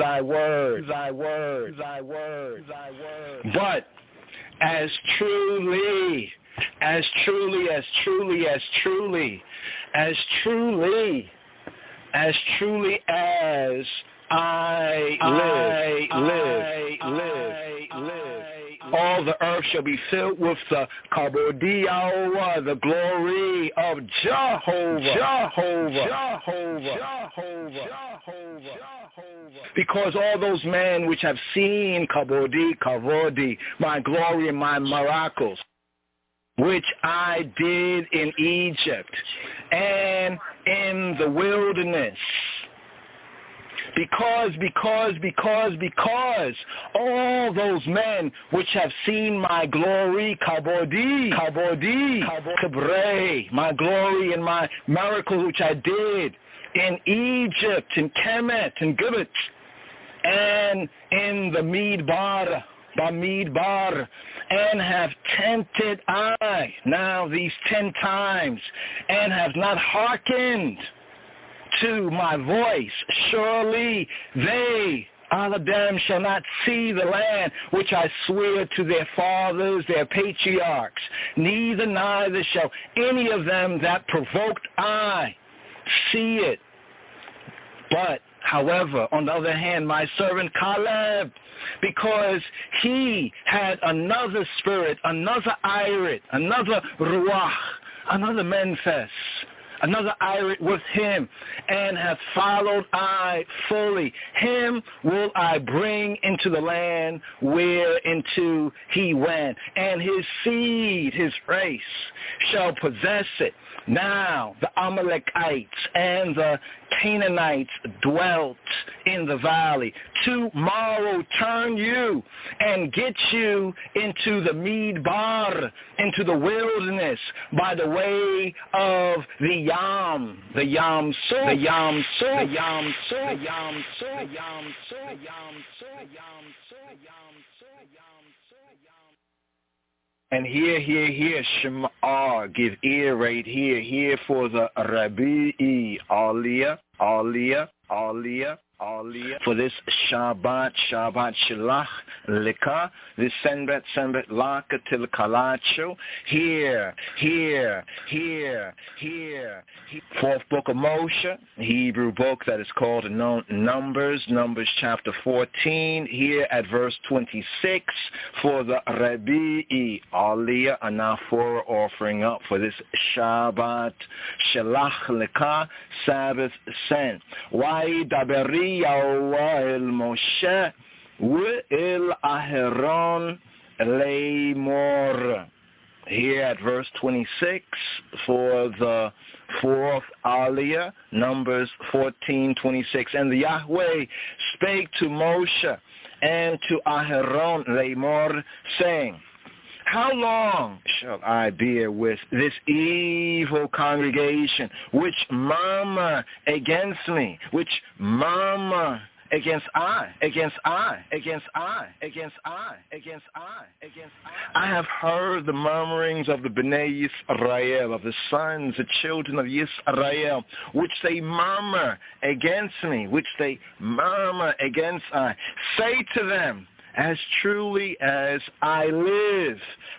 But as truly as I live, all the earth shall be filled with the kabodiyah, the glory of Jehovah. Because all those men which have seen kavodi, my glory and my miracles, which I did in Egypt and in the wilderness, because all those men which have seen my glory, kabodi, my glory and my miracles which I did in Egypt, in Kemet, in Gibbet, and in the Midbar, and have tempted I, now these 10 times, and have not hearkened to my voice, surely they, all of them, shall not see the land which I swear to their fathers, their patriarchs, neither shall any of them that provoked I see it. But, however, on the other hand, my servant Caleb, because he had another spirit, another irit, another ruach, another menfes, another irit with him, and hath followed I fully. Him will I bring into the land whereinto he went, and his seed, his race, shall possess it. Now the Amalekites and the Canaanites dwelt in the valley. Tomorrow turn you and get you into the Midbar, into the wilderness, by the way of the Yam Suf. And here, Shema, give ear right here for the Rabbi Aliyah, for this Shabbat Shalach Lika, this Senbet Laka Til Kalacho, here. Fourth book of Moshe, Hebrew book that is called Numbers chapter 14, here at verse 26, for the Rabbi Aliyah, an Aphora offering up for this Shabbat Shalach Lika, Sabbath sent. Why daberi Yahweh el Moshe el Aharon Leimor. Here at verse 26 for the fourth Aliyah, Numbers 14:26. And the Yahweh spake to Moshe and to Aharon Leimor, saying, how long shall I bear with this evil congregation, which murmur against me, which murmur against I. I have heard the murmurings of the Bnei Yisrael, of the sons, the children of Yisrael, which they murmur against me, I. Say to them, as truly as I live,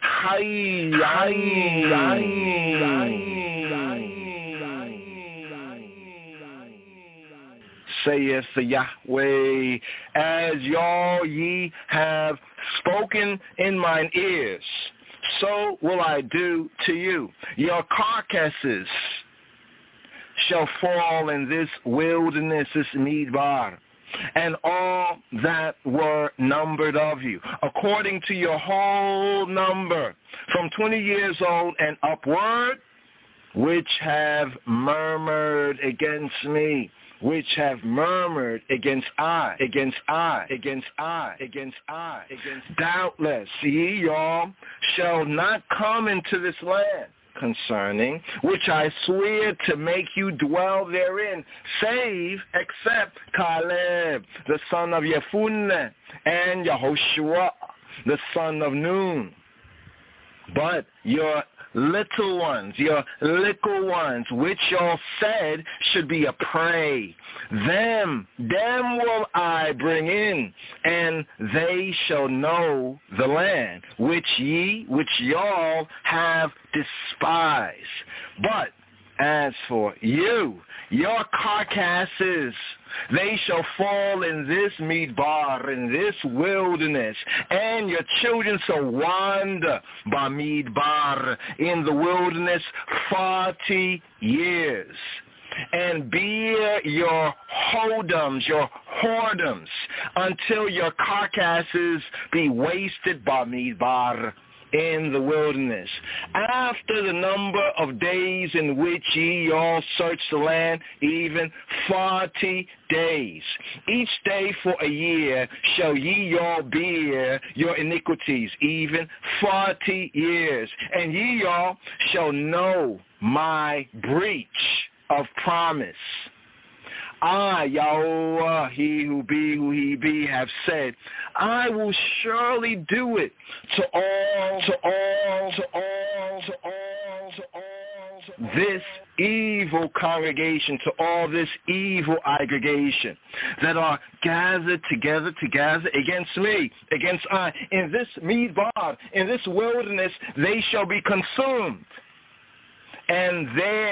saith the Yahweh, as y'all ye have spoken in mine ears, so will I do to you. Your carcasses shall fall in this wilderness, this Midbar, and all that were numbered of you, according to your whole number, from 20 years old and upward, which have murmured against me, which have murmured against I. Doubtless ye, y'all, shall not come into this land, concerning, which I swear to make you dwell therein, save except Caleb, the son of Yefunne, and Yehoshua, the son of Nun. But your little ones, which y'all said should be a prey, them will I bring in, and they shall know the land, which y'all have despised. But as for you, your carcasses, they shall fall in this Midbar, in this wilderness, and your children shall wander by Midbar in the wilderness 40 years. And bear your whoredoms, until your carcasses be wasted by Midbar in the wilderness. After the number of days in which ye all search the land, even 40 days. Each day for a year shall ye all bear your iniquities, even 40 years. And ye all shall know my breach of promise. I, Yahweh, he who be, have said, I will surely do it to all this evil congregation, to all this evil aggregation that are gathered together against me, against I. In this Midbar, in this wilderness, they shall be consumed. And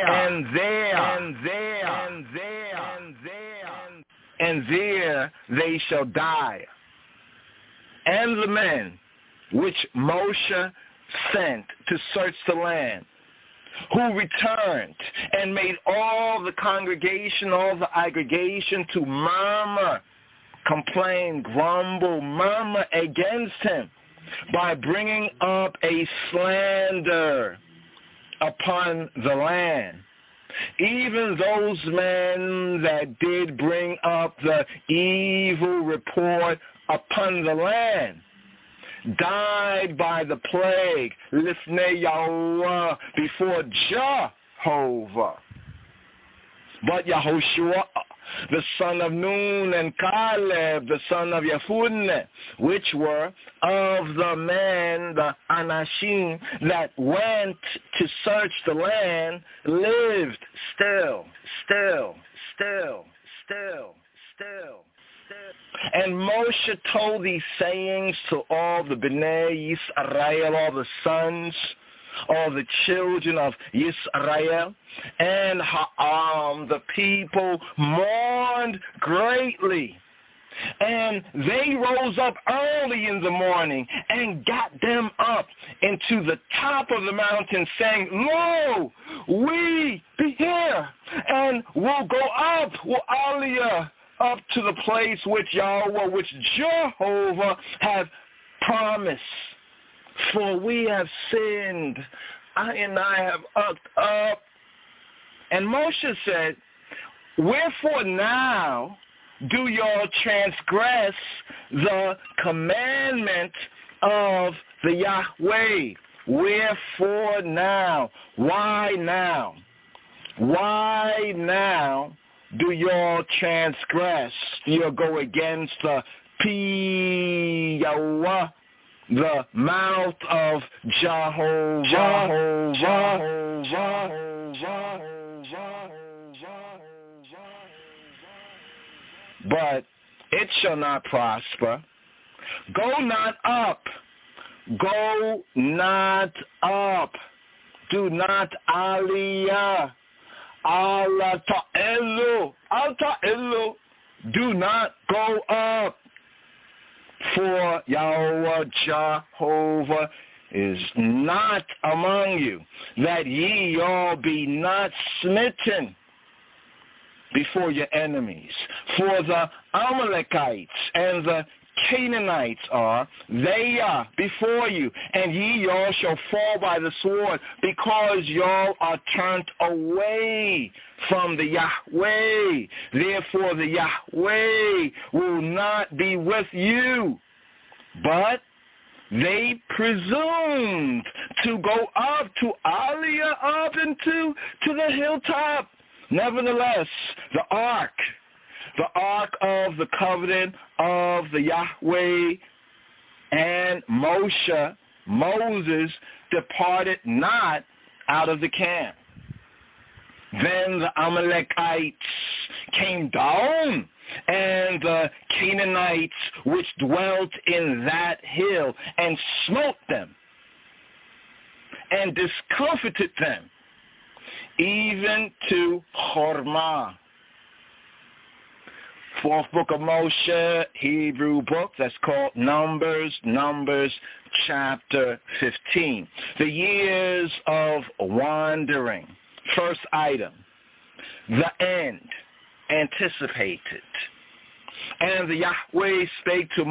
there they shall die. And the men which Moshe sent to search the land, who returned and made all the congregation, all the aggregation to murmur, complain, grumble, murmur against him by bringing up a slander upon the land. Even those men that did bring up the evil report upon the land died by the plague, lifnei Yahweh, before Jehovah. But Yehoshua, the son of Nun, and Caleb, the son of Yefunne, which were of the men, the Anashim, that went to search the land, lived still. And Moshe told these sayings to all the Bnei Yisrael, all the sons, all the children of Yisrael, and Ha'am, the people, mourned greatly. And they rose up early in the morning and got them up into the top of the mountain, saying, Lo, we be here, and we'll go up, we'll aliyah, up to the place which Yahweh, which Jehovah hath promised. For we have sinned, I have upped up. And Moshe said, wherefore now do y'all transgress the commandment of the Yahweh? Wherefore now? Why now? Why now do y'all transgress? You'll go against the Yahweh, the mouth of Jehovah. But it shall not prosper. Go not up. Go not up. Do not aliyah. Al ta'elu. Do not go up. For Yahweh Jehovah is not among you, that ye all be not smitten before your enemies. For the Amalekites and the Canaanites they are before you, and ye all shall fall by the sword, because y'all are turned away from the Yahweh. Therefore the Yahweh will not be with you, but they presumed to go up to Aliyah, up into the hilltop. Nevertheless, the ark of the covenant of the Yahweh and Moses departed not out of the camp. Then the Amalekites came down, and the Canaanites which dwelt in that hill, and smote them, and discomfited them, even to Hormah. Fourth book of Moshe, Hebrew book, that's called Numbers chapter 15. The years of wandering. First item, the end, anticipated. And the Yahweh spake to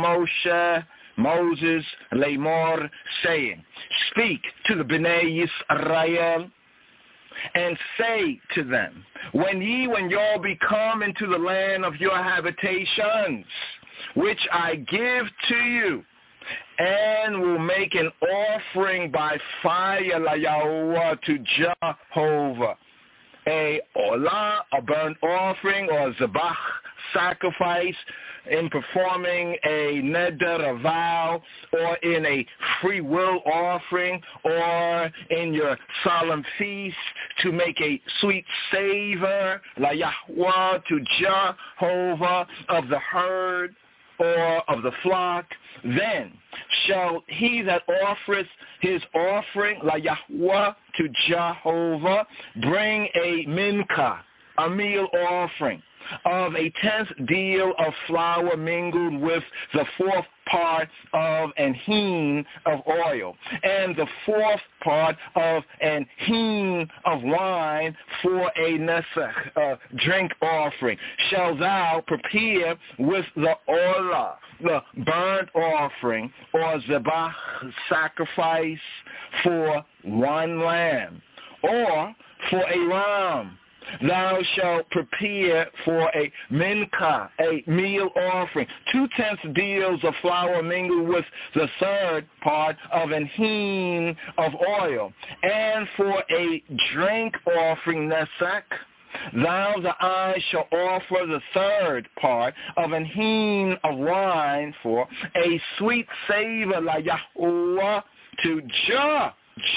Moses, Lamor, saying, speak to the Bnei Yisrael, and say to them, when y'all be come into the land of your habitations, which I give to you, and will make an offering by fire la Yahuwah to Jehovah, a olah, a burnt offering, or zabach, sacrifice, in performing a neder, a vow, or in a free will offering, or in your solemn feast to make a sweet savor, la Yahweh, to Jehovah, of the herd or of the flock, then shall he that offereth his offering, la Yahweh, to Jehovah, bring a mincha, a meal offering, of a 10th deal of flour mingled with the 4th part of an hin of oil, and the 4th part of an hin of wine for a nesach, a drink offering, shall thou prepare with the olah, the burnt offering, or zabach, sacrifice, for one lamb, or for a ram. Thou shalt prepare for a mincha, a meal offering, 2/10 deals of flour mingled with the 3rd part of an hin of oil, and for a drink offering nesek, thou the eye shall offer the 3rd part of an hin of wine for a sweet savor la Yahuwah to Jah.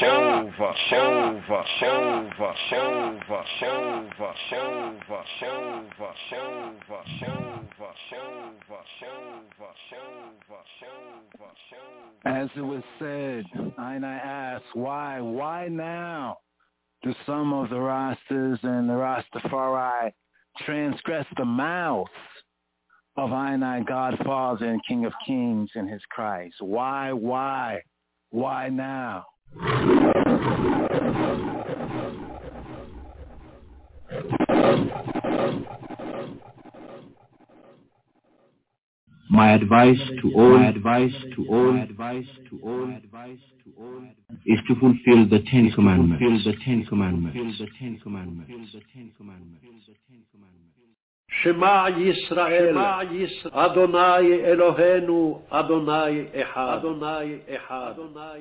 As it was said, and I ask, why now do some of the Rastas and the Rastafari transgress the mouth of Einai, Godfather and King of Kings and his Christ? Why now? My advice to all is to fulfill the 10 commandments. Shema Yisrael, Adonai Eloheinu, Adonai Echad.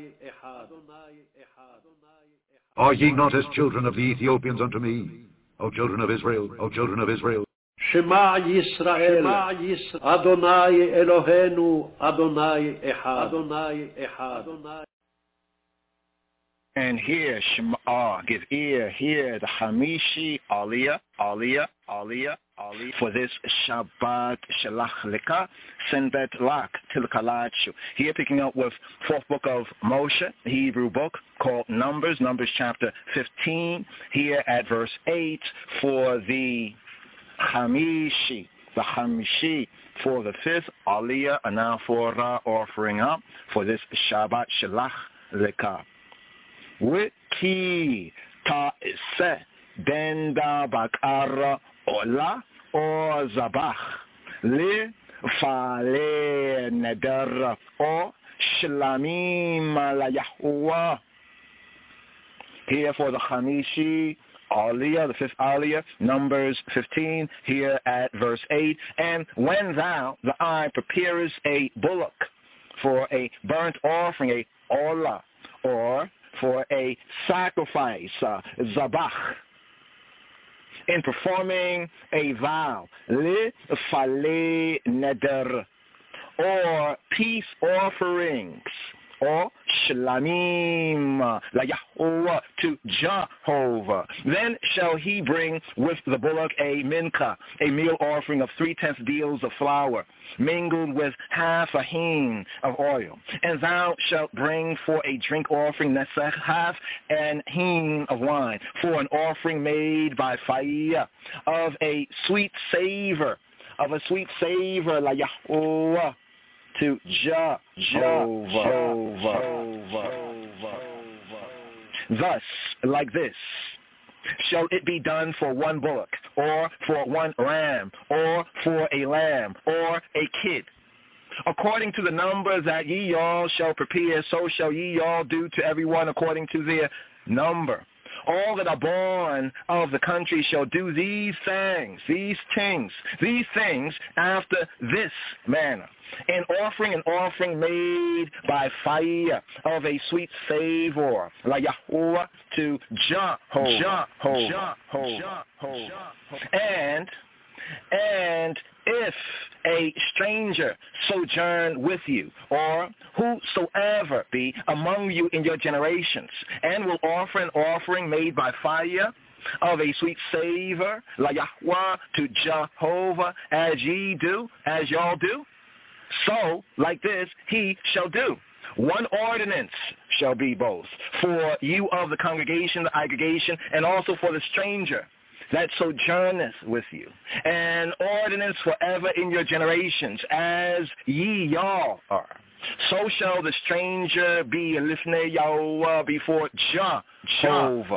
Are ye not as children of the Ethiopians unto me, O children of Israel, O children of Israel? Shema Yisrael, Adonai Eloheinu, Adonai Echad. And hear, Shema, give ear, hear the Hamishi, Aliyah, for this Shabbat Shalach Leka, Senbet Lak Tilkalachu. Here picking up with 4th book of Moshe, Hebrew book called Numbers chapter 15, here at verse 8, for the Hamishi, for the 5th Aliyah, and now for offering up for this Shabbat Shalach Leka. Wiki ta'ise benda bakara ola or zabach le fale neder or shlamim la Yahuwah. Here for the Hamishi Aliyah, the 5th Aliyah, Numbers 15, here at verse 8. And when thou, the eye, preparest a bullock for a burnt offering, a olah, or for a sacrifice, zabach. In performing a vow, li-fale neder, or peace offerings, or shlamim, la Yahweh, to Jehovah. Then shall he bring with the bullock a mincha, a meal offering of 3/10 deals of flour, mingled with half a hin of oil. And thou shalt bring for a drink offering nesech, half an hin of wine, for an offering made by fire, of a sweet savor, la Yahweh, to Jehovah. Thus, like this, shall it be done for one bullock, or for one ram, or for a lamb, or a kid. According to the numbers that ye all shall prepare, so shall ye all do to everyone according to their number. All that are born of the country shall do these things after this manner. An offering made by fire of a sweet savor, la Yahweh, to Jehovah. And if a stranger sojourn with you, or whosoever be among you in your generations, and will offer an offering made by fire of a sweet savor, la Yahweh, to Jehovah, as y'all do, so like this he shall do. One ordinance shall be both for you of the congregation, the aggregation, and also for the stranger that sojourneth with you, an ordinance forever in your generations, as ye y'all are. So shall the stranger be lifnei Yahweh, before Jehovah.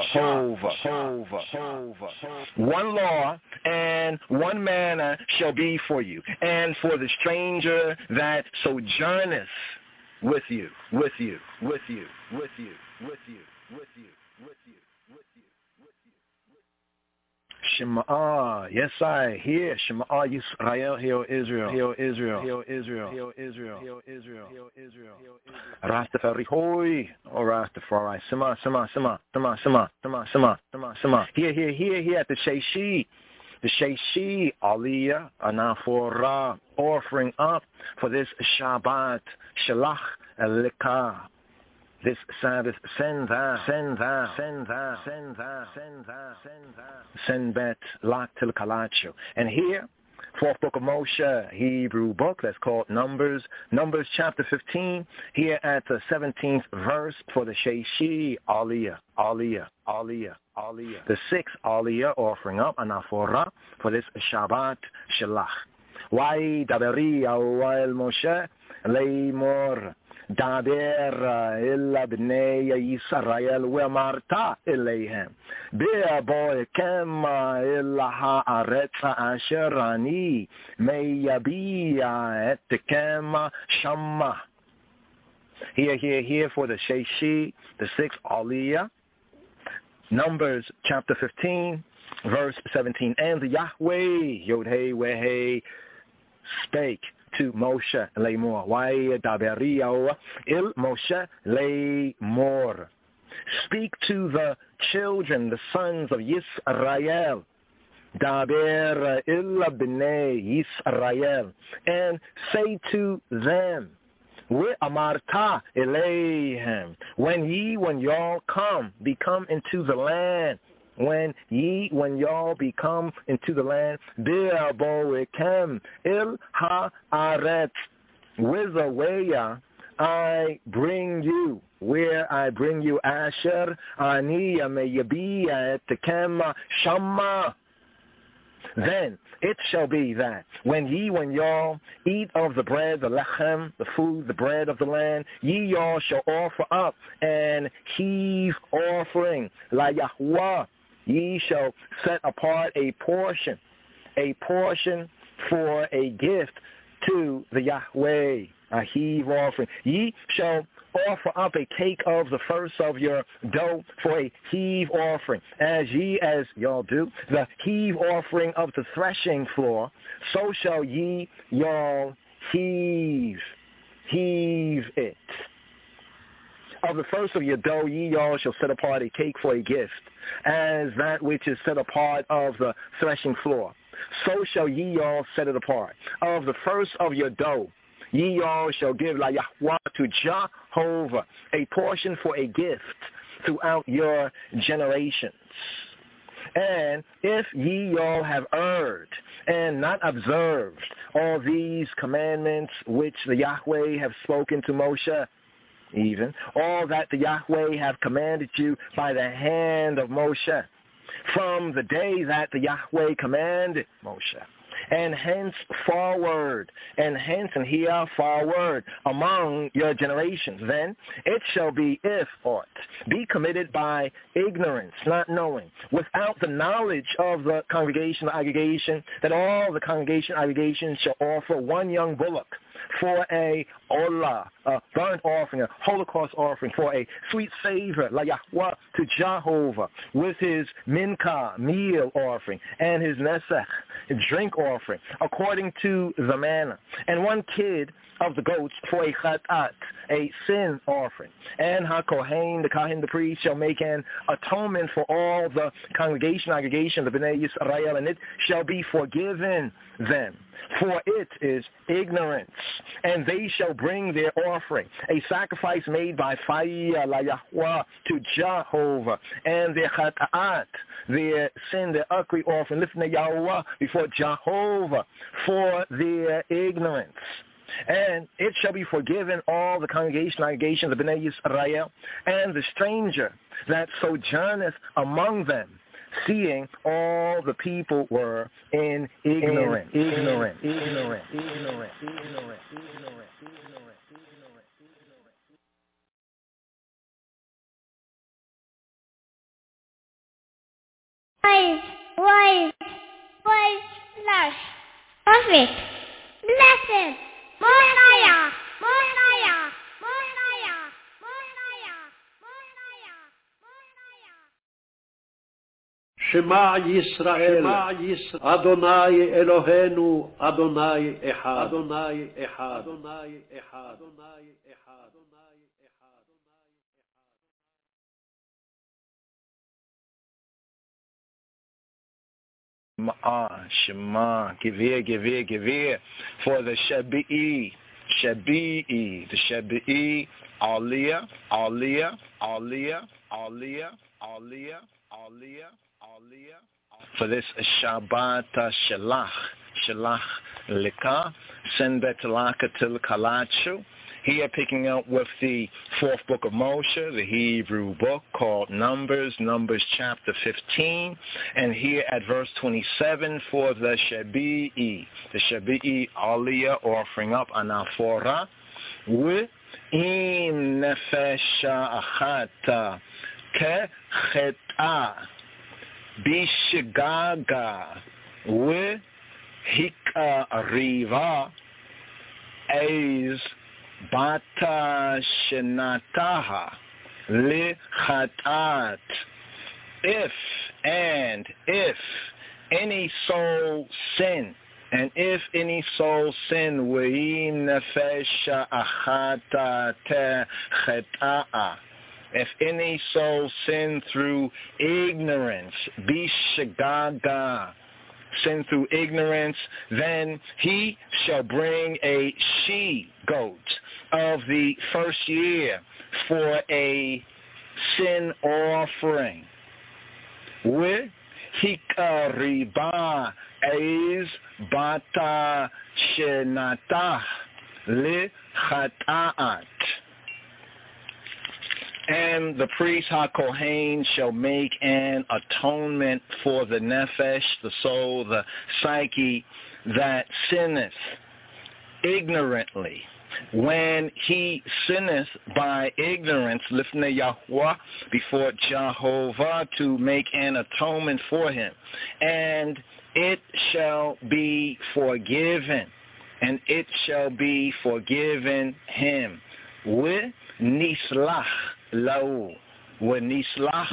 One law and one manner shall be for you, and for the stranger that sojourneth with you. Shema, yes I hear. Shema Yisrael, hear Israel. Rastafari hoy, or Rastafari. Sema. Here at the Sheishi. The Sheishi Aliyah Anafora, offering up for this Shabbat Shalach Elikah. This Sabbath, send bet lak til kalacho. And here, fourth book of Moshe, Hebrew book, that's called Numbers chapter 15, here at the 17th verse for the Sheishi Aliyah. The sixth Aliyah offering up Anafora for this Shabbat Shalach. Why daberi awal Moshe leimor. Daber illa bnei Yisrael ve'amarta eleihem be'aboikem illa ha'aretz asher ani meyabiya etkem shamma. Here for the Sheishi, the sixth Aliyah, Numbers chapter 15, verse 17. And the Yahweh, Yod-Heh, Weh-Heh, spake to Moshe Lemor. Why daberiao il Moshe Lemor. Speak to the children, the sons of Yisrael. Daber il bnei Yisrael. And say to them, Amarta eleihem. When y'all become into the land. When y'all become into the land, Be'aboikem il ha'aretz, whither way I bring you, where I bring you, Asher ani meyabiya etkem shamma. Then it shall be that when y'all eat of the bread, the lechem, the food, the bread of the land, ye y'all shall offer up an heave offering, la Yahweh. Ye shall set apart a portion for a gift to the Yahweh, a heave offering. Ye shall offer up a cake of the first of your dough for a heave offering, as y'all do, the heave offering of the threshing floor, so shall ye y'all heave heave it. Of the first of your dough, ye all shall set apart a cake for a gift, as that which is set apart of the threshing floor. So shall ye all set it apart. Of the first of your dough, ye all shall give la Yahweh to Jehovah a portion for a gift throughout your generations. And if ye all have erred and not observed all these commandments which the Yahweh have spoken to Moshe, even all that the Yahweh have commanded you by the hand of Moshe, from the day that the Yahweh commanded Moshe, and hence forward, and here forward among your generations, then it shall be, if aught be committed by ignorance, not knowing, without the knowledge of the congregation, the aggregation, that all the congregation aggregations shall offer one young bullock for a olah, a burnt offering, a holocaust offering, for a sweet savor, la Yahweh, to Jehovah, with his minka, meal offering, and his nesech, drink offering, according to the manner, and one kid of the goats for a chatat, a sin offering. And HaKohen, the Kohen, the priest, shall make an atonement for all the congregation, aggregation, the Bnei Yisrael, and it shall be forgiven them. For it is ignorance, and they shall bring their offering, a sacrifice made by fire, la Yahweh, to Jehovah, and their chatat, their sin, their akri offering, lifnei Yahweh, before Jehovah, for their ignorance. And it shall be forgiven all the congregation, the Bnei Yisrael, and the stranger that sojourneth among them, seeing all the people were in ignorance. Wise, slash, perfect, blessed, Mosiah. Shema Yisrael, Adonai Eloheinu, Adonai Echad, Adonai Echad, Adonai Echad, Adonai Echad. Shema, Givir, for the Shabi'i, the Shabi'i, Aliyah, for this Shabbat Shalach Lika, Sen Betalaka Til Kalachu. Here picking up with the fourth book of Moshe, the Hebrew book called Numbers chapter 15, and here at verse 27 for the Shabi'i Aliyah, offering up anaphora, with im nefesha achata kecheta bishigaga with hikariva is Bata shenataha lichatat. If any soul sin, and if any soul sin, ve'im nefesha achata techeta'a. If any soul sin through ignorance, bishagaga, sin through ignorance, then he shall bring a she-goat of the first year for a sin offering. With hikariba is bata shenatah lichata'at. And the priest HaKohen shall make an atonement for the nefesh, the soul, the psyche, that sinneth ignorantly. When he sinneth by ignorance, lifnei Yahweh, before Jehovah, to make an atonement for him. And it shall be forgiven, and it shall be forgiven him. With nislach. Low, when Nislach,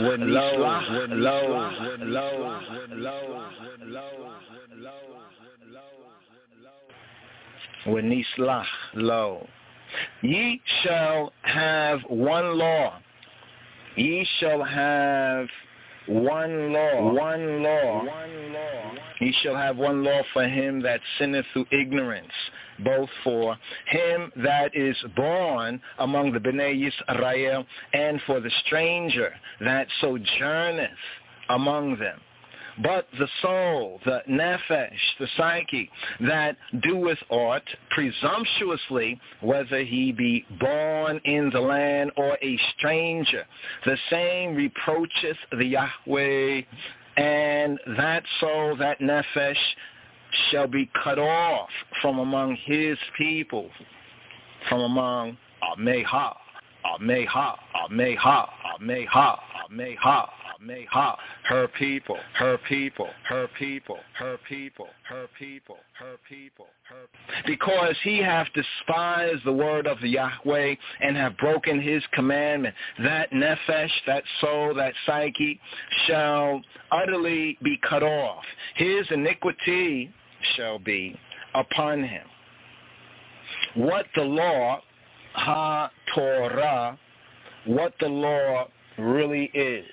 when Nislach, low, Ye shall have one law. Ye shall have one law. One law. One law. Ye shall have one law for him that sinneth through ignorance, both for him that is born among the Bnei Yisrael, and for the stranger that sojourneth among them. But the soul, the nefesh, the psyche, that doeth aught presumptuously, whether he be born in the land or a stranger, the same reproacheth the Yahweh, and that soul, that nefesh, shall be cut off from among his people, from among Ameha, Ameha, Ameha, Ameha, Ameha, Ameha, her people, her people, her people, her people, her people, her people, her people. Because he hath despised the word of the Yahweh and have broken his commandment, that nefesh, that soul, that psyche, shall utterly be cut off. His iniquity shall be upon him. What the law, ha-Torah, what the law really is.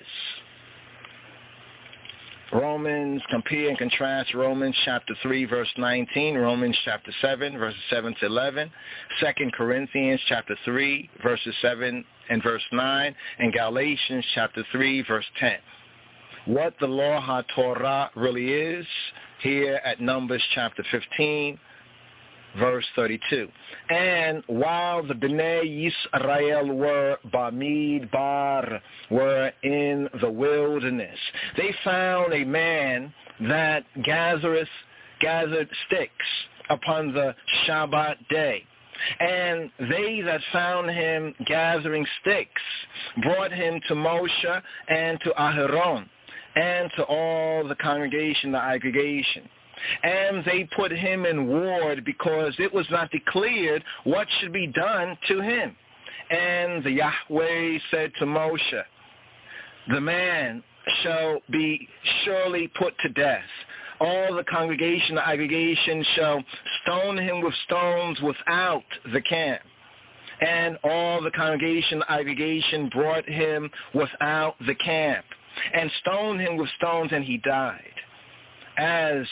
Romans, compare and contrast Romans chapter 3, verse 19, Romans chapter 7, verses 7 to 11, 2 Corinthians chapter 3, verses 7 and verse 9, and Galatians chapter 3, verse 10. What the law ha-Torah really is, here at Numbers chapter 15, verse 32. And while the Bnei Yisrael were Bamidbar, were in the wilderness, they found a man that gathered sticks upon the Shabbat day. And they that found him gathering sticks brought him to Moshe and to Aharon and to all the congregation, the aggregation. And they put him in ward because it was not declared what should be done to him. And the Yahweh said to Moshe, the man shall be surely put to death. All the congregation, the aggregation shall stone him with stones without the camp. And all the congregation, the aggregation brought him without the camp and stoned him with stones, and he died. As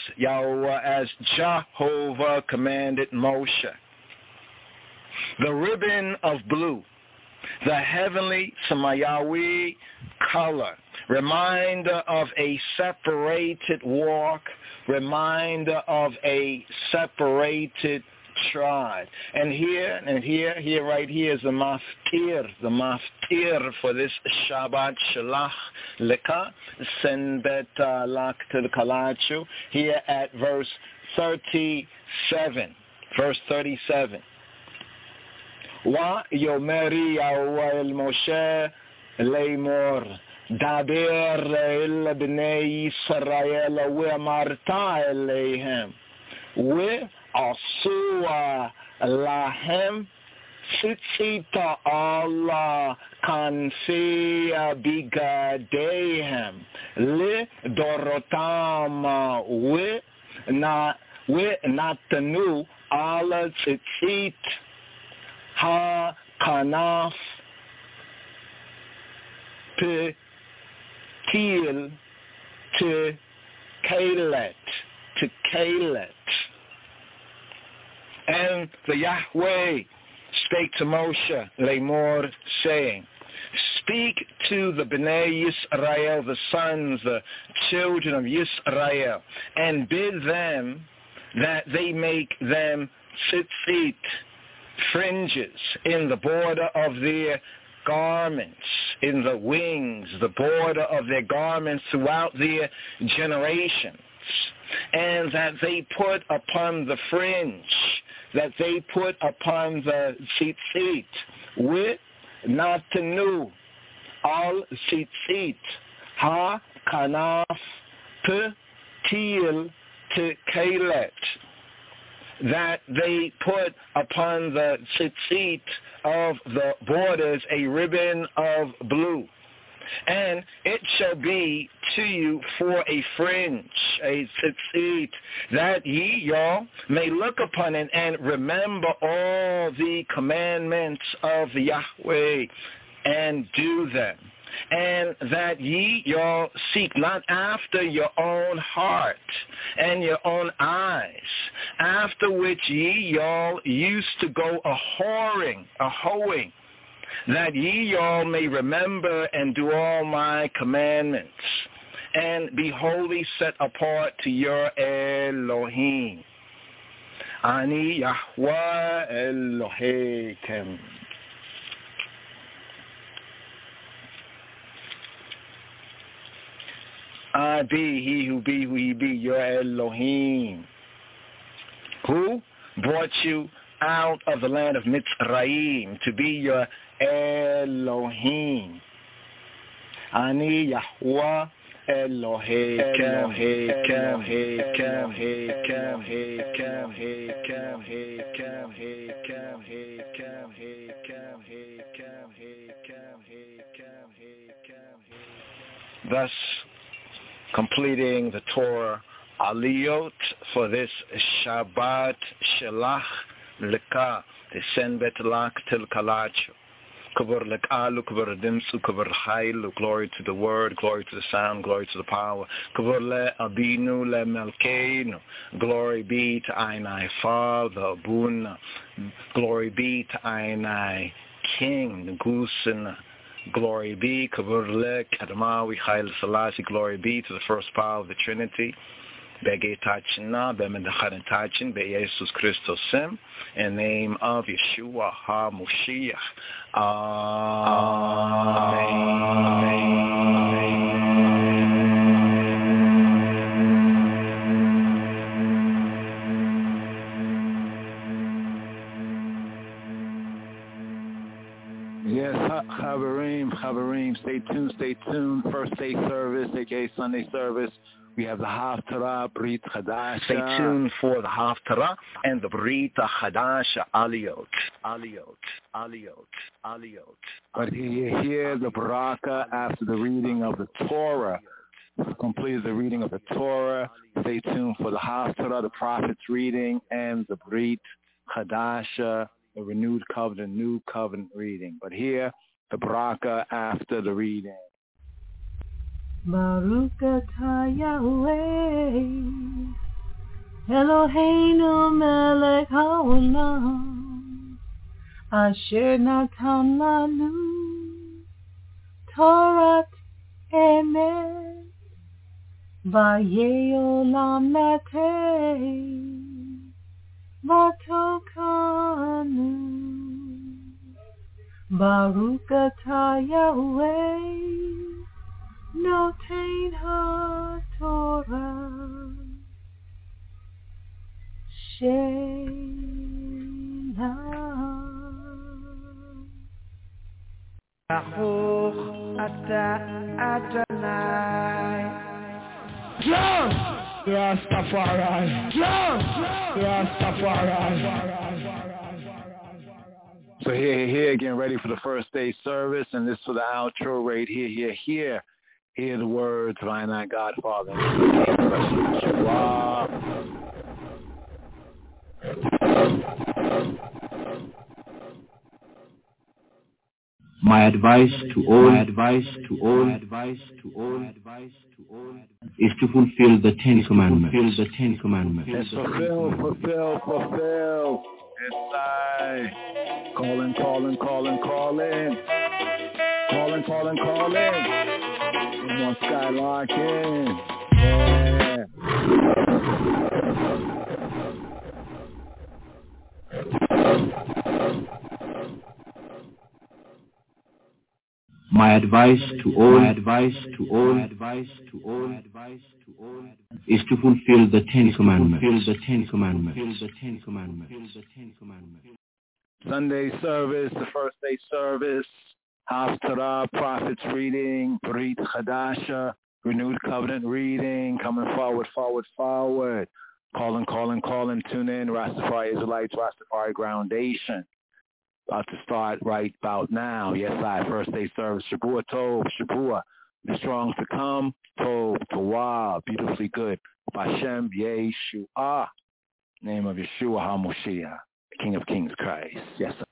Jehovah commanded Moshe. The ribbon of blue, the heavenly Samayawi color, reminder of a separated walk, reminder of a separated tribe. And here right here is the maftir for this Shabbat Shalach Leka, send bet lak to the Kalachu, here at verse 37. Verse 37. Wa yomeri Yahweh el Moshe leimor, daber el bnei Yisrael ve'amarta eleihem, ve'asua lahem tzitzita ala kanfi bigadehem lidorotam ve'natanu ala tzitzit ha-kanaf til to Kalet. And the Yahweh spake to Moshe, Lemor, saying, speak to the Bnei Yisrael, the sons, the children of Yisrael, and bid them that they make them tzitzit, fringes, in the border of their garments, in the wings, the border of their garments throughout their generations, and that they put upon the fringe, that they put upon the tzitzit, with natanu, al tzitzit, ha-kanaf, til to Kalet, that they put upon the tzitzit of the borders a ribbon of blue, And it shall be to you for a fringe, a tzitzit, that ye, y'all, may look upon it and remember all the commandments of Yahweh and do them. And that ye, y'all, seek not after your own heart and your own eyes, after which ye, y'all, used to go a-hoeing, that ye, y'all, may remember and do all my commandments, and be wholly set apart to your Elohim. Ani Yahweh Elohim. I be he who he be, your Elohim, who brought you out of the land of Mitzrayim to be your Elohim. Ani Yahweh Elohim. Thus, completing the Torah Aliyot for this Shabbat Shelach Leka, the Senbet Lak Til Kalacho. Kavur Lekalu, Kavur Dimsu, Kavur Hailu, glory to the word, glory to the sound, glory to the power. Kavur Le Abinu Le Melkeinu, glory be to Einai Father, Abuna, glory be to Einai King, Gusen. Glory be, Kavur Le Kadamawi Haile Selassie, glory be to the first power of the Trinity. Bege Tachina, Bemedachan Tachin, Be Jesus Christos Sim, in the name of Yeshua HaMoshiach. Amen. Yes, Chavarim, stay tuned. First day service, aka Sunday service. We have the Haftarah, Brit Chadasha. Stay tuned for the Haftarah and the Brit Chadasha Aliyot. But here the Baraka after the reading of the Torah. Completed the reading of the Torah. Stay tuned for the Haftarah, the Prophet's reading, and the Brit Chadasha, the renewed covenant, new covenant reading. But here, the Baraka after the reading. Baruch atah Yahweh, Eloheinu melech haolam, asher natan lanu Torat emet, vayeh olam nateh, vatokanu. Baruch atah Yahweh, Notein HaTorah, Shelah. Baruch atah Adonai. John! Rastafari! John! Rastafari! So here again, ready for the first day service, and this for the outro right here. Hear the words of our Godfather. My advice to all is to fulfill the Ten Commandments. Yes, fulfill. Yes, I. Calling. Calling. More skylarking. Yeah. My advice to all is to fulfill the Ten Commandments. Sunday service, the first day service, Haftarah, Prophet's reading, Brit Chadasha, renewed covenant reading, coming forward. Calling, tune in, Rastafari Israelites, Rastafari Groundation. about to start right about now. Yes, first day service. Shabua Tov, Shabua. The strong to come. Tov, Tawah, beautifully good. Bashem, Yeshua. Name of Yeshua HaMoshiach, King of Kings Christ. Yes, sir.